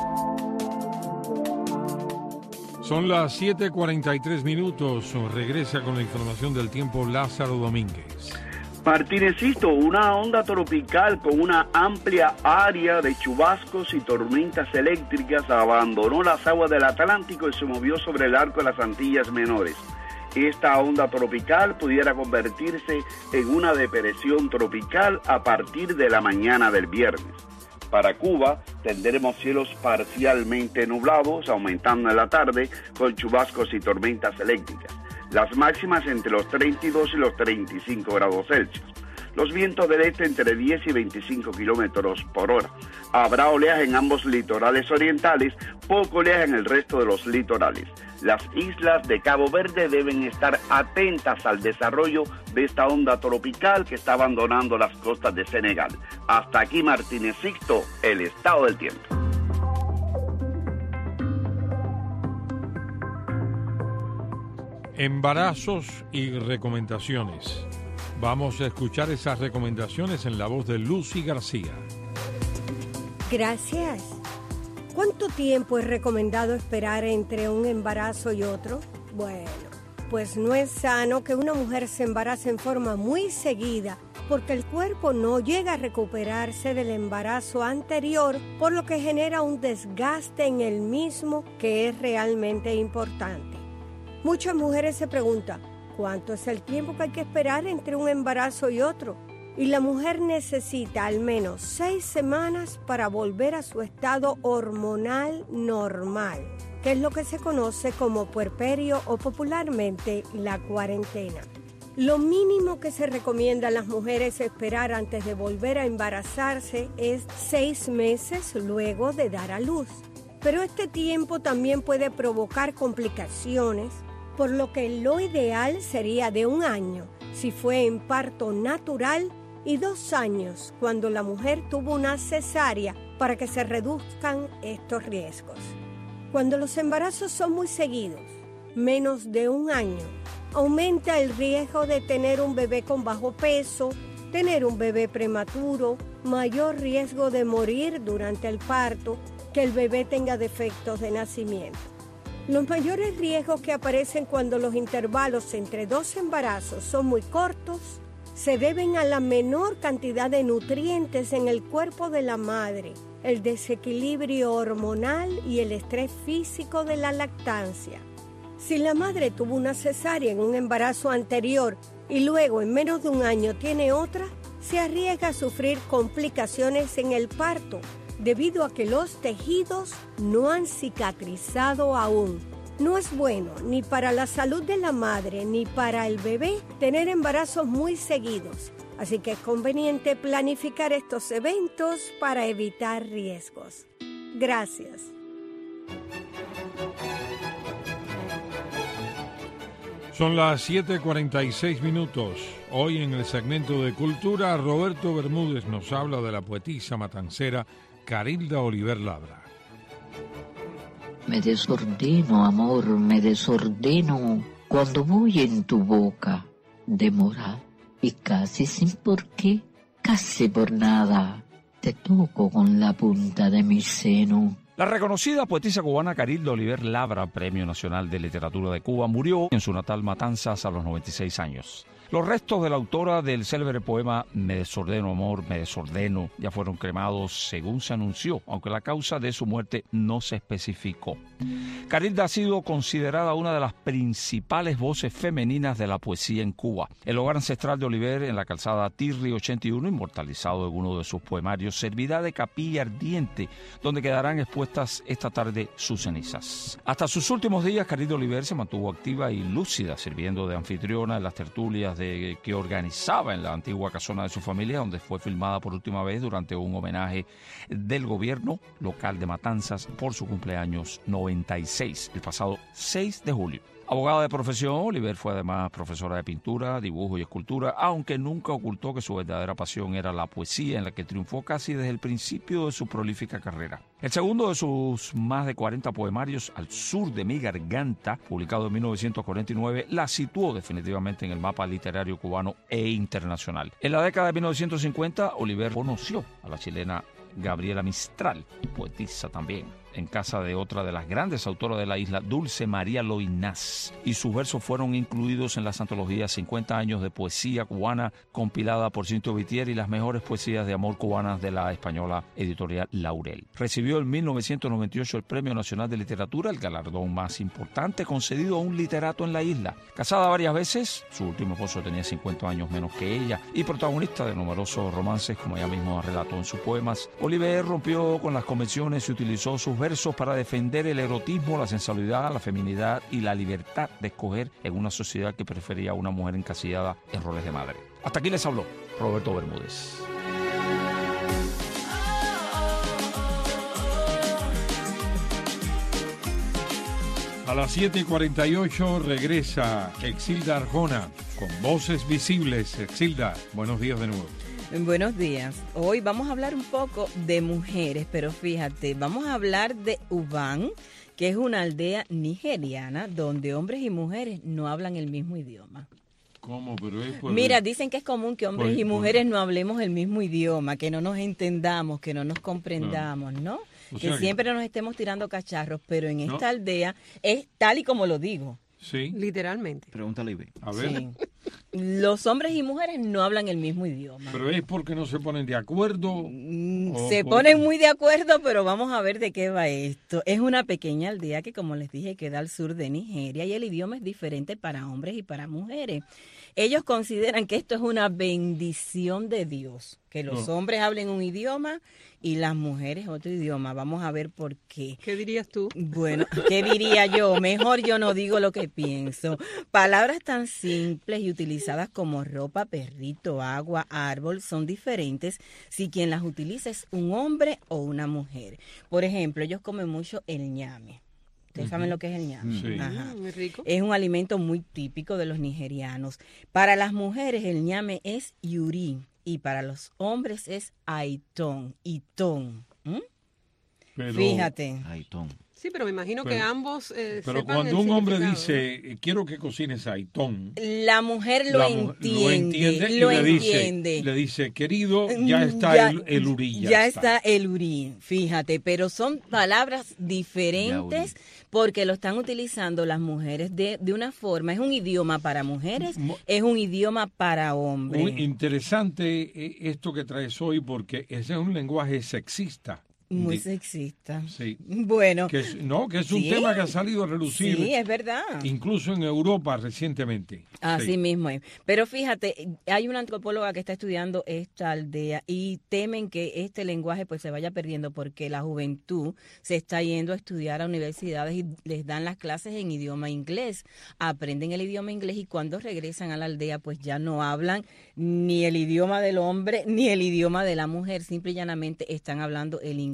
Son las 7:43. Regresa con la información del tiempo Lázaro Domínguez. Martínezito, una onda tropical con una amplia área de chubascos y tormentas eléctricas abandonó las aguas del Atlántico y se movió sobre el arco de las Antillas Menores. Esta onda tropical pudiera convertirse en una depresión tropical a partir de la mañana del viernes. Para Cuba tendremos cielos parcialmente nublados, aumentando en la tarde con chubascos y tormentas eléctricas. Las máximas entre los 32 y los 35 grados Celsius. Los vientos del este entre 10 y 25 kilómetros por hora. Habrá oleaje en ambos litorales orientales, poco oleaje en el resto de los litorales. Las islas de Cabo Verde deben estar atentas al desarrollo de esta onda tropical que está abandonando las costas de Senegal. Hasta aquí, Martínez Sixto, el estado del tiempo. Embarazos y recomendaciones. Vamos a escuchar esas recomendaciones en la voz de Lucy García. Gracias. ¿Cuánto tiempo es recomendado esperar entre un embarazo y otro? Bueno, pues no es sano que una mujer se embarace en forma muy seguida, porque el cuerpo no llega a recuperarse del embarazo anterior, por lo que genera un desgaste en el mismo que es realmente importante. Muchas mujeres se preguntan, ¿cuánto es el tiempo que hay que esperar entre un embarazo y otro? Y la mujer necesita al menos 6 semanas para volver a su estado hormonal normal, que es lo que se conoce como puerperio o popularmente la cuarentena. Lo mínimo que se recomienda a las mujeres esperar antes de volver a embarazarse es 6 meses luego de dar a luz. Pero este tiempo también puede provocar complicaciones, por lo que lo ideal sería de 1 año si fue en parto natural y 2 años cuando la mujer tuvo una cesárea para que se reduzcan estos riesgos. Cuando los embarazos son muy seguidos, menos de 1 año, aumenta el riesgo de tener un bebé con bajo peso, tener un bebé prematuro, mayor riesgo de morir durante el parto, que el bebé tenga defectos de nacimiento. Los mayores riesgos que aparecen cuando los intervalos entre 2 embarazos son muy cortos se deben a la menor cantidad de nutrientes en el cuerpo de la madre, el desequilibrio hormonal y el estrés físico de la lactancia. Si la madre tuvo una cesárea en un embarazo anterior y luego en menos de 1 año tiene otra, se arriesga a sufrir complicaciones en el parto debido a que los tejidos no han cicatrizado aún. No es bueno ni para la salud de la madre ni para el bebé tener embarazos muy seguidos, así que es conveniente planificar estos eventos para evitar riesgos. Gracias. Son las 7:46. Hoy en el segmento de Cultura, Roberto Bermúdez nos habla de la poetisa matancera Carilda Oliver Labra. Me desordeno, amor, me desordeno cuando voy en tu boca, demora, y casi sin por qué, casi por nada, te toco con la punta de mi seno. La reconocida poetisa cubana Carilda Oliver Labra, Premio Nacional de Literatura de Cuba, murió en su natal Matanzas a los 96 años. Los restos de la autora del célebre poema Me desordeno, amor, me desordeno, ya fueron cremados según se anunció, aunque la causa de su muerte no se especificó. Carilda ha sido considerada una de las principales voces femeninas de la poesía en Cuba. El hogar ancestral de Oliver, en la calzada Tirri 81, inmortalizado en uno de sus poemarios, servirá de capilla ardiente, donde quedarán expuestas esta tarde sus cenizas. Hasta sus últimos días, Carilda Oliver se mantuvo activa y lúcida, sirviendo de anfitriona en las tertulias que organizaba en la antigua casona de su familia, donde fue filmada por última vez durante un homenaje del gobierno local de Matanzas por su cumpleaños 96, el pasado 6 de julio. Abogada de profesión, Oliver fue además profesora de pintura, dibujo y escultura, aunque nunca ocultó que su verdadera pasión era la poesía, en la que triunfó casi desde el principio de su prolífica carrera. El segundo de sus más de 40 poemarios, Al sur de mi garganta, publicado en 1949, la situó definitivamente en el mapa literario cubano e internacional. En la década de 1950, Oliver conoció a la chilena Gabriela Mistral, poetisa también, en casa de otra de las grandes autoras de la isla, Dulce María Loinás, y sus versos fueron incluidos en las antologías 50 años de poesía cubana, compilada por Cinto Vitier, y las mejores poesías de amor cubanas de la española editorial Laurel. Recibió en 1998 el Premio Nacional de Literatura, el galardón más importante concedido a un literato en la isla. Casada varias veces, su último esposo tenía 50 años menos que ella, y protagonista de numerosos romances, como ella misma relató en sus poemas, Oliver rompió con las convenciones y utilizó sus versos para defender el erotismo, la sensualidad, la feminidad y la libertad de escoger en una sociedad que prefería a una mujer encasillada en roles de madre. Hasta aquí les habló Roberto Bermúdez. A las 7:48 regresa Exilda Arjona con Voces Visibles. Exilda, buenos días de nuevo. Buenos días. Hoy vamos a hablar un poco de mujeres, pero fíjate, vamos a hablar de Ubán, que es una aldea nigeriana donde hombres y mujeres no hablan el mismo idioma. ¿Cómo? Pero es por... Mira, dicen que es común que hombres y mujeres no hablemos el mismo idioma, que no nos entendamos, que no nos comprendamos, ¿no? Que siempre nos estemos tirando cacharros, pero en esta aldea es tal y como lo digo. Sí. Literalmente. Pregúntale, Ibe. A ver. Sí. Los hombres y mujeres no hablan el mismo idioma. ¿Pero es porque no se ponen de acuerdo? Se ponen muy de acuerdo, pero vamos a ver de qué va esto. Es una pequeña aldea que, como les dije, queda al sur de Nigeria y el idioma es diferente para hombres y para mujeres. Ellos consideran que esto es una bendición de Dios, que los hombres hablen un idioma y las mujeres otro idioma. Vamos a ver por qué. ¿Qué dirías tú? Bueno, ¿qué diría yo? Mejor yo no digo lo que pienso. Palabras tan simples y utilizadas como ropa, perrito, agua, árbol son diferentes si quien las utiliza es un hombre o una mujer. Por ejemplo, ellos comen mucho el ñame. ¿Ustedes saben lo que es el ñame? Sí. Ajá. Muy rico. Es un alimento muy típico de los nigerianos. Para las mujeres el ñame es yuri y para los hombres es aitón. Fíjate. Aitón. Sí, pero me imagino que ambos Pero cuando un hombre dice, quiero que cocines aitón, la mujer lo entiende. Le dice, querido, ya está el urí. Ya está el urí, fíjate, pero son palabras diferentes porque lo están utilizando las mujeres de una forma. Es un idioma para mujeres, es un idioma para hombres. Muy interesante esto que traes hoy porque ese es un lenguaje sexista. Muy sexista. Sí. Bueno. Que es un tema que ha salido a relucir. Sí, es verdad. Incluso en Europa recientemente. Así mismo es. Pero fíjate, hay una antropóloga que está estudiando esta aldea y temen que este lenguaje pues se vaya perdiendo porque la juventud se está yendo a estudiar a universidades y les dan las clases en idioma inglés. Aprenden el idioma inglés y cuando regresan a la aldea pues ya no hablan ni el idioma del hombre ni el idioma de la mujer. Simple y llanamente están hablando el inglés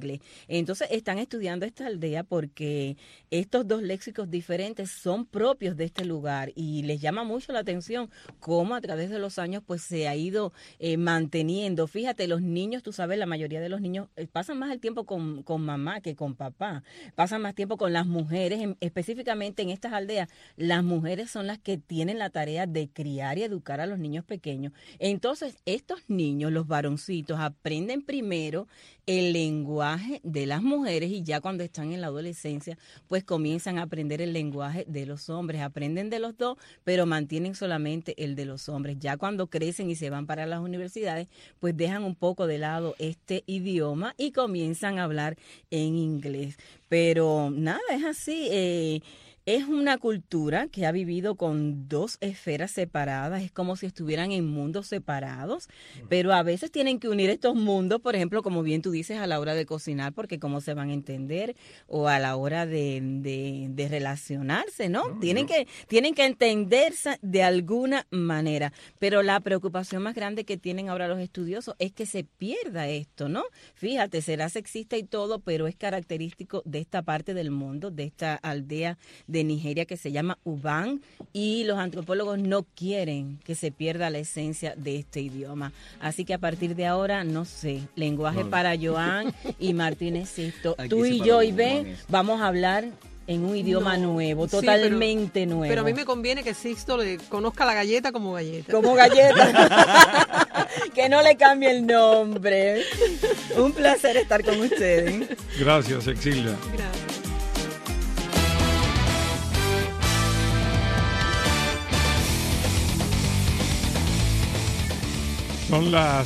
inglés. Entonces están estudiando esta aldea porque estos dos léxicos diferentes son propios de este lugar y les llama mucho la atención cómo a través de los años pues se ha ido manteniendo. Fíjate, los niños, tú sabes, la mayoría de los niños pasan más el tiempo con mamá que con papá, pasan más tiempo con las mujeres, específicamente en estas aldeas, las mujeres son las que tienen la tarea de criar y educar a los niños pequeños. Entonces, estos niños, los varoncitos, aprenden primero el lenguaje de las mujeres y ya cuando están en la adolescencia, pues comienzan a aprender el lenguaje de los hombres. Aprenden de los dos, pero mantienen solamente el de los hombres. Ya cuando crecen y se van para las universidades, pues dejan un poco de lado este idioma y comienzan a hablar en inglés. Pero nada, es así. Es una cultura que ha vivido con dos esferas separadas, es como si estuvieran en mundos separados, pero a veces tienen que unir estos mundos, por ejemplo, como bien tú dices, a la hora de cocinar, porque cómo se van a entender, o a la hora de relacionarse, ¿no? Tienen que entenderse de alguna manera, pero la preocupación más grande que tienen ahora los estudiosos es que se pierda esto, ¿no? Fíjate, será sexista y todo, pero es característico de esta parte del mundo, de esta aldea de Nigeria que se llama Uban, y los antropólogos no quieren que se pierda la esencia de este idioma. Así que a partir de ahora, no sé, lenguaje para Joan y Martínez Sisto. Tú y yo, Ivén, vamos a hablar en un idioma nuevo, totalmente nuevo. Pero a mí me conviene que Sixto le conozca la galleta como galleta. Como galleta. Que no le cambie el nombre. Un placer estar con ustedes. Gracias, Exilda. Gracias. Son las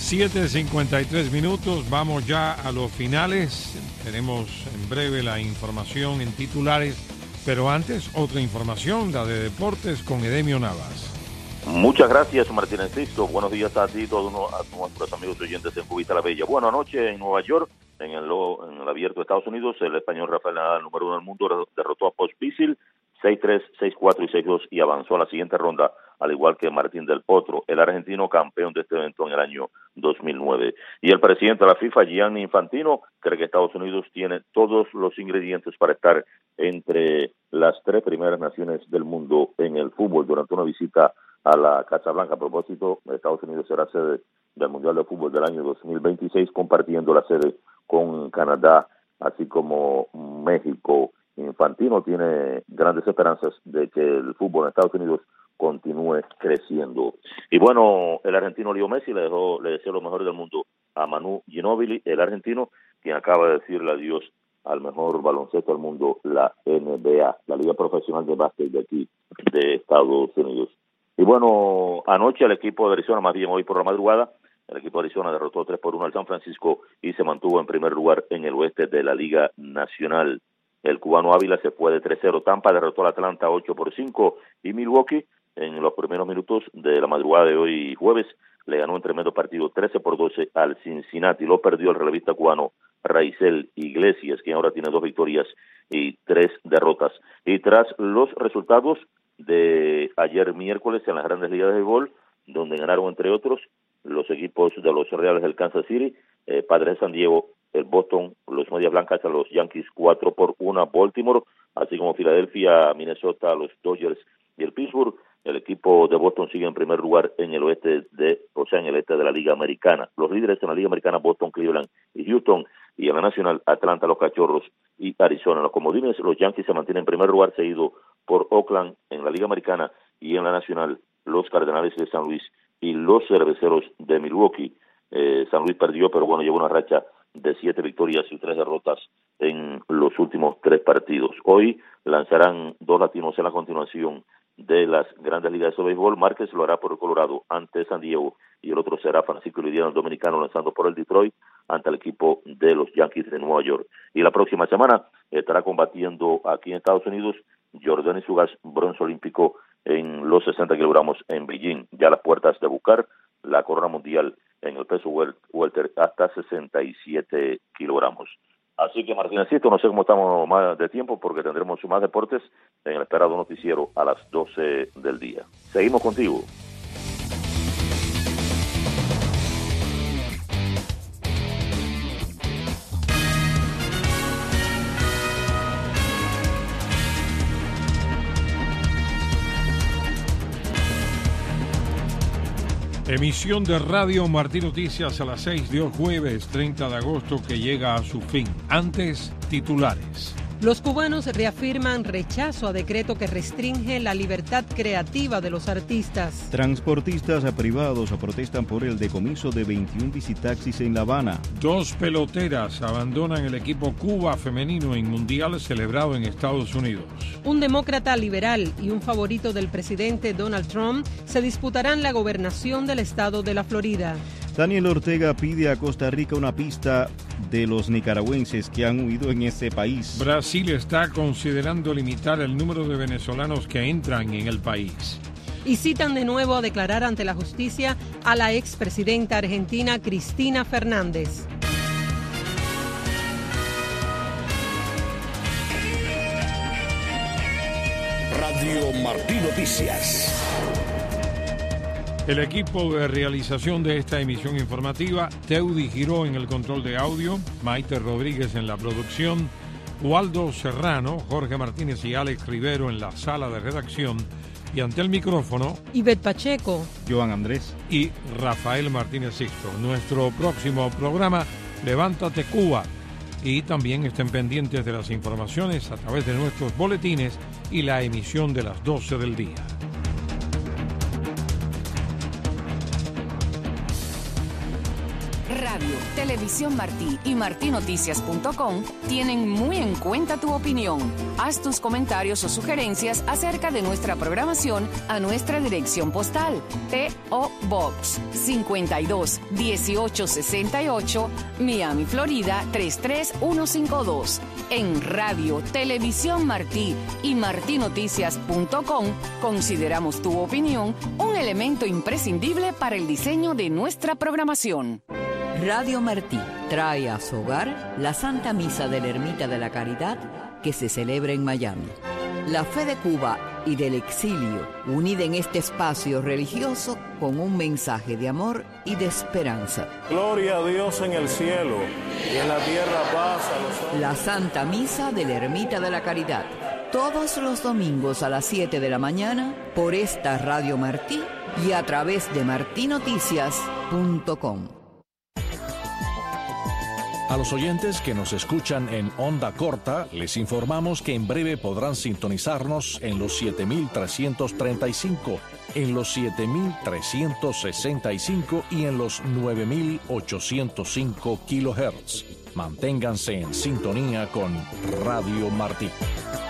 7:53 minutos, vamos ya a los finales. Tenemos en breve la información en titulares, pero antes otra información, la de deportes con Edemio Navas. Muchas gracias, Martínez Sisto. Buenos días a ti y todos nuestros amigos oyentes en Cubita la Bella. Bueno, anoche en Nueva York, en el Abierto de Estados Unidos, el español Rafael Nadal, número 1 del mundo, derrotó a Pospisil 6-3, 6-4 y 6-2 y avanzó a la siguiente ronda, al igual que Martín del Potro, el argentino campeón de este evento en el año 2009. Y el presidente de la FIFA, Gianni Infantino, cree que Estados Unidos tiene todos los ingredientes para estar entre las 3 primeras naciones del mundo en el fútbol durante una visita a la Casa Blanca. A propósito, Estados Unidos será sede del Mundial de Fútbol del año 2026, compartiendo la sede con Canadá, así como México. Infantino tiene grandes esperanzas de que el fútbol en Estados Unidos continúe creciendo. Y bueno, el argentino Leo Messi le deseó lo mejor del mundo a Manu Ginóbili, el argentino, quien acaba de decirle adiós al mejor baloncesto del mundo, la NBA, la Liga Profesional de Básquet de aquí, de Estados Unidos. Y bueno, anoche el equipo de Arizona, más bien hoy por la madrugada, el equipo de Arizona derrotó 3-1 al San Francisco y se mantuvo en primer lugar en el oeste de la Liga Nacional. El cubano Ávila se fue de 3-0. Tampa derrotó al Atlanta 8-5 y Milwaukee en los primeros minutos de la madrugada de hoy jueves le ganó un tremendo partido 13-12 al Cincinnati. Lo perdió el relevista cubano Raizel Iglesias, quien ahora tiene 2 victorias y 3 derrotas. Y tras los resultados de ayer miércoles en las Grandes Ligas de Béisbol, donde ganaron entre otros los equipos de los Reales del Kansas City, Padres de San Diego, el Boston, los Medias Blancas a los Yankees 4-1 a Baltimore, así como Filadelfia, Minnesota, los Dodgers y el Pittsburgh. El equipo de Boston sigue en primer lugar en el oeste en el este de la Liga Americana. Los líderes en la Liga Americana, Boston, Cleveland y Houston, y en la Nacional, Atlanta, los Cachorros y Arizona. En los comodines, los Yankees se mantienen en primer lugar, seguido por Oakland en la Liga Americana, y en la Nacional, los Cardenales de San Luis y los Cerveceros de Milwaukee. San Luis perdió, pero bueno, llevó una racha de 7 victorias y 3 derrotas en los últimos 3 partidos. Hoy lanzarán 2 latinos en la continuación de las Grandes Ligas de Béisbol. Márquez lo hará por el Colorado ante San Diego y el otro será Francisco Liriano, el dominicano, lanzando por el Detroit ante el equipo de los Yankees de Nueva York. Y la próxima semana estará combatiendo aquí en Estados Unidos Jordanis Ugas, bronce olímpico en los 60 kilogramos en Beijing. Ya las puertas de buscar la corona mundial en el peso welter hasta 67 kilogramos. Así que, Martínezito, no sé cómo estamos más de tiempo porque tendremos más deportes en el esperado noticiero a las 12 del día. Seguimos contigo. Emisión de Radio Martí Noticias a las 6 de hoy jueves 30 de agosto que llega a su fin. Antes, titulares. Los cubanos reafirman rechazo a decreto que restringe la libertad creativa de los artistas. Transportistas privados protestan por el decomiso de 21 visitaxis en La Habana. 2 peloteras abandonan el equipo Cuba femenino en mundial celebrado en Estados Unidos. Un demócrata liberal y un favorito del presidente Donald Trump se disputarán la gobernación del estado de la Florida. Daniel Ortega pide a Costa Rica una pista de los nicaragüenses que han huido en ese país. Brasil está considerando limitar el número de venezolanos que entran en el país. Y citan de nuevo a declarar ante la justicia a la expresidenta argentina Cristina Fernández. Radio Martí Noticias. El equipo de realización de esta emisión informativa, Teudi Giró en el control de audio, Maite Rodríguez en la producción, Waldo Serrano, Jorge Martínez y Alex Rivero en la sala de redacción, y ante el micrófono, Ivette Pacheco, Joan Andrés y Rafael Martínez Sixto. Nuestro próximo programa, Levántate Cuba, y también estén pendientes de las informaciones a través de nuestros boletines y la emisión de las 12 del día. Radio, Televisión Martí y martinoticias.com tienen muy en cuenta tu opinión. Haz tus comentarios o sugerencias acerca de nuestra programación a nuestra dirección postal: P.O. Box 52 1868, Miami, Florida 33152. En Radio, Televisión Martí y martinoticias.com consideramos tu opinión un elemento imprescindible para el diseño de nuestra programación. Radio Martí trae a su hogar la Santa Misa de la Ermita de la Caridad que se celebra en Miami. La fe de Cuba y del exilio, unida en este espacio religioso con un mensaje de amor y de esperanza. Gloria a Dios en el cielo y en la tierra paz a los hombres. La Santa Misa de la Ermita de la Caridad, todos los domingos a las 7 de la mañana por esta Radio Martí y a través de martinoticias.com. A los oyentes que nos escuchan en onda corta, les informamos que en breve podrán sintonizarnos en los 7.335, en los 7.365 y en los 9.805 kHz. Manténganse en sintonía con Radio Martí.